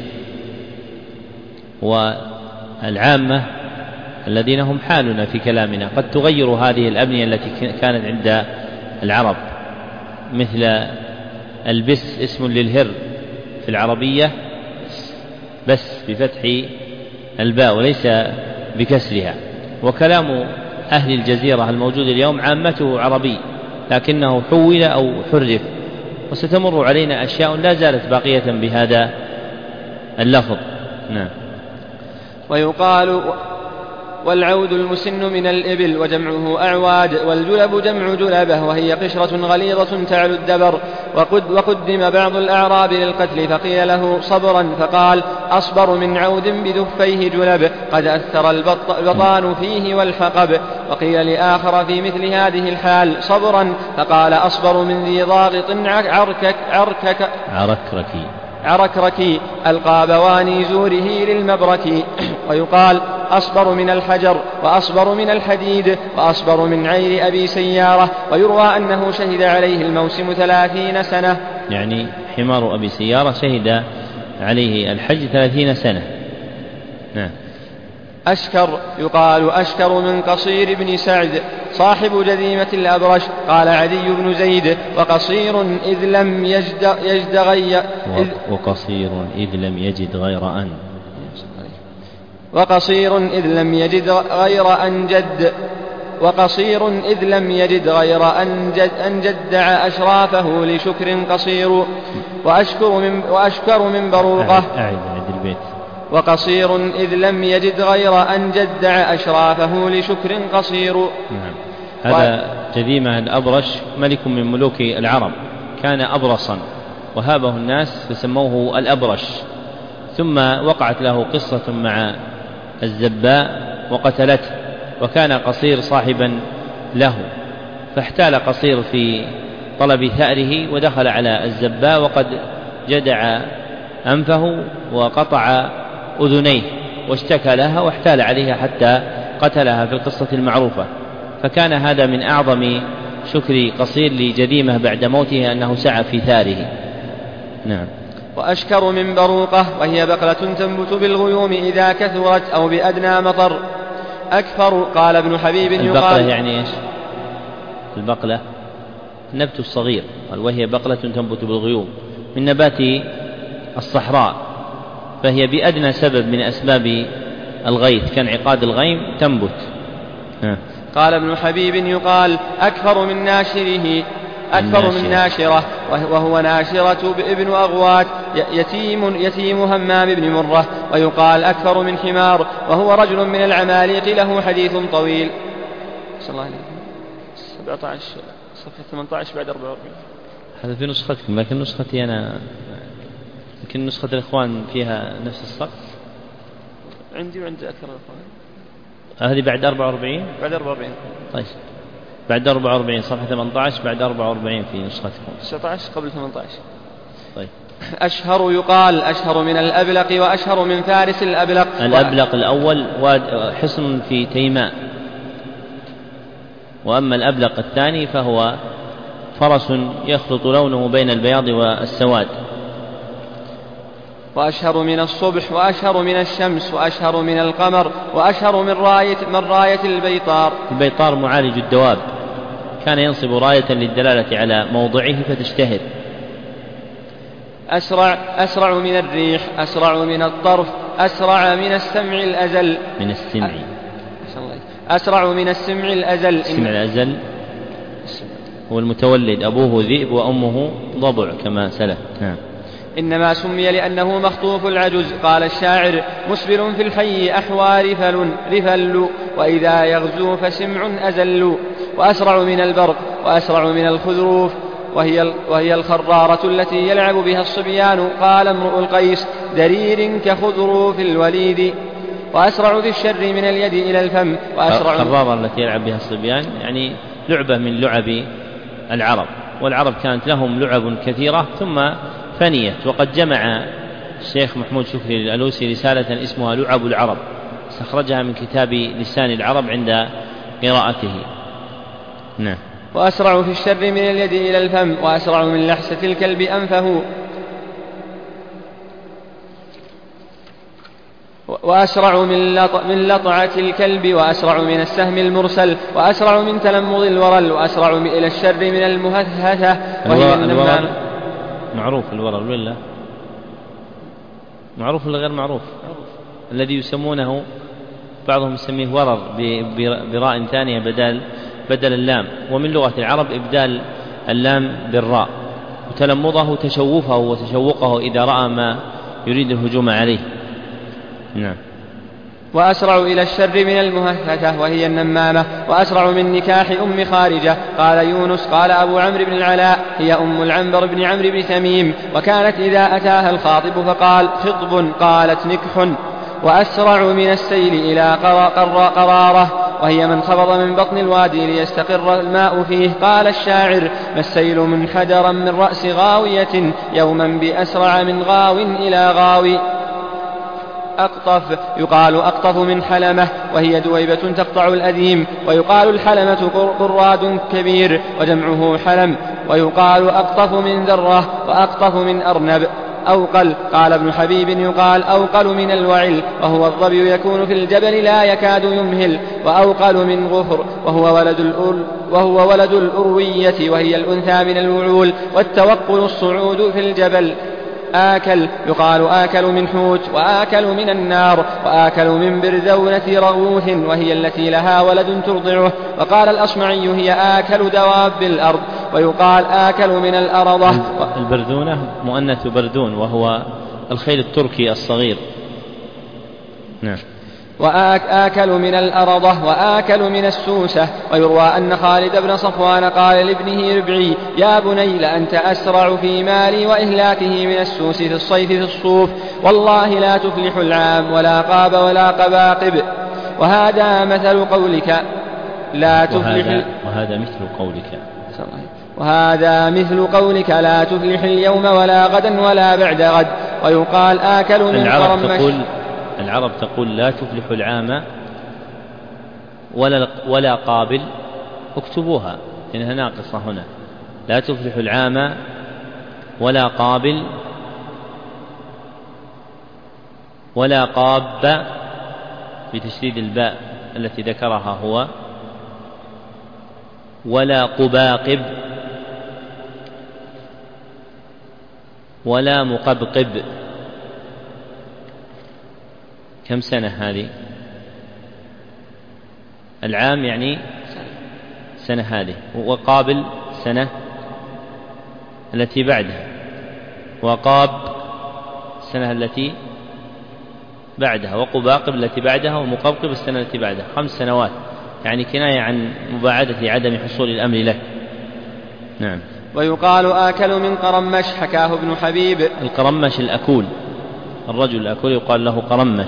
والعامة الذين هم حالنا في كلامنا قد تغير هذه الأبنية التي كانت عند العرب، مثل البس اسم للهر في العربية بس بفتح الباء وليس بكسرها. وكلام أهل الجزيرة الموجود اليوم عامته عربي، لكنه حول أو حرف. وستمر علينا أشياء لا زالت باقية بهذا اللفظ. نعم. ويقال والعود المسن من الإبل، وجمعه أعواد. والجلب جمع جلبة، وهي قشرة غليظة تعلو الدبر. وقدم بعض الأعراب للقتل فقيل له صبرا، فقال: أصبر من عود بدفيه جلب، قد أثر البطان فيه والحقب. وقيل لآخر في مثل هذه الحال صبرا، فقال: أصبر من ذي ضاغط عركركي ألقى بواني زوره للمبرك. ويقال: أصبر من الحجر، وأصبر من الحديد، وأصبر من عير أبي سيارة. ويروى أنه شهد عليه الموسم 30 سنة، يعني حمار أبي سيارة شهد عليه الحج 30 سنة. نعم. أشكر يقال أشكر من قصير بن سعد صاحب جذيمة الأبرش. قال عدي بن زيد وقصير إذ لم يجد غير وقصير إذ لم يجد غير أن وقصير إذ لم يجد غير أن جد وقصير إذ لم يجد غير أن جدع أشرافه لشكر قصير. وأشكر من بروقة. أعد البيت. وقصير إذ لم يجد غير أن جدع أشرافه لشكر قصير. نعم. هذا جذيمة الأبرش ملك من ملوك العرب، كان أبرصا وهابه الناس فسموه الأبرش. ثم وقعت له قصة مع الزباء وقتلته، وكان قصير صاحبا له، فاحتال قصير في طلب ثأره ودخل على الزباء وقد جدع أنفه وقطع أذنيه واشتكى لها واحتال عليها حتى قتلها في القصة المعروفة. فكان هذا من أعظم شكر قصير لجذيمة بعد موته أنه سعى في ثاره. نعم. وأشكر من بروقة وهي بقلة تنبت بالغيوم إذا كثرت أو بأدنى مطر. أكثر. قال ابن حبيب البقلة يعني إيش؟ البقلة النبت الصغير، وهي بقلة تنبت بالغيوم من نبات الصحراء، فهي بأدنى سبب من أسباب الغيث كانعقاد الغيم تنبت. قال ابن حبيب يقال أكثر من ناشره من ناشرة، وهو ناشرة ابن أغوات يتيم همام بن مرة. ويقال أكثر من حمار، وهو رجل من العماليق له حديث طويل. صلى الله عليه وسلم. 17 صفحة 18 بعد 44. هذا في نسختكم، لكن نسختي أنا يمكن نسخة الإخوان فيها نفس السقف. عندي وعند أكثر الإخوان. هذه بعد 44. بعد 44. طيب بعد 44 صفحة 18 بعد 44 في نسختكم. 19 قبل 18. طيب. أشهر يقال أشهر من الأبلق وأشهر من فارس الأبلق. الأبلق الأول حصن في تيماء، وأما الأبلق الثاني فهو فرس يخلط لونه بين البياض والسواد. وأشهر من الصبح وأشهر من الشمس وأشهر من القمر وأشهر من راية البيطار. البيطار معالج الدواب، كان ينصب راية للدلالة على موضعه فتشتهر. أسرع من الريح، أسرع من الطرف، أسرع من السمع الأزل. من السمع. أسرع من السمع الأزل. السمع الأزل هو المتولد، أبوه ذئب وأمه ضبع كما سلف. نعم. إنما سمي لأنه مخطوف العجز. قال الشاعر مسبل في الحي أحوى رفل، وإذا يغزو فسمع أزل. وأسرع من البرق وأسرع من الخذروف، وهي الخرارة التي يلعب بها الصبيان. قال امرؤ القيس درير كخذروف الوليد. وأسرع في الشر من اليد إلى الفم. الخرارة التي يلعب بها الصبيان يعني لعبة من لعب العرب، والعرب كانت لهم لعب كثيرة ثم فنيت. وقد جمع الشيخ محمود شكري الألوسي رسالة اسمها لعب العرب، استخرجها من كتاب لسان العرب عند قراءته. نعم. وأسرع في الشر من اليد إلى الفم، وأسرع من لحسة الكلب أنفه، وأسرع من لطعة الكلب، وأسرع من السهم المرسل، وأسرع من تلمض الورل، وأسرع إلى الشر من المهثهثة وهي النمامة. معروف الورل ولا معروف ولا غير معروف؟ الذي يسمونه بعضهم يسميه ورر براء ثانية بدل اللام، ومن لغة العرب إبدال اللام بالراء، وتلمضه تشوفه وتشوقه إذا رأى ما يريد الهجوم عليه. نعم. وأسرع إلى الشر من المهثثة وهي النمامة، وأسرع من نكاح أم خارجة. قال يونس قال أبو عمرو بن العلاء هي أم العنبر بن عمرو بن تميم، وكانت إذا أتاها الخاطب فقال خطب قالت نكح. وأسرع من السيل إلى قرارة، وهي من خفض من بطن الوادي ليستقر الماء فيه. قال الشاعر ما السيل منحدرا من رأس غاوية يوما بأسرع من غاو إلى غاوي. أقطف يقال أقطف من حلمة، وهي دويبة تقطع الأديم. ويقال الحلمة قراد كبير وجمعه حلم. ويقال أقطف من ذرة وأقطف من أرنب. أوقل. قال ابن حبيب يقال أوقل من الوعل، وهو الظبي يكون في الجبل لا يكاد يمهل. وأوقل من غفر، وهو ولد الأروية وهي الأنثى من الوعول. والتوقل الصعود في الجبل. آكل يقال آكل من حوت، وآكل من النار، وآكل من برزونة رغوث وهي التي لها ولد ترضعه. وقال الأصمعي هي آكل دواب الأرض. ويقال آكل من الأرضة. البرذونة مؤنث بردون، وهو الخيل التركي الصغير. نعم. وآكل من الأرضة، وآكل من السوسة. ويروى أن خالد بن صفوان قال لابنه ربعي يا بني لأنت أسرع في مالي وإهلاكه من السوس في الصيف في الصوف، والله لا تفلح العام ولا قاب ولا قباقب. وهذا مثل قولك لا تفلح وهذا مثل قولك لا تفلح اليوم ولا غدا ولا بعد غد. ويقال آكل من قرمش. العرب تقول لا تفلح العام ولا قابل، اكتبوها إنها ناقصة هنا. لا تفلح العام ولا قابل ولا قاب بتشديد الباء التي ذكرها هو، ولا قباقب ولا مقبقب. كم سنة هذه؟ العام يعني سنة هذه، وقابل سنة التي بعدها، وقاب السنة التي بعدها، وقباقب التي بعدها، ومقبقب السنة التي بعدها. 5 سنوات، يعني كناية عن مباعدة عدم حصول الأمر له. نعم. ويقال آكل من قرمش، حكاه ابن حبيب. القرمش الأكول، الرجل الأكول يقال له قرمش.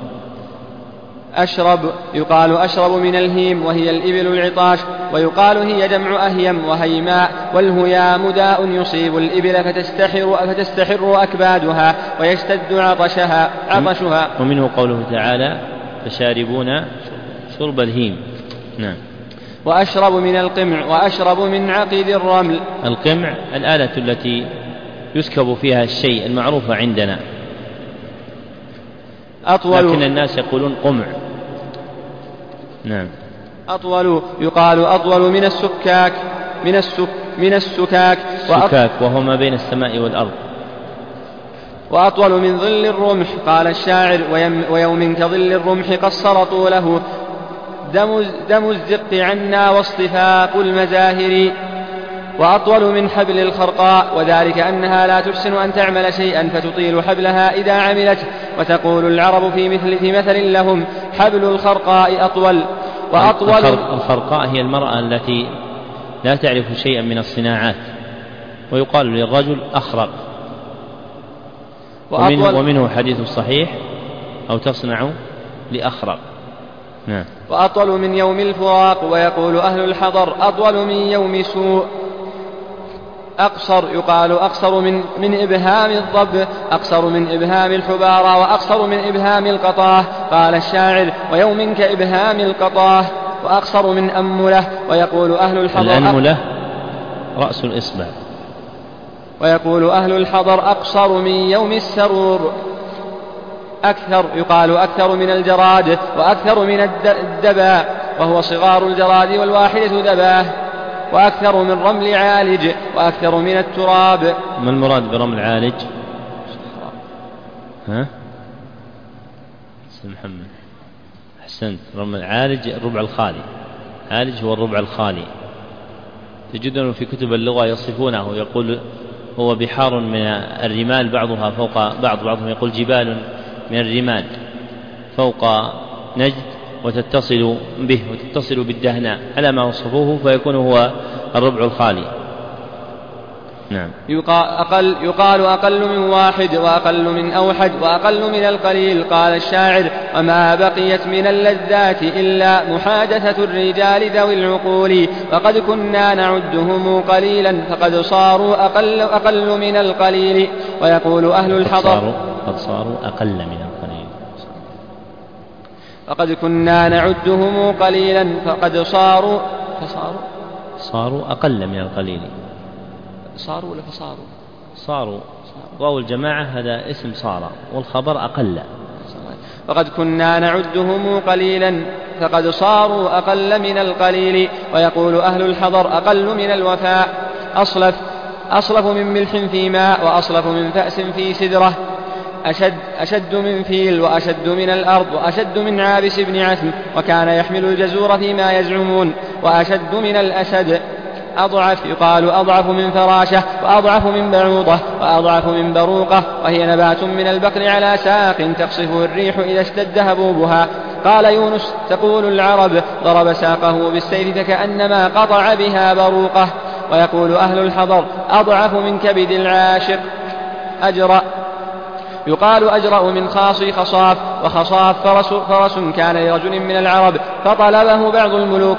أشرب يقال أشرب من الهيم وهي الإبل العطاش. ويقال هي جمع أهيم وهيماء، والهيام داء يصيب الإبل فتستحر أكبادها ويشتد عطشها. ومنه قوله تعالى فشاربون شرب الهيم. نعم. وأشرب من القمع، وأشرب من عقد الرمل. القمع الآلة التي يسكب فيها الشيء المعروفة عندنا، لكن الناس يقولون قمع. نعم. أطول يقال أطول من السكاك من السكاك وهو ما بين السماء والأرض. وأطول من ظل الرمح. قال الشاعر ويوم كظل الرمح قصر طوله، دم الزق عنا واصطفاق المزاهر. وأطول من حبل الخرقاء، وذلك أنها لا تحسن أن تعمل شيئا فتطيل حبلها إذا عملته. وتقول العرب في مثل لهم حبل الخرقاء أطول. الخرقاء هي المرأة التي لا تعرف شيئا من الصناعات، ويقال للرجل أخرق. ومنه حديث صحيح أو تصنع لأخرق. نعم. وأطول من يوم الفراق. ويقول أهل الحضر أطول من يوم سوء. أقصر يقال أقصر من إبهام الضب، أقصر من إبهام الحبارة، وأقصر من إبهام القطاه. قال الشاعر ويوم كإبهام القطاه. وأقصر من أمله. ويقول أهل الحضر الأنملة رأس الإصبع. ويقول أهل الحضر أقصر من يوم السرور. أكثر يقال أكثر من الجراد، وأكثر من الدباء، وهو صغار الجراد والواحدة دباه. وأكثر من رمل عالج، وأكثر من التراب. ما المراد برمل عالج؟ محمد أحسنت. رمل عالج الربع الخالي. عالج هو الربع الخالي. تجدون في كتب اللغة يصفونه، يقول هو بحار من الرمال بعضها فوق بعضهم يقول جبال من الرمال فوق نجد وتتصل به وتتصل بالدهناء على ما وصفوه، فيكون هو الربع الخالي. نعم. يقال أقل من واحد، وأقل من أوحد، وأقل من القليل. قال الشاعر وما بقيت من اللذات إلا محادثة الرجال ذوي العقول، وقد كنا نعدهم قليلا فقد صاروا أقل من القليل. ويقول أهل الحضر قد صاروا أقل من القليل. وقد كنا نعدهم قليلا فقد صاروا أقل من القليل. صاروا ولا فصاروا؟ صاروا، واو الجماعة هذا اسم صار، والخبر أقل. وقد كنا نعدهم قليلا فقد صاروا أقل من القليل. ويقول أهل الحضر أقل من الوفاء. أصلف من ملح في ماء، وأصلف من فأس في سدرة. أشد من فيل، وأشد من الأرض، وأشد من عابس بن عثم، وكان يحمل الجزور فيما يزعمون. وأشد من الأسد. أضعف، يقال أضعف من فراشة، وأضعف من بعوضة، وأضعف من بروقة، وهي نبات من البقر على ساق تقصفه الريح إذا اشتد هبوبها. قال يونس تقول العرب ضرب ساقه بالسيف فكأنما قطع بها بروقة. ويقول أهل الحضر أضعف من كبد العاشق. أجرأ، يقال أجرأ من خاصي خصاف. وخصاف فرس كان لرجل من العرب، فطلبه بعض الملوك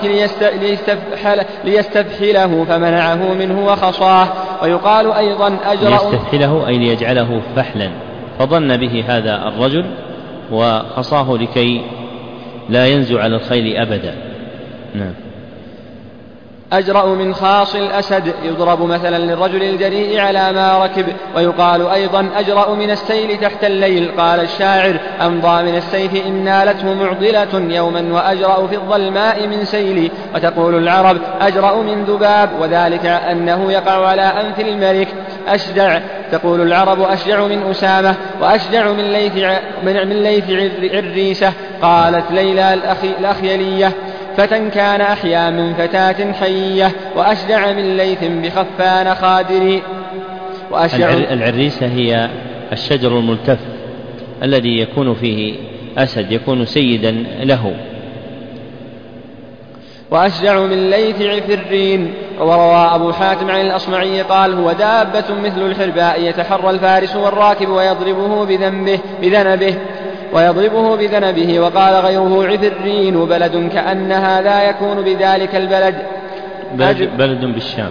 ليستفحله فمنعه منه وخصاه. ويقال أيضا أجرأ، ليستفحله أي ليجعله فحلا، فظن به هذا الرجل وخصاه لكي لا ينزع على الخيل أبدا. نعم. أجرأ من خاص الأسد، يضرب مثلا للرجل الجريء على ما ركب. ويقال أيضا أجرأ من السيل تحت الليل. قال الشاعر أمضى من السيف إن نالته معضلة يوما، وأجرأ في الظلماء من سيلي. وتقول العرب أجرأ من ذباب، وذلك أنه يقع على أنف الملك. أشجع، تقول العرب أشجع من أسامة، وأشجع من ليث عريسة. قالت ليلى الأخيلية فتى كان أحيا من فتاة حية، وأشجع من ليث بخفان خادري. العريسة هي الشجر الملتف الذي يكون فيه أسد، يكون سيدا له. وأشجع من ليث عفرين. وروى أبو حاتم عن الأصمعي قال هو دابة مثل الحرباء يتحرى الفارس والراكب ويضربه بذنبه. وقال غيره عفرين بلد كأنها لا يكون بذلك البلد. بلد بالشام.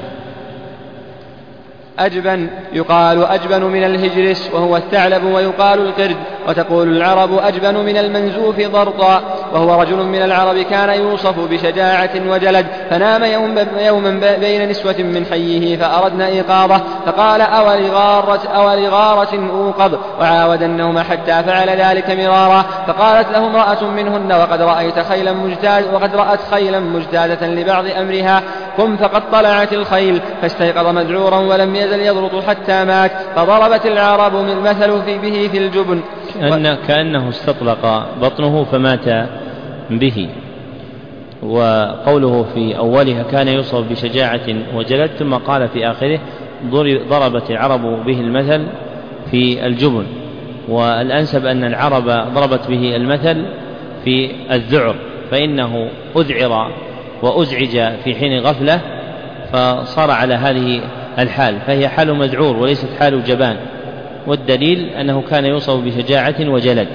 أجبن، يقال أجبن من الهجرس وهو الثعلب، ويقال القرد. وتقول العرب أجبن من المنزوف ضرطا، وهو رجل من العرب كان يوصف بشجاعة وجلد، فنام يوما بين نسوة من حيه فأردن إيقاظه، فقال أول غارة أوقظ، وعاود النوم حتى فعل ذلك مرارا. فقالت له امرأة منهن وقد رأت خيلا مجتازة لبعض أمرها، قم فقد طلعت الخيل. فاستيقظ مذعورا ولم يزل يضرط حتى مات. فضربت العرب المثل به في الجبن، كأنه استطلق بطنه فمات به. وقوله في أولها كان يوصف بشجاعة وجلد، ثم قال في آخره ضربت العرب به المثل في الجبن. والأنسب أن العرب ضربت به المثل في الذعر، فإنه أذعر وأزعج في حين غفلة فصار على هذه الحال، فهي حال مذعور وليست حال جبان، والدليل أنه كان يوصف بشجاعة وجلد.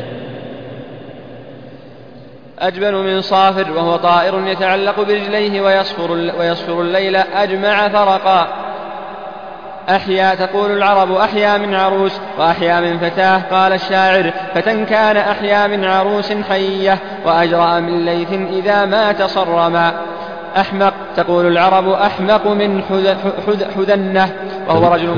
أجبن من صافر، وهو طائر يتعلق برجليه ويصفر الليل أجمع فرقا. أحيا، تقول العرب أحيا من عروس، وأحيا من فتاة. قال الشاعر فتى كان أحيا من عروس حية، وأجرأ من ليث إذا مات صرما. أحمق، تقول العرب أحمق من حذنة، وهو رجل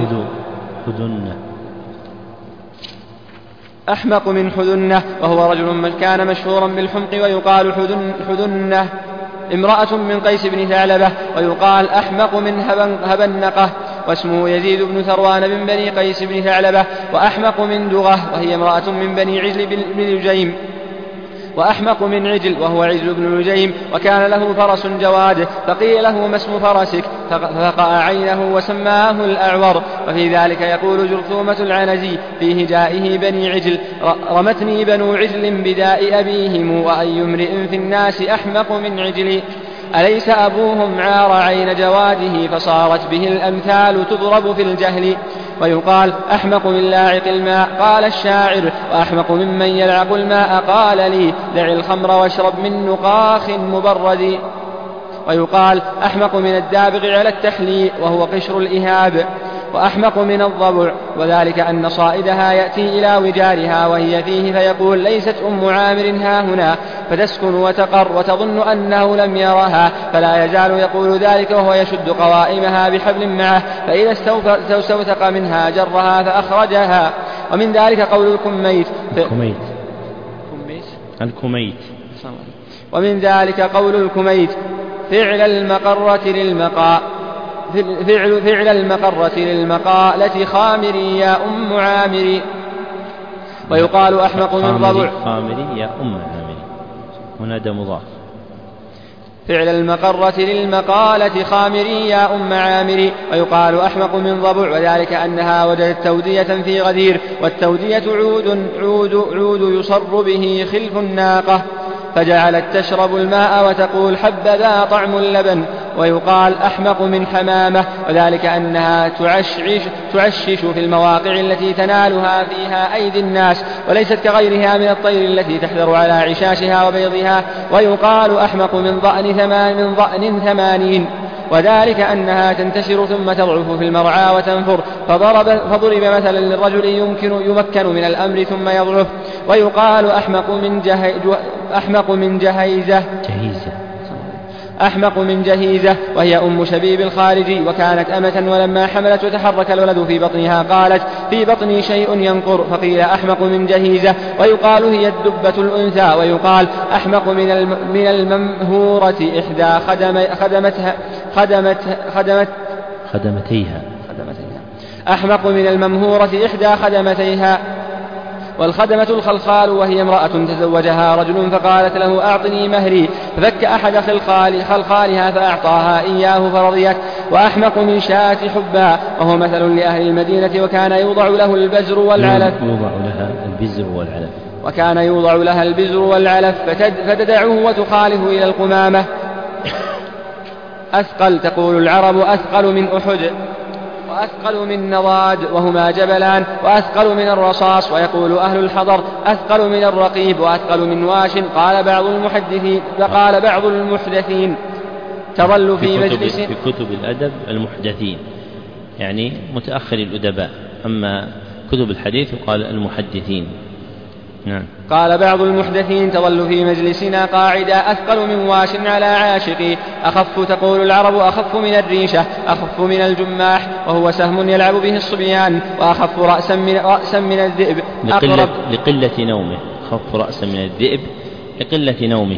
أحمق من حذنة، وهو رجل كان مشهورا بالحمق، ويقال حذنة امرأة من قيس بن ثعلبة، ويقال أحمق من هبنقة، واسمه يزيد بن ثروان بن بني قيس بن ثعلبة. وأحمق من دغة، وهي امرأة من بني عجل بن لجيم. وأحمق من عجل، وهو عجل بن لجيم، وكان له فرس جواد، فقيل له ما اسم فرسك؟ ففقع عينه وسماه الأعور. وفي ذلك يقول جرثومة العنزي في هجائه بني عجل رمتني بنو عجل بداء أبيهم، وأي امرئ في الناس أحمق من عجل. أليس أبوهم عار عين جواده، فصارت به الأمثال تضرب في الجهل. ويقال أحمق من لاعق الماء. قال الشاعر وأحمق ممن يلعق الماء قال لي دع الخمر واشرب من نقاخ مبرد. ويقال أحمق من الدابغ على التحلي، وهو قشر الإهاب. وأحمق من الضبع، وذلك أن صائدها يأتي إلى وجارها وهي فيه فيقول ليست أم عامر هاهنا، فتسكن وتقر وتظن أنه لم يرها، فلا يزال يقول ذلك وهو يشد قوائمها بحبل معه، فإذا استوثق منها جرها فأخرجها. ومن ذلك قول الكميت ومن ذلك قول الكميت فعل المقرة للمقالة خامري يا أم عامر. ويقال أحمق من ضبع. خامري يا أم عامر، هنا ده مضاف. فعل المقرة للمقالة خامري يا أم عامر. ويقال أحمق من ضبع، وذلك أنها وجدت تودية في غدير، والتودية عود يصر به خلف الناقة، فجعلت تشرب الماء وتقول حبذا طعم اللبن. ويقال أحمق من حمامة، وذلك أنها تعشش في المواقع التي تنالها فيها أيدي الناس، وليست كغيرها من الطير التي تحذر على عشاشها وبيضها. ويقال أحمق من ضأن 80، وذلك أنها تنتشر ثم تضعف في المرعى وتنفر، فضرب مثلا للرجل يمكن من الأمر ثم يضعف. ويقال أحمق من جهيزة وهي أم شبيب الخارجي، وكانت أمة، ولما حملت وتحرك الولد في بطنها قالت في بطني شيء ينقر، فقيل أحمق من جهيزة. ويقال هي الدبة الأنثى. ويقال أحمق من الممهورة إحدى خدمتيها. أحمق من الممهورة إحدى خدمتيها. والخدمة الخلخال، وهي امرأة تزوجها رجل فقالت له أعطني مهري، ففك أحد خلخالها فأعطاها إياه فرضيت. وأحمق من شاة حبها، وهو مثل لأهل المدينة، وكان يوضع له البزر والعلف فتدعه وتخاله إلى القمامة. أثقل، تقول العرب أثقل من أحد، وأثقل من نضاد، وهما جبلان، وأثقل من الرصاص. ويقول أهل الحضر أثقل من الرقيب، وأثقل من واش. قال بعض المحدثين تظل في مجلس. في كتب الأدب المحدثين يعني متأخر الأدباء، أما كتب الحديث يقال المحدثين. نعم. قال بعض المحدثين تظل في مجلسنا قاعدة أثقل من واش على عاشقي. أخف، تقول العرب أخف من الريشة، أخف من الجماح، وهو سهم يلعب به الصبيان، وأخف رأسا من الذئب. لقلة نومه، أخف رأسا من الذئب لقلة نومه.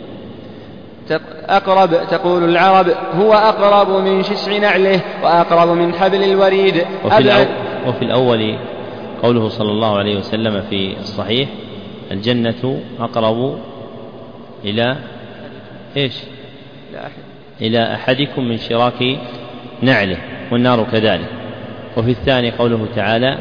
أقرب، تقول العرب هو أقرب من شسع نعله، وأقرب من حبل الوريد. وفي الأول قوله صلى الله عليه وسلم في الصحيح الجنة أقرب إلى إيش؟ إلى أحدكم من شراك نعله، والنار كذلك. وفي الثاني قوله تعالى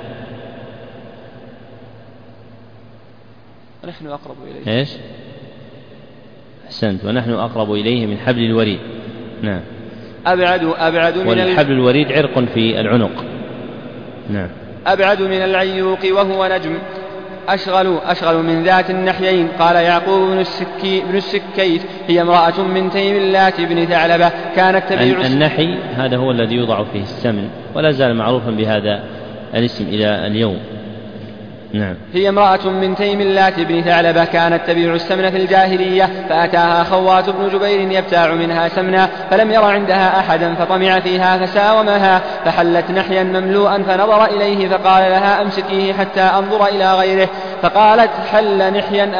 نحن أقرب إليه. إيش؟ أحسنت، ونحن أقرب إليه من حبل الوريد. نعم. أبعد من والحبل الوريد عرق في العنق. نعم. أبعد من العيوق وهو نجم، أشغل من ذات النحيين. قال يعقوب بن السكيت هي امرأة من تيم اللات بن ثعلبة كانت تبيع. النحي هذا هو الذي يوضع فيه السمن، ولا زال معروفا بهذا الاسم إلى اليوم. نعم. هي امرأة من تيم اللات بن ثعلبة كانت تبيع السمن في الجاهلية، فأتاها خوات بن جبير يبتاع منها سمنا، فلم ير عندها أحدا فطمع فيها فساومها، فحلت نحيا مملوءا فنظر إليه فقال لها أمسكيه حتى أنظر إلى غيره، فقالت حل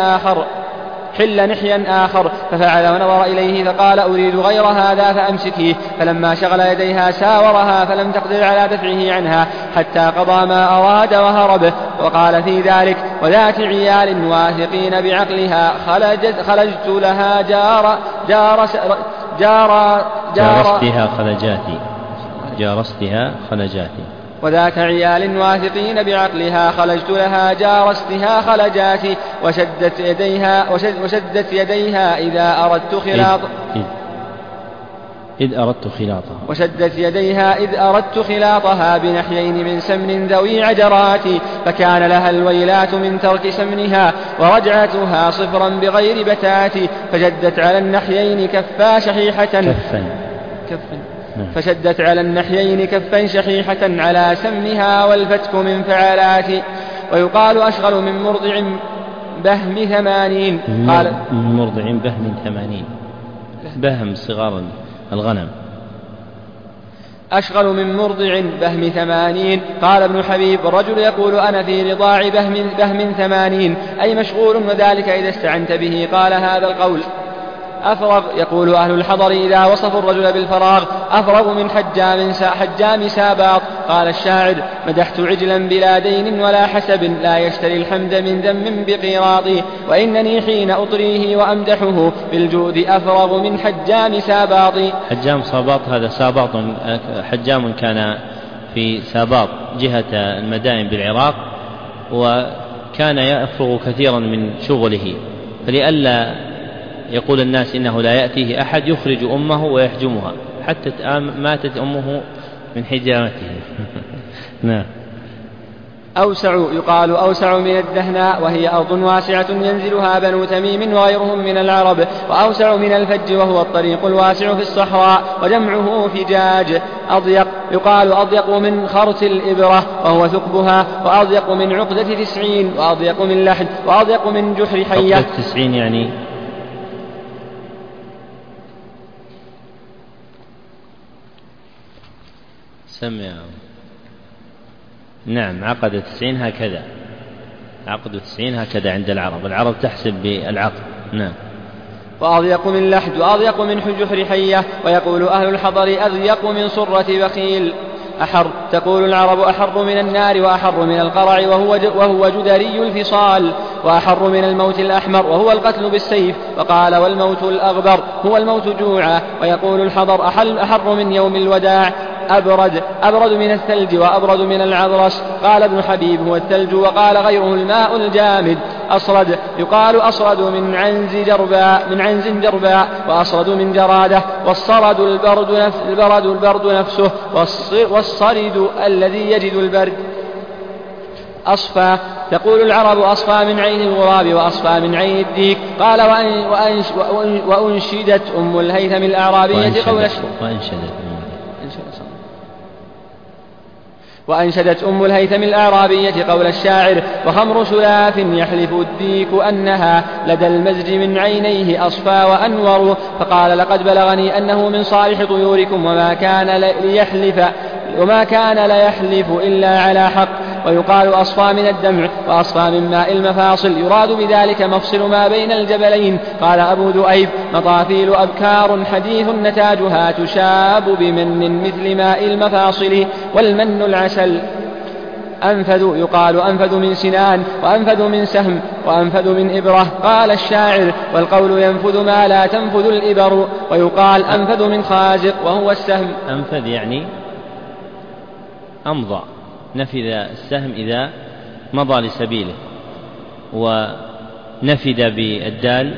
نحيا آخر، ففعل ونظر إليه فقال أريد غير هذا فأمسكيه، فلما شغل يديها ساورها فلم تقدر على دفعه عنها حتى قضى ما أراد وهرب. وقال في ذلك وذات عيال واثقين بعقلها خلجت لها جارستها خلجاتي. وذات عيال واثقين بعقلها خلجت لها جارستها خلجاتي، وشدت يديها إذا أردت خلاطها بنحيين من سمن ذوي عجرات، فكان لها الويلات من ترك سمنها ورجعتها صفرا بغير بتات، فجدت على النحيين كفا شحيحة فشدت على النحيين كفا شحيحة على سمها والفتك من فعالات. ويقال أشغل من مرضع بهم 80. قال من مرضع بهم 80، بهم صغار الغنم. أشغل من مرضع بهم 80. قال ابن حبيب: الرجل يقول أنا في رضاع بهم 80 أي مشغول، وذلك إذا استعنت به. قال هذا القول أفرغ. يقول أهل الحضر إذا وصفوا الرجل بالفراغ: أفرغ من حجام ساباط. قال الشاعر: مدحت عجلا بلا دين ولا حسب، لا يشتري الحمد من ذم بقيراط، وإنني حين أطريه وأمدحه بالجود أفرغ من حجام ساباط. حجام ساباط هذا ساباط حجام كان في ساباط جهة المدائن بالعراق، وكان يفرغ كثيرا من شغله، فلئلا يقول الناس إنه لا يأتيه أحد يخرج أمه ويحجمها حتى ماتت أمه من حجامته. نعم. يقال أوسع من الدهناء، وهي أرض واسعة ينزلها بنو تميم وغيرهم من العرب. وأوسع من الفج، وهو الطريق الواسع في الصحراء، وجمعه فجاج. أضيق يقال أضيق من خرط الإبرة، وهو ثقبها. وأضيق من عقدة 90، وأضيق من لحد، وأضيق من جحر حية. عقدة 90 يعني سمع. نعم، عقد 90 هكذا، عقد 90 هكذا عند العرب تحسب بالعقد. نعم. وأضيق من لحد، وأضيق من جحر حية. ويقول أهل الحضر: أضيق من صرة بخيل. أحر. تقول العرب: أحر من النار، وأحر من القرع، وهو جدري الفصال. وأحر من الموت الأحمر، وهو القتل بالسيف. وقال: والموت الأغبر هو الموت جوعا. ويقول الحضر: أحر من يوم الوداع. أبرد من الثلج، وأبرد من العذرس. قال ابن حبيب: هو الثلج. وقال غيره: الماء الجامد. أصرد. يقال أصرد من عنز جرباء، وأصرد من جرادة. والصرد البرد نفسه، والصرد الذي يجد البرد. أصفى. تقول العرب: أصفى من عين الغراب، وأصفى من عين الديك. قال: وأنشدت أم الهيثم الأعرابية قول وأنشدت أم الهيثم الأعرابية قول الشاعر: وخمر سلاف يحلف الديك أنها لدى المزج من عينيه أصفى وأنور. فقال: لقد بلغني أنه من صالح طيوركم، وما كان ليحلف إلا على حق. ويقال: أصفى من الدمع، وأصفى من ماء المفاصل، يراد بذلك مفصل ما بين الجبلين. قال أبو ذؤيب: مطافيل أبكار حديث نتاجها تشاب بمن مثل ماء المفاصل، والمن العسل. أنفذ. يقال أنفذ من سنان، وأنفذ من سهم، وأنفذ من إبرة. قال الشاعر: والقول ينفذ ما لا تنفذ الإبر. ويقال أنفذ من خازق، وهو السهم. أنفذ يعني أمضى، نفذ السهم إذا مضى لسبيله. ونفذ بالدال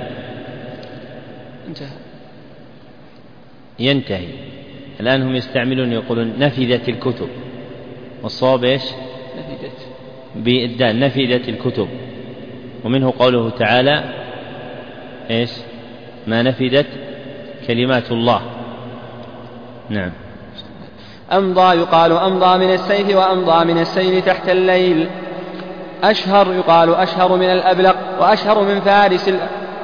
ينتهي. الآن هم يستعملون يقولون نفذت الكتب، والصواب إيش؟ بالدال نفذت الكتب. ومنه قوله تعالى إيش؟ ما نفذت كلمات الله. نعم. أمضى. يقال أمضى من السيف، وأمضى من السيل تحت الليل. أشهر. يقال أشهر من الأبلق، وأشهر من فارس.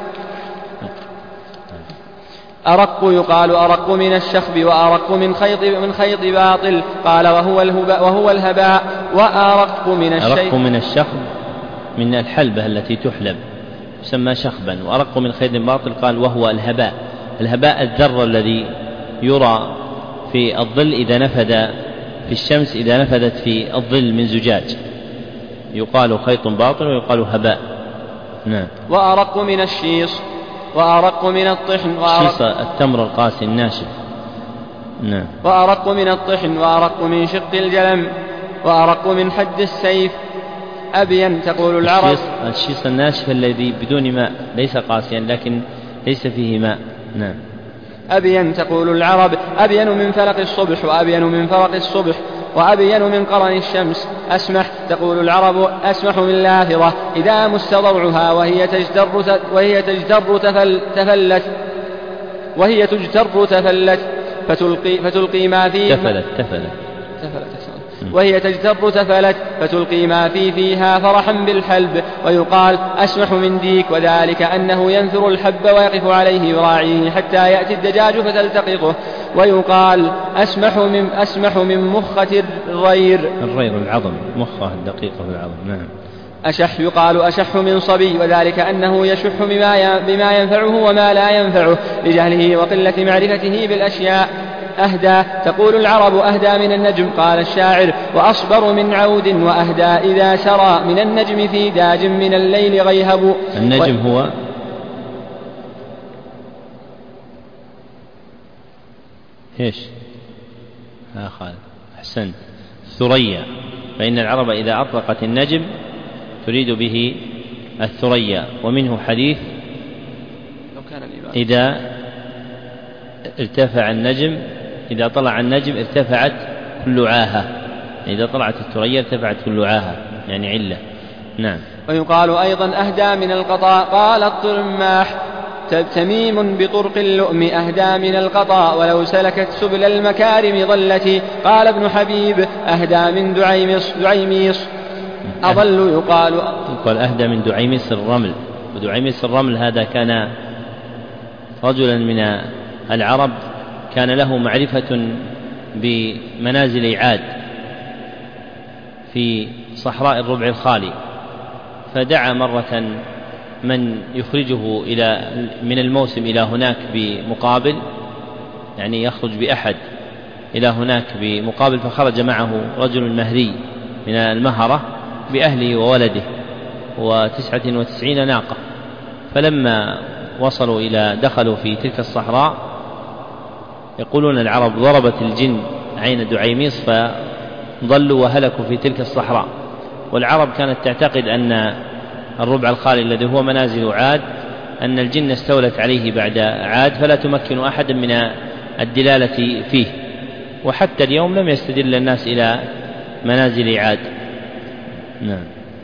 أرق. يقال أرق من الشخب، وأرق من خيط باطل. قال: وهو الهباء. وأرق من الشيء. أرق من الشخب من الحلبة التي تحلب يسمى شخبا. وأرق من خيط باطل قال وهو الهباء. الهباء الذر الذي يرى في الظل إذا نفذ في الشمس، إذا نفذت في الظل من زجاج، يقال خيط باطل ويقال هباء. نعم. وأرق من الشيص، وأرق من الطحن. الشيص التمر القاسي الناشف. نعم. وأرق من الطحن، وأرق من شق الجلم، وأرق من حد السيف. أبين. تقول العرب: الشيص الناشف الذي بدون ماء، ليس قاسيا لكن ليس فيه ماء. نعم. أبين. تقول العرب: أبين من فلق الصبح، وأبين من فرق الصبح، وأبين من قرن الشمس. أسمح. تقول العرب: أسمح من لافظة إذا مستضرعها وهي تجتر تفلت. فتلقي ما فيه تفلت وهي تجتر تفلت فتلقي ما فيها فرحا بالحلب. ويقال أشمح من ديك، وذلك أنه ينثر الحب ويقف عليه يراعيه حتى يأتي الدجاج فتلتقطه. ويقال أسمح من مخة الرير العظم، مخه الدقيقة في العظم. نعم. يقال أشح من صبي، وذلك أنه يشح بما ينفعه وما لا ينفعه لجهله وقلة معرفته بالأشياء. أهدى، تقول العرب أهدى من النجم. قال الشاعر: وأصبر من عود وأهدى إذا سرى من النجم في داج من الليل غيهب. النجم هو إيش؟ خالد أحسنت، الثريا. فإن العرب إذا أطلقت النجم تريد به الثريا. ومنه حديث: إذا ارتفع النجم، إذا طلع النجم ارتفعت كل عاهة، إذا طلعت الثريا ارتفعت كل عاهة، يعني علة. نعم. ويقال أيضا أهدى من القطاء. قال الطرماح: تميم بطرق اللؤم أهدى من القطاء، ولو سلكت سبل المكارم ضلتي. قال ابن حبيب: أهدى من دعيميص. أضل يقال أهدى من دعيميص الرمل. ودعيميص الرمل هذا كان رجلا من العرب، كان له معرفة بمنازل عاد في صحراء الربع الخالي، فدعا مرة من يخرجه من الموسم إلى هناك بمقابل، يعني يخرج بأحد إلى هناك بمقابل، فخرج معه رجل مهري من المهرة بأهله وولده و99 ناقة. فلما وصلوا دخلوا في تلك الصحراء، يقولون العرب: ضربت الجن عين دعيميص فضلوا وهلكوا في تلك الصحراء. والعرب كانت تعتقد أن الربع الخالي الذي هو منازل عاد أن الجن استولت عليه بعد عاد، فلا تمكن أحدا من الدلالة فيه. وحتى اليوم لم يستدل الناس إلى منازل عاد. نعم.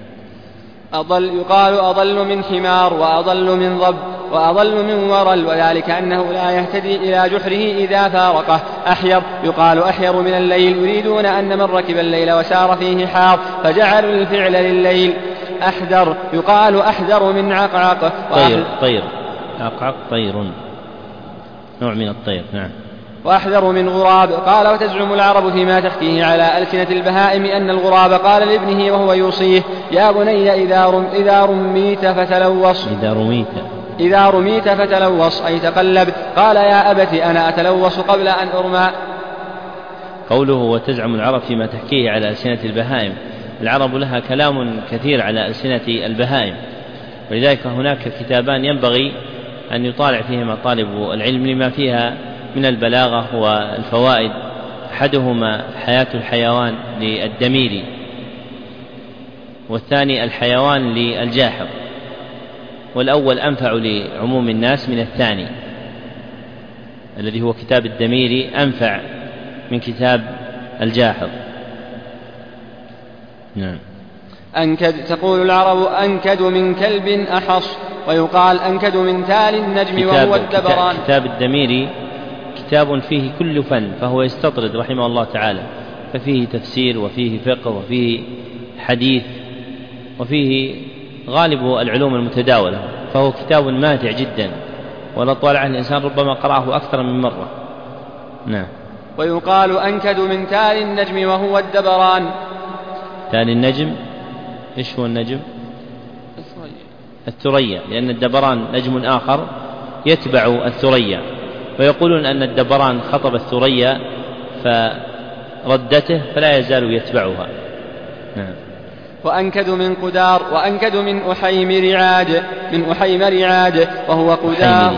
يقال أضل من حمار، وأضل من ضب، وأضل من ورل، وذلك أنه لا يهتدي إلى جحره إذا فارقه. أحير، يقال أحير من الليل، يريدون أن من ركب الليل وسار فيه حار فجعلوا الفعل لليل. أحذر، يقال أحذر من عقعق. طير عقعق طير، نوع من الطير. نعم. وأحذر من غراب. قال: وتزعم العرب فيما تحكيه على ألسنة البهائم أن الغراب قال لابنه وهو يوصيه: يا بني إذا رميت فتلوص. إذا رميت فتلوص، أي تقلب. قال: يا أبت أنا أتلوص قبل أن أرمى. قوله وتزعم العرب فيما تحكيه على ألسنة البهائم، العرب لها كلام كثير على ألسنة البهائم، ولذلك هناك كتابان ينبغي أن يطالع فيهما طالب العلم لما فيها من البلاغة والفوائد. أحدهما حياة الحيوان للدميري، والثاني الحيوان للجاحظ، والأول أنفع لعموم الناس من الثاني الذي هو كتاب الدميري، أنفع من كتاب الجاحظ. نعم. تقول العرب: أنكد من كلب أحص. ويقال أنكد من تال النجم وهو الدبران. كتاب الدميري كتاب فيه كل فن، فهو يستطرد رحمه الله تعالى، ففيه تفسير وفيه فقه وفيه حديث وفيه غالب العلوم المتداولة، فهو كتاب ماتع جدا، ولو طالع الإنسان ربما قرأه أكثر من مرة. نعم. ويقال أنكد من تال النجم وهو الدبران. تال النجم إيش هو النجم؟ الثريا، لأن الدبران نجم آخر يتبع الثريا، ويقولون أن الدبران خطب الثريا فردته فلا يزال يتبعها. نعم. وأنكد من قدار، وأنكد من أحيمر عاد وهو قدار.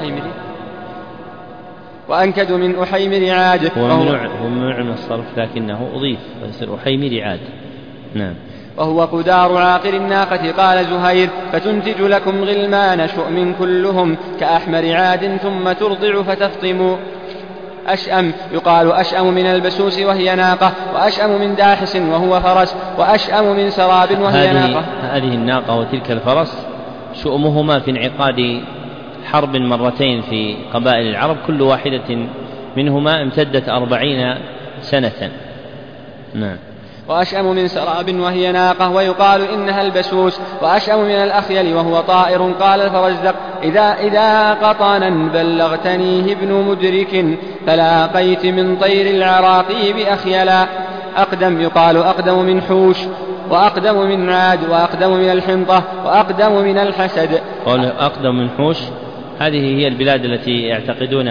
وأنكد من أحيمر عاد هو ممنوع من الصرف، لكنه أضيف فيصير أحيمر عاد. نعم. وهو قدار عاقر الناقة. قال زهير: فتنتج لكم غلمان شؤم كلهم كأحمر عاد ثم ترضع فتفطم. أشأم، يقال أشأم من البسوس وهي ناقة، وأشأم من داحس وهو فرس، وأشأم من سراب وهي ناقة. هذه الناقة وتلك الفرس شؤمهما في انعقاد حرب مرتين في قبائل العرب، كل واحدة منهما امتدت 40 سنة. نعم. وأشأم من سراب وهي ناقة ويقال إنها البسوس. وأشأم من الأخيل وهو طائر. قال الفرزدق إذا قطنا بلغتنيه ابن مدرك فلاقيت من طير العراقي بأخيلا. أقدم يقال أقدم من حوش وأقدم من عاد وأقدم من الحنطة وأقدم من الحسد. قوله أقدم من حوش هذه هي البلاد التي يعتقدون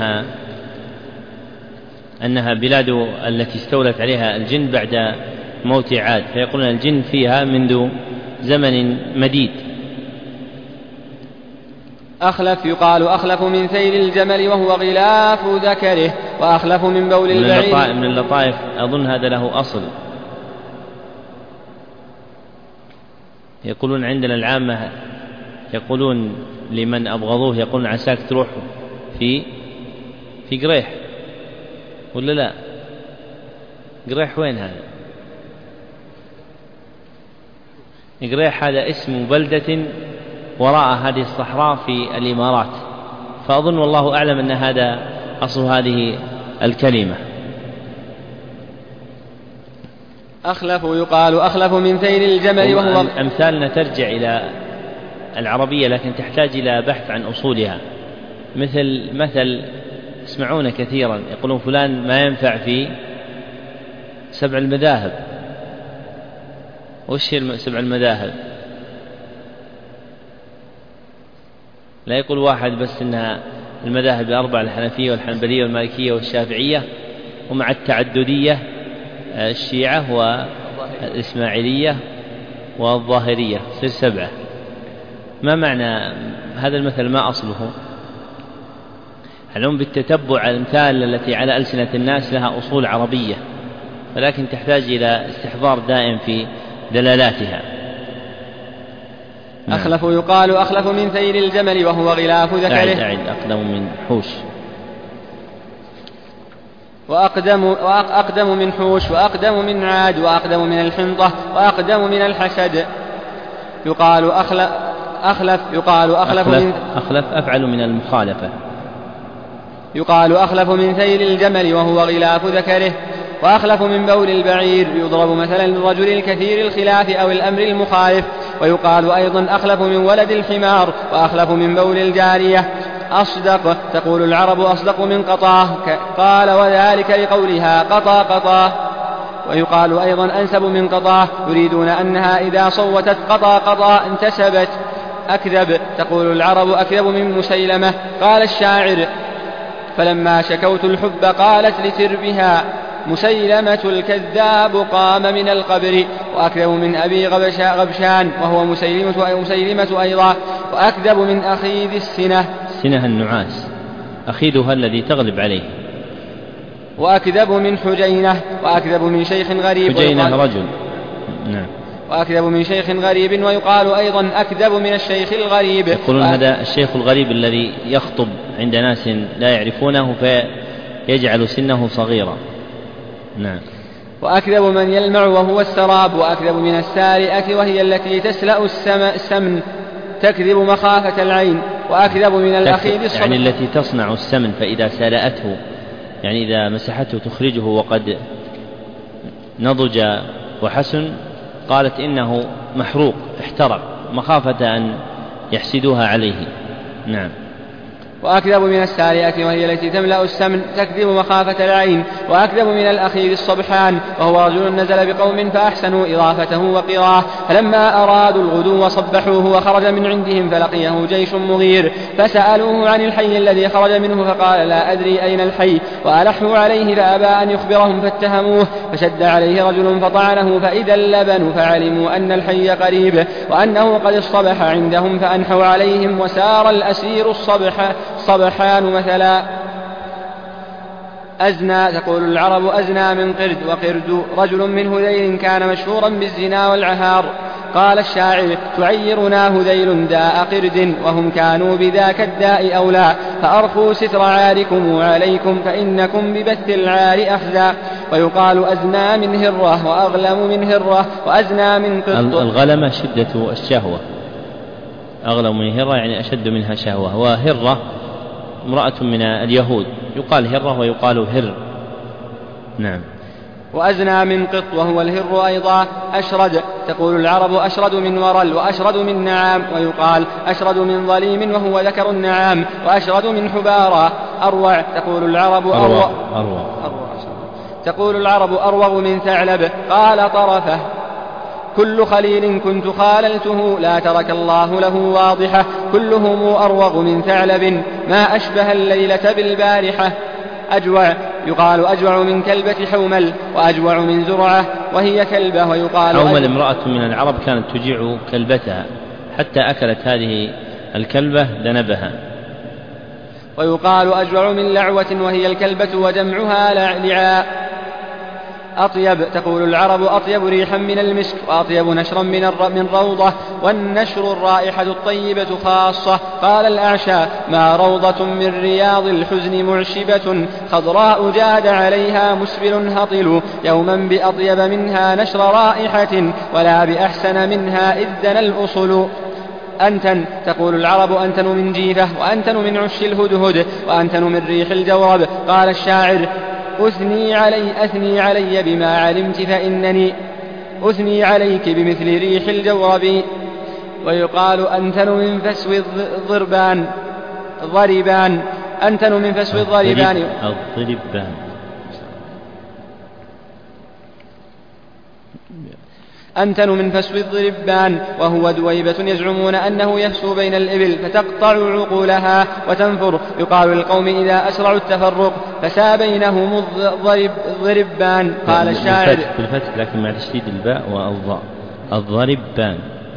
أنها بلاد التي استولت عليها الجن بعد موت عاد، فيقولون الجن فيها منذ زمن مديد. أخلف يقال أخلف من ثيل الجمل وهو غلاف ذكره وأخلف من بول البعير. من اللطائف أظن هذا له أصل، يقولون عندنا العامة يقولون لمن أبغضوه يقولون عساك تروح في قريح، ولا لا؟ قريح وين هذا؟ قريح هذا اسم بلدة وراء هذه الصحراء في الإمارات، فأظن والله أعلم أن هذا أصل هذه الكلمة. أخلف يقال أخلف من ثيل الجمل وهو أمثالنا ترجع إلى العربية لكن تحتاج إلى بحث عن أصولها، مثل يسمعون كثيرا يقولون فلان ما ينفع في 7 المذاهب. وش هي 7 المذاهب؟ لا يقول واحد بس إنها المذاهب 4 الحنفية والحنبلية والمالكية والشافعية ومع التعددية الشيعة والإسماعيلية والظاهرية تصير 7. ما معنى هذا المثل؟ ما أصله؟ علوم بالتتبع الأمثال التي على ألسنة الناس لها أصول عربية، ولكن تحتاج إلى استحضار دائم في دلالاتها. أخلف يقال أخلف من ثيل الجمل وهو غلاف ذكره. أعد أقدم من حوش. وأقدم من حوش وأقدم من عاد وأقدم من الحنطة وأقدم من الحسد. يقال أخلف أفعل من المخالفة. يقال أخلف من ثيل الجمل وهو غلاف ذكره. وأخلف من بول البعير يضرب مثلا للرجل الكثير الخلاف أو الأمر المخالف. ويقال أيضا أخلف من ولد الحمار وأخلف من بول الجارية. أصدق تقول العرب أصدق من قطاه، قال وذلك لقولها قطاه. ويقال أيضا أنسب من قطاه، يريدون أنها إذا صوتت قطا انتسبت. أكذب تقول العرب أكذب من مسيلمة. قال الشاعر فلما شكوت الحب قالت لتربها مسيلمة الكذاب قام من القبر. وأكذب من أبي غبشان وهو مسيلمة أيضا. وأكذب من أخيذ السنة النعاس، أخيذها الذي تغلب عليه. وأكذب من حجينة. وأكذب من شيخ غريب. حجينة رجل. نعم. وأكذب من شيخ غريب. ويقال أيضا أكذب من الشيخ الغريب. يقولون هذا الشيخ الغريب الذي يخطب عند ناس لا يعرفونه فيجعل سنه صغيرا. نعم. وأكذب من يلمع وهو السراب. وأكذب من السارئة وهي التي تسلأ السمن تكذب مخافة العين. وأكذب من الأخيذ الصبح يعني التي تصنع السمن فإذا سلأته يعني إذا مسحته تخرجه وقد نضج وحسن قالت إنه محروق احترق مخافة أن يحسدوها عليه. نعم. وأكذب من السارئة وهي التي تملأ السمن تكذب مخافة العين. وأكذب من الأخير الصبحان وهو رجل نزل بقوم فأحسنوا إضافته وقراه، فلما أرادوا الغدو صبحوه وخرج من عندهم فلقيه جيش مغير فسألوه عن الحي الذي خرج منه فقال لا أدري أين الحي، وألحوا عليه فأبى أن يخبرهم فاتهموه، فشد عليه رجل فطعنه فإذا اللبن فعلموا أن الحي قريب وأنه قد اصطبح عندهم فأنحوا عليهم وسار الأسير الصبحان مثلا. أزنى تقول العرب أزنى من قرد. وقرد رجل من هذيل كان مشهورا بالزنا والعهار. قال الشاعر تعيرنا هذيل داء قرد وهم كانوا بذاك الداء أولى، فأرخوا ستر عاركم عليكم فإنكم ببث العار أخزى. ويقال أزنى من هرة وأغلم من هرة وأزنى من قرد. الغلمة شدة الشهوة، أغلم من هرة يعني أشد منها شهوة. وهرة امرأة من اليهود يقال هرة ويقال هر. نعم. وأزنى من قط وهو الهر أيضا. أشرد تقول العرب أشرد من ورل، وأشرد من نعام، ويقال أشرد من ظليم وهو ذكر النعام، وأشرد من حبارى. أروع تقول العرب تقول العرب أروغ من ثعلب. قال طرفه كل خليل كنت خاللته لا ترك الله له واضحة، كلهم أروغ من ثعلب ما أشبه الليلة بالبارحة. أجوع يقال أجوع من كلبة حومل، وأجوع من زرعة وهي كلبة. ويقال حومل امرأة من العرب كانت تجيع كلبتها حتى أكلت هذه الكلبة ذنبها. ويقال أجوع من لعوة وهي الكلبة وجمعها لعاء. أطيب تقول العرب أطيب ريحا من المسك، وأطيب نشرا من روضة، والنشر الرائحة الطيبة خاصة. قال الأعشى ما روضة من رياض الحزن معشبة، خضراء جاد عليها مسبل هطل، يوما بأطيب منها نشر رائحة، ولا بأحسن منها إذ دنا الأصل. أنتن تقول العرب أنتن من جيفة، وأنتن من عش الهدهد، وأنتن من ريح الجورب. قال الشاعر أثني علي بما علمت فإنني أثني عليك بمثل ريح الجورب. ويقال أنتن من فسو الضربان أنتن من فسو الضربان أنتن من فسو الضربان، وهو دويبة يزعمون أنه يفسو بين الإبل فتقطع عقولها وتنفر. يقال للقوم إذا أسرعوا التفرق فسا بينهم الضربان. قال الشاعر بالفتح لكن مع تشديد الباء والضاء الضربان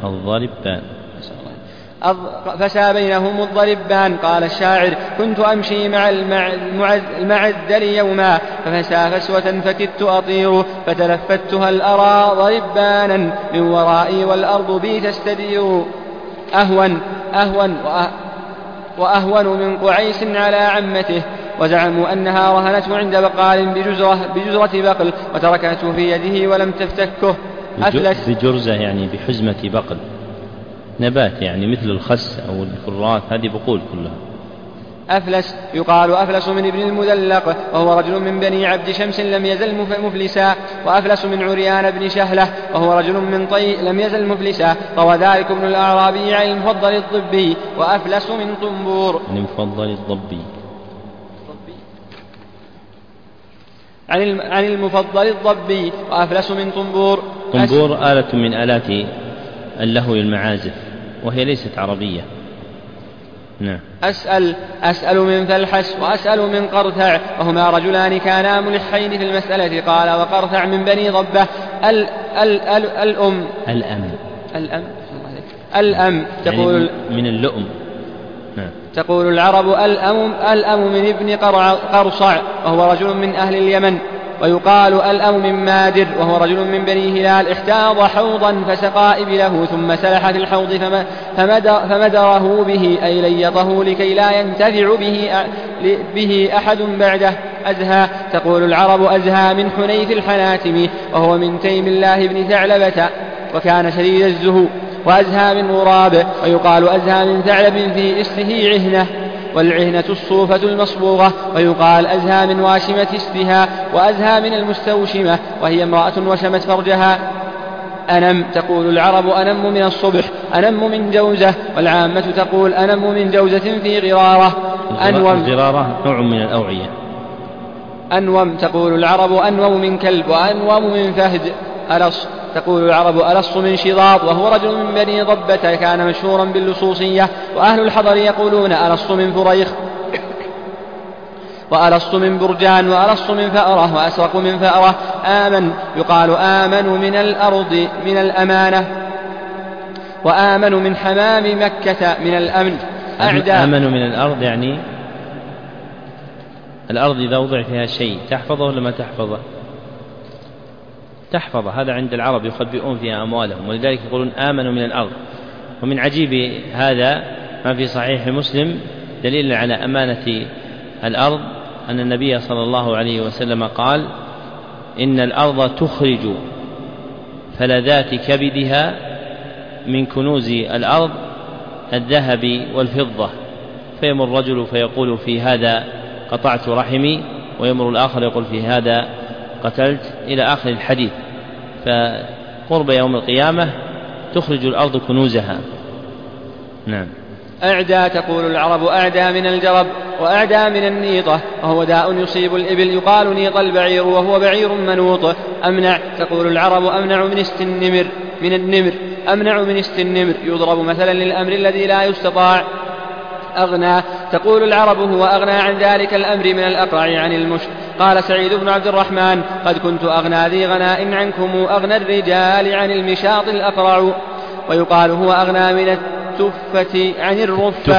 فسا بينهم الضربان. قال الشاعر كنت أمشي مع المعدل يوما ففسا فسوة فكدت أطير، فتلفتها الأرى ضربانا من ورائي والأرض بي تستدير. وأهون من قعيس على عمته، وزعموا أنها رهنته عند بقال بجزرة بقل، وتركته في يده ولم تفتكه. أفلس بجرزة يعني بحزمة بقل، نبات يعني مثل الخس أو الكرات، هذه بقول كلها. أفلس يقال أفلس من ابن المدلق، وهو رجل من بني عبد شمس لم يزل مفلسا. وأفلس من عريان بن شهلة، وهو رجل من طي لم يزل مفلسا. روى ذلك ابن الأعرابي عن المفضل الضبي. وأفلس من طنبور عن المفضل الضبي. وأفلس من طنبور آلة من آلات اللهو المعازف، وهي ليست عربية. نعم. أسأل من فلحس، وأسأل من قرثع، وهما رجلان كانا ملحين في المسألة. قال وقرثع من بني ضبة. الأم تقول يعني من اللؤم. نعم. تقول العرب الأم من ابن قرصع، وهو رجل من أهل اليمن. ويقال الأم من مادر، وهو رجل من بني هلال احتاض حوضا فسقى إبله ثم سلح في الحوض فمدره به أي ليطه لكي لا ينتفع به أحد بعده. أزهى تقول العرب أزهى من حنيف الحناتم، وهو من تيم الله بن ثعلبة، وكان شديد الزهو. وأزهى من غراب، ويقال أزهى من ثعلب في استه عهنة، والعهنة الصوفة المصبوغة. ويقال أزهى من واشمة استها، وأزهى من المستوشمة، وهي امرأة وشمت فرجها. أنم تقول العرب أنم من الصبح، أنم من جوزة، والعامة تقول أنم من جوزة في غرارة. الغرارة نوع من الأوعية. أنوم تقول العرب أنوم من كلب، وأنوم من فهد. ألص تقول العرب ألص من شضاض، وهو رجل من بني ضبة كان مشهورا باللصوصية. وأهل الحضر يقولون ألص من فريخ، وألص من برجان، وألص من فأرة، وأسرق من فأرة. آمن يقال آمن من الأرض من الأمانة، وآمن من حمام مكة من الأمن. آمن من الأرض يعني الأرض إذا وضع فيها شيء تحفظه ولا ما تحفظه؟ تحفظ. هذا عند العرب يخبئون فيها أموالهم، ولذلك يقولون آمنوا من الأرض. ومن عجيب هذا ما في صحيح مسلم دليل على أمانة الأرض أن النبي صلى الله عليه وسلم قال إن الأرض تخرج فلذات كبدها من كنوز الأرض الذهب والفضة، فيمر الرجل فيقول في هذا قطعت رحمي، ويمر الآخر يقول في هذا قتلت، إلى آخر الحديث. فقرب يوم القيامة تخرج الأرض كنوزها. نعم. أعدى، تقول العرب أعدى من الجرب وأعدى من النيطة، وهو داء يصيب الإبل يقال نيط البعير وهو بعير منوط. أمنع، تقول العرب أمنع من النمر، أمنع من النمر، يضرب مثلا للأمر الذي لا يستطاع. أغنى، تقول العرب هو أغنى عن ذلك الأمر من الأقرع عن المشت. قال سعيد بن عبد الرحمن قد كنت أغنى ذي غناء عنكم، أغنى الرجال عن المشاط الأقرع. ويقال هو أغنى من التفة عن الرفة.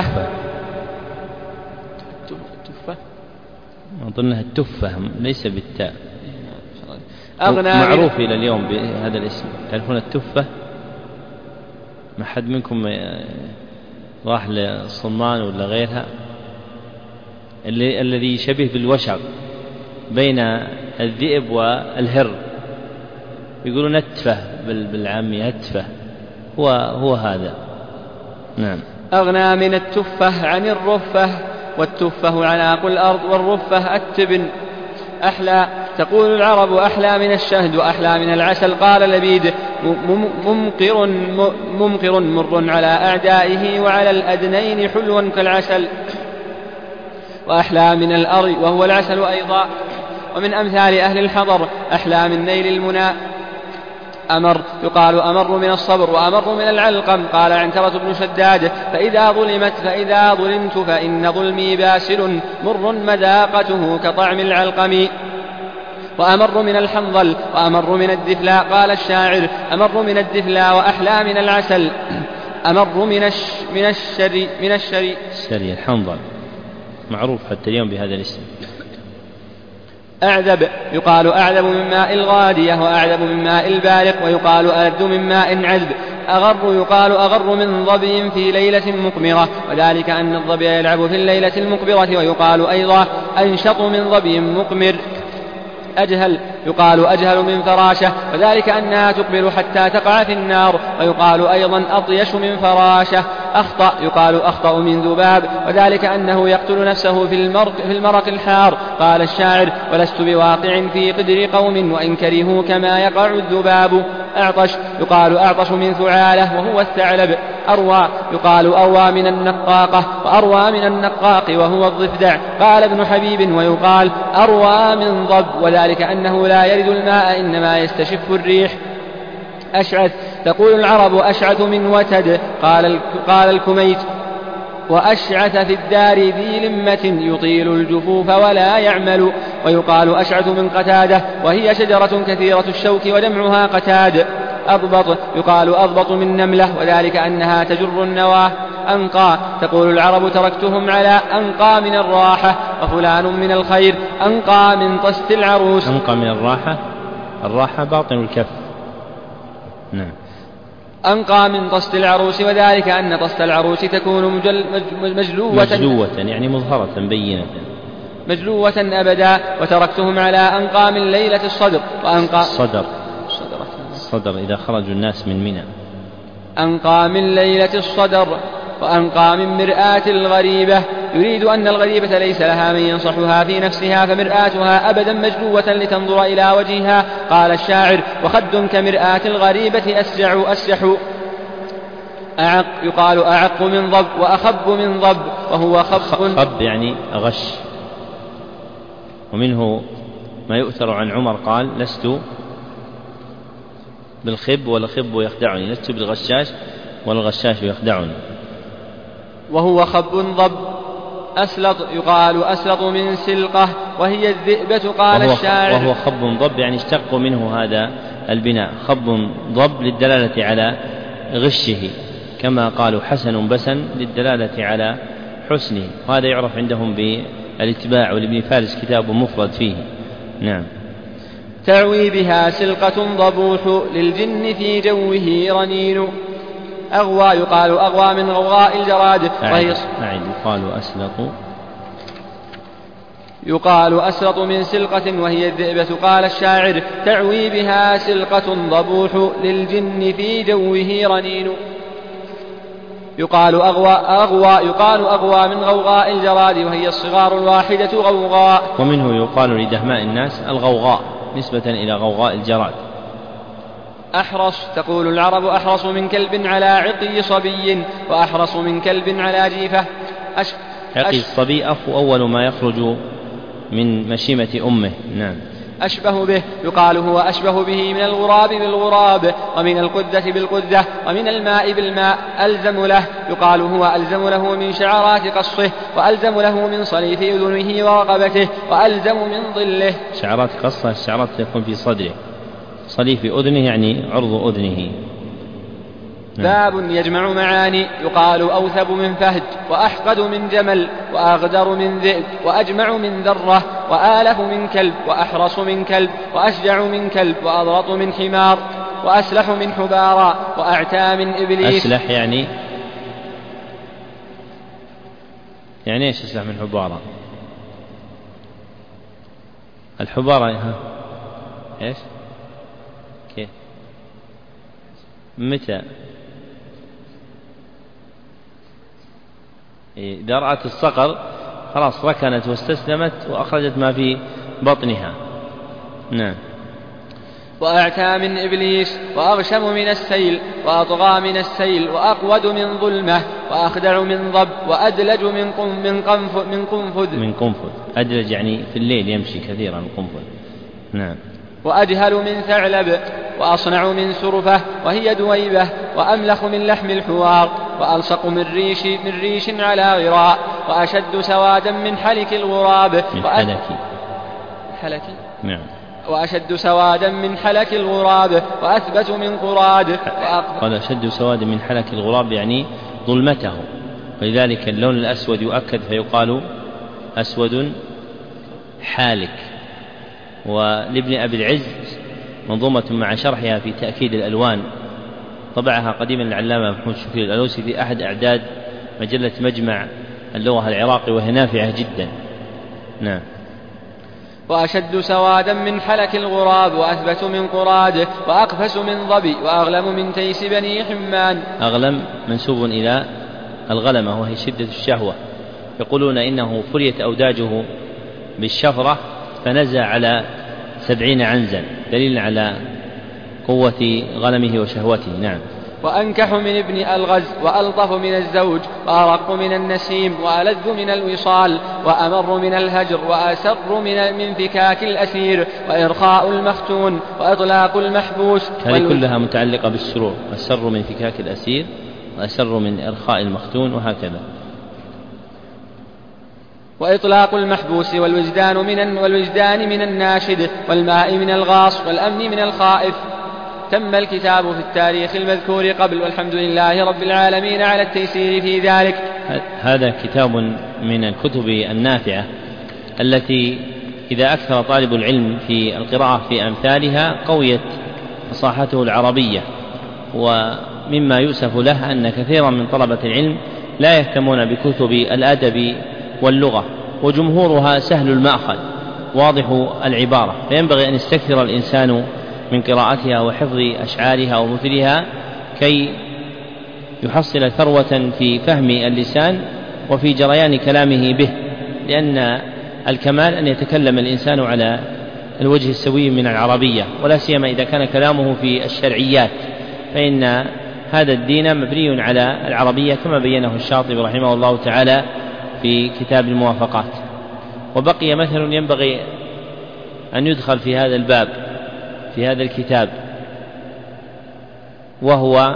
تفة أظنها التفة ليس بالتاء. أغنى معروف إلى اليوم بهذا الاسم. تعرفون التفة؟ ما حد منكم راح للصمان ولا غيرها؟ الذي شبه بالوشر بين الذئب والهر، يقولون نتفة بالعامية، نتفة هو هذا. نعم. أغنى من التفة عن الرفة، والتفة عناق الأرض والرفة التبن. أحلى، تقول العرب أحلى من الشهد وأحلى من العسل. قال لبيد ممقر مر على أعدائه وعلى الأدنين حلوا كالعسل. وأحلى من الأرض وهو العسل أيضا. ومن أمثال أهل الحضر أحلى من نيل المنى. أمر، يقال أمر من الصبر وأمر من العلقم. قال عنترة بن شداد فإذا ظلمت فإن ظلمي باسل مر مذاقته كطعم العلقم. وأمر من الحنظل وأمر من الدفلاء. قال الشاعر أمر من الدفلاء وأحلى من العسل. أمر من الشري الحنظل معروف حتى اليوم بهذا الاسم. أعذب، يقال أعذب من ماء الغادية وأعذب من ماء البارق، ويقال ألذ من ماء عذب. أغر، يقال أغر من ظبي في ليلة مقمرة، وذلك أن الظبي يلعب في الليلة المقبرة. ويقال أيضا أنشط من ظبي مقمر. أجهل، يقال أجهل من فراشة، وذلك أنها تقبل حتى تقع في النار. ويقال أيضا أطيش من فراشة. أخطأ، يقال أخطأ من ذباب، وذلك أنه يقتل نفسه في المرق الحار. قال الشاعر ولست بواقع في قدر قوم وإن كرهوا كما يقع الذباب. أعطش، يقال أعطش من ثعالة وهو الثعلب. أروى، يقال أروى من النقاقة، وأروى من النقاق وهو الضفدع. قال ابن حبيب ويقال أروى من ضب، وذلك أنه لا يرد الماء إنما يستشف الريح. أشعث، تقول العرب أشعث من وتد. قال الكميت وأشعث في الدار ذي لمة يطيل الجفوف ولا يعمل. ويقال أشعث من قتادة وهي شجرة كثيرة الشوك ودمعها قتاد. أضبط، يقال أضبط من نملة، وذلك أنها تجر النواه. أنقى، تقول العرب تركتهم على أنقى من الراحة، وفلان من الخير أنقى من طست العروس. أنقى من الراحة باطن الكف. نعم. أنقى من طست العروس، وذلك أن طست العروس تكون مجلوة يعني مظهرة بينة، مجلوة أبدا. وتركتهم على أنقى من ليلة الصدر. وأنقى الصدر إذا خرجوا الناس من منى. أنقى من ليلة الصدر وأنقى من مرآة الغريبة، يريد أن الغريبة ليس لها من ينصحها في نفسها، فمرآتها أبدا مجلوة لتنظر إلى وجهها. قال الشاعر وخد كمرآة الغريبة أسجح. أعق، يقال أعق من ضب وأخب من ضب، وهو خب يعني أغش. ومنه ما يؤثر عن عمر قال لست بالخب والخب يخدعني، لست بالغشاش والغشاش يخدعني. وهو خب ضب. أسلط، يقال أسلط من سلقة وهي الذئبة. قال الشاعر وهو خب ضب يعني اشتق منه هذا البناء، خب ضب للدلالة على غشه، كما قالوا حسن بسن للدلالة على حسنه، وهذا يعرف عندهم بالاتباع، ولابن فارس كتاب مفرد فيه. نعم. تعوي بها سلقة ضبوح للجن في جوه رنين. أغوى، يقال أغوى من غواء الجراد، وهي يقال أسلط من سلقة وهي الذئبة. قال الشاعر تعوي بها سلقة ضبوح للجن في جوه رنين. يقال أغوى من غوغاء الجراد، وهي الصغار الواحدة غوغاء. ومنه يقال لدهماء الناس الغوغاء نسبة إلى غوغاء الجراد. أحرص، تقول العرب أحرص من كلب على عقي صبي، وأحرص من كلب على جيفة. عقي الصبي أول ما يخرج من مشيمة أمه. نعم. أشبه به، يقال هو أشبه به من الغراب بالغراب، ومن القدة بالقدة، ومن الماء بالماء. ألزم له، يقال هو ألزم له من شعرات قصه، وألزم له من صليف أذنه ورقبته، وألزم من ظله. شعرات قصه الشعرات تكون في صدره، صليف أذنه يعني عرض أذنه. باب يجمع معاني، يقال أوثب من فهد، وأحقد من جمل، وأغدر من ذئب، وأجمع من ذرة، وآلف من كلب، وأحرص من كلب، وأشجع من كلب، وأضرط من حمار، وأسلح من حبارى، وأعتى من إبليس. أسلح يعني إيش أسلح من حبارى؟ الحبارى إيش؟ كيف؟ متى؟ إذا رأت الصقر خلاص ركنت واستسلمت وأخرجت ما في بطنها. نعم. وأعتى من إبليس، وأغشم من السيل، وأطغى من السيل، وأقود من ظلمة، وأخدع من ضب، وأدلج من قنفذ. أدلج يعني في الليل يمشي كثيرا القنفذ. نعم. وأجهل من ثعلب، وأصنع من سرفة وهي دويبة، وأملخ من لحم الحوار، وألصق من ريش على غراء، وأشد سوادا من حلك الغراب. نعم. وأشد سوادا من حلك الغراب، وأثبت من قراد. قال أشد سوادا من حلك الغراب يعني ظلمته، ولذلك اللون الأسود يؤكد فيقال أسود حالك. ولابن أبي العز منظومة مع شرحها في تأكيد الألوان، طبعها قديما العلامة محمود شفير الألوسي في أحد أعداد مجلة مجمع اللغة العراقي، وهي نافعة جدا. نعم. وأشد سوادا من حلك الغراب، وأثبت من قراد، وأقفس من ظبي، وأغلم من تيس بني حمان. أغلم منسوب إلى الغلمة وهي شدة الشهوة. يقولون إنه فريت أوداجه بالشفرة فنزع على 70 عنزا، دليل على قوة غلمه وشهوته. نعم. وأنكح من ابن ألغز، وألطف من الزوج، وأرق من النسيم، وألذ من الوصال، وأمر من الهجر، وأسر من فكاك الأسير، وإرخاء المختون، وإطلاق المحبوس. هذه كلها متعلقة بالسرور، أسر من فكاك الأسير، وأسر من إرخاء المختون، وهكذا. وإطلاق المحبوس، والوجدان من الناشد، والماء من الغاص، والأمن من الخائف. تم الكتاب في التاريخ المذكور قبل، والحمد لله رب العالمين على التيسير في ذلك. هذا كتاب من الكتب النافعة التي إذا أكثر طالب العلم في القراءة في أمثالها قويت فصاحته العربية. ومما يؤسف له أن كثيرا من طلبة العلم لا يهتمون بكتب الأدب واللغة، وجمهورها سهل المأخذ واضح العبارة، فينبغي أن يستكثر الإنسان من قراءتها وحفظ أشعارها ومثلها كي يحصل ثروة في فهم اللسان وفي جريان كلامه به، لأن الكمال أن يتكلم الإنسان على الوجه السوي من العربية، ولا سيما إذا كان كلامه في الشرعيات، فإن هذا الدين مبني على العربية كما بينه الشاطبي رحمه الله تعالى في كتاب الموافقات. وبقي مثل ينبغي أن يدخل في هذا الباب في هذا الكتاب، وهو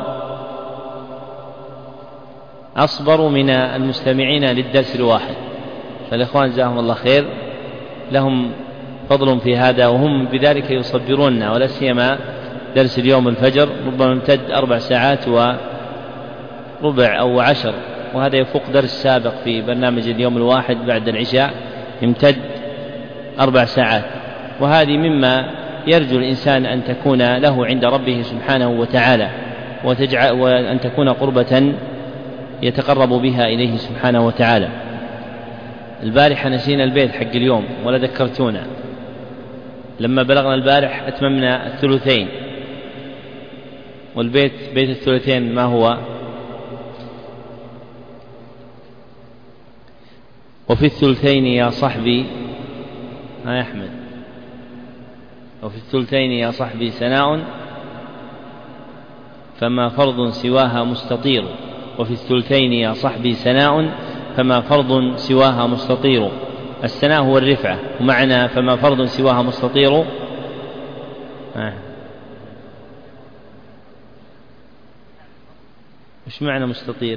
أصبر من المستمعين للدرس الواحد. فالإخوان جزاهم الله خير لهم فضل في هذا، وهم بذلك يصبرون، ولا سيما درس اليوم الفجر ربما امتد 4 ساعات وربع أو 10، وهذا يفوق درس سابق في برنامج اليوم الواحد بعد العشاء امتد 4 ساعات. وهذه مما يرجو الإنسان أن تكون له عند ربه سبحانه وتعالى، وأن تكون قربة يتقرب بها إليه سبحانه وتعالى. البارحة نسينا البيت حق اليوم ولا ذكرتونا، لما بلغنا البارح أتممنا 2، والبيت بيت 2 ما هو؟ وفي الثلثين يا صحبي يا أحمد، وفي الثلثين يا صحبي سناء فما فرض سواها مستطير. وفي الثلثين يا صحبي سناء فما فرض سواها مستطير. السناء هو الرفعة، ومعنى فما فرض سواها مستطير وش معنى مستطير؟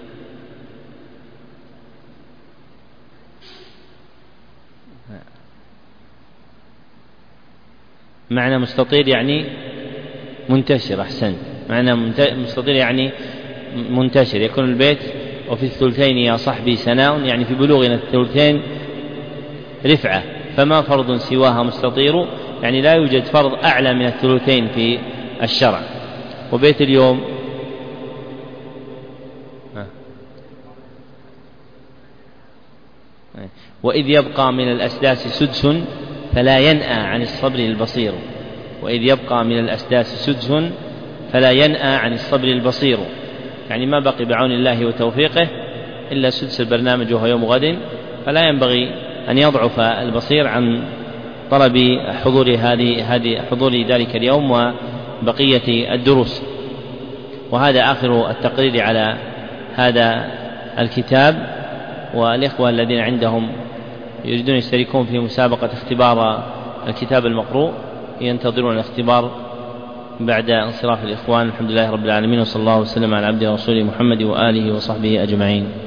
معنى مستطير يعني منتشر. أحسنت، معنى مستطير يعني منتشر. يكون البيت وفي الثلثين يا صحبي سناء يعني في بلوغنا الثلثين رفعة، فما فرض سواها مستطير يعني لا يوجد فرض أعلى من الثلثين في الشرع. وبيت اليوم وإذ يبقى من الأسداس سدس فلا ينأى عن الصبر البصير. وإذ يبقى من الأسداس سدس فلا ينأى عن الصبر البصير، يعني ما بقي بعون الله وتوفيقه إلا سدس البرنامج وهو يوم غد، فلا ينبغي أن يضعف البصير عن طلب حضور ذلك اليوم وبقية الدروس. وهذا آخر التقرير على هذا الكتاب. والإخوة الذين عندهم يريدون يشتركون في مسابقة اختبار الكتاب المقروء ينتظرون الاختبار بعد انصراف الإخوان. الحمد لله رب العالمين، وصلى الله وسلم على عبده ورسوله محمد وآله وصحبه أجمعين.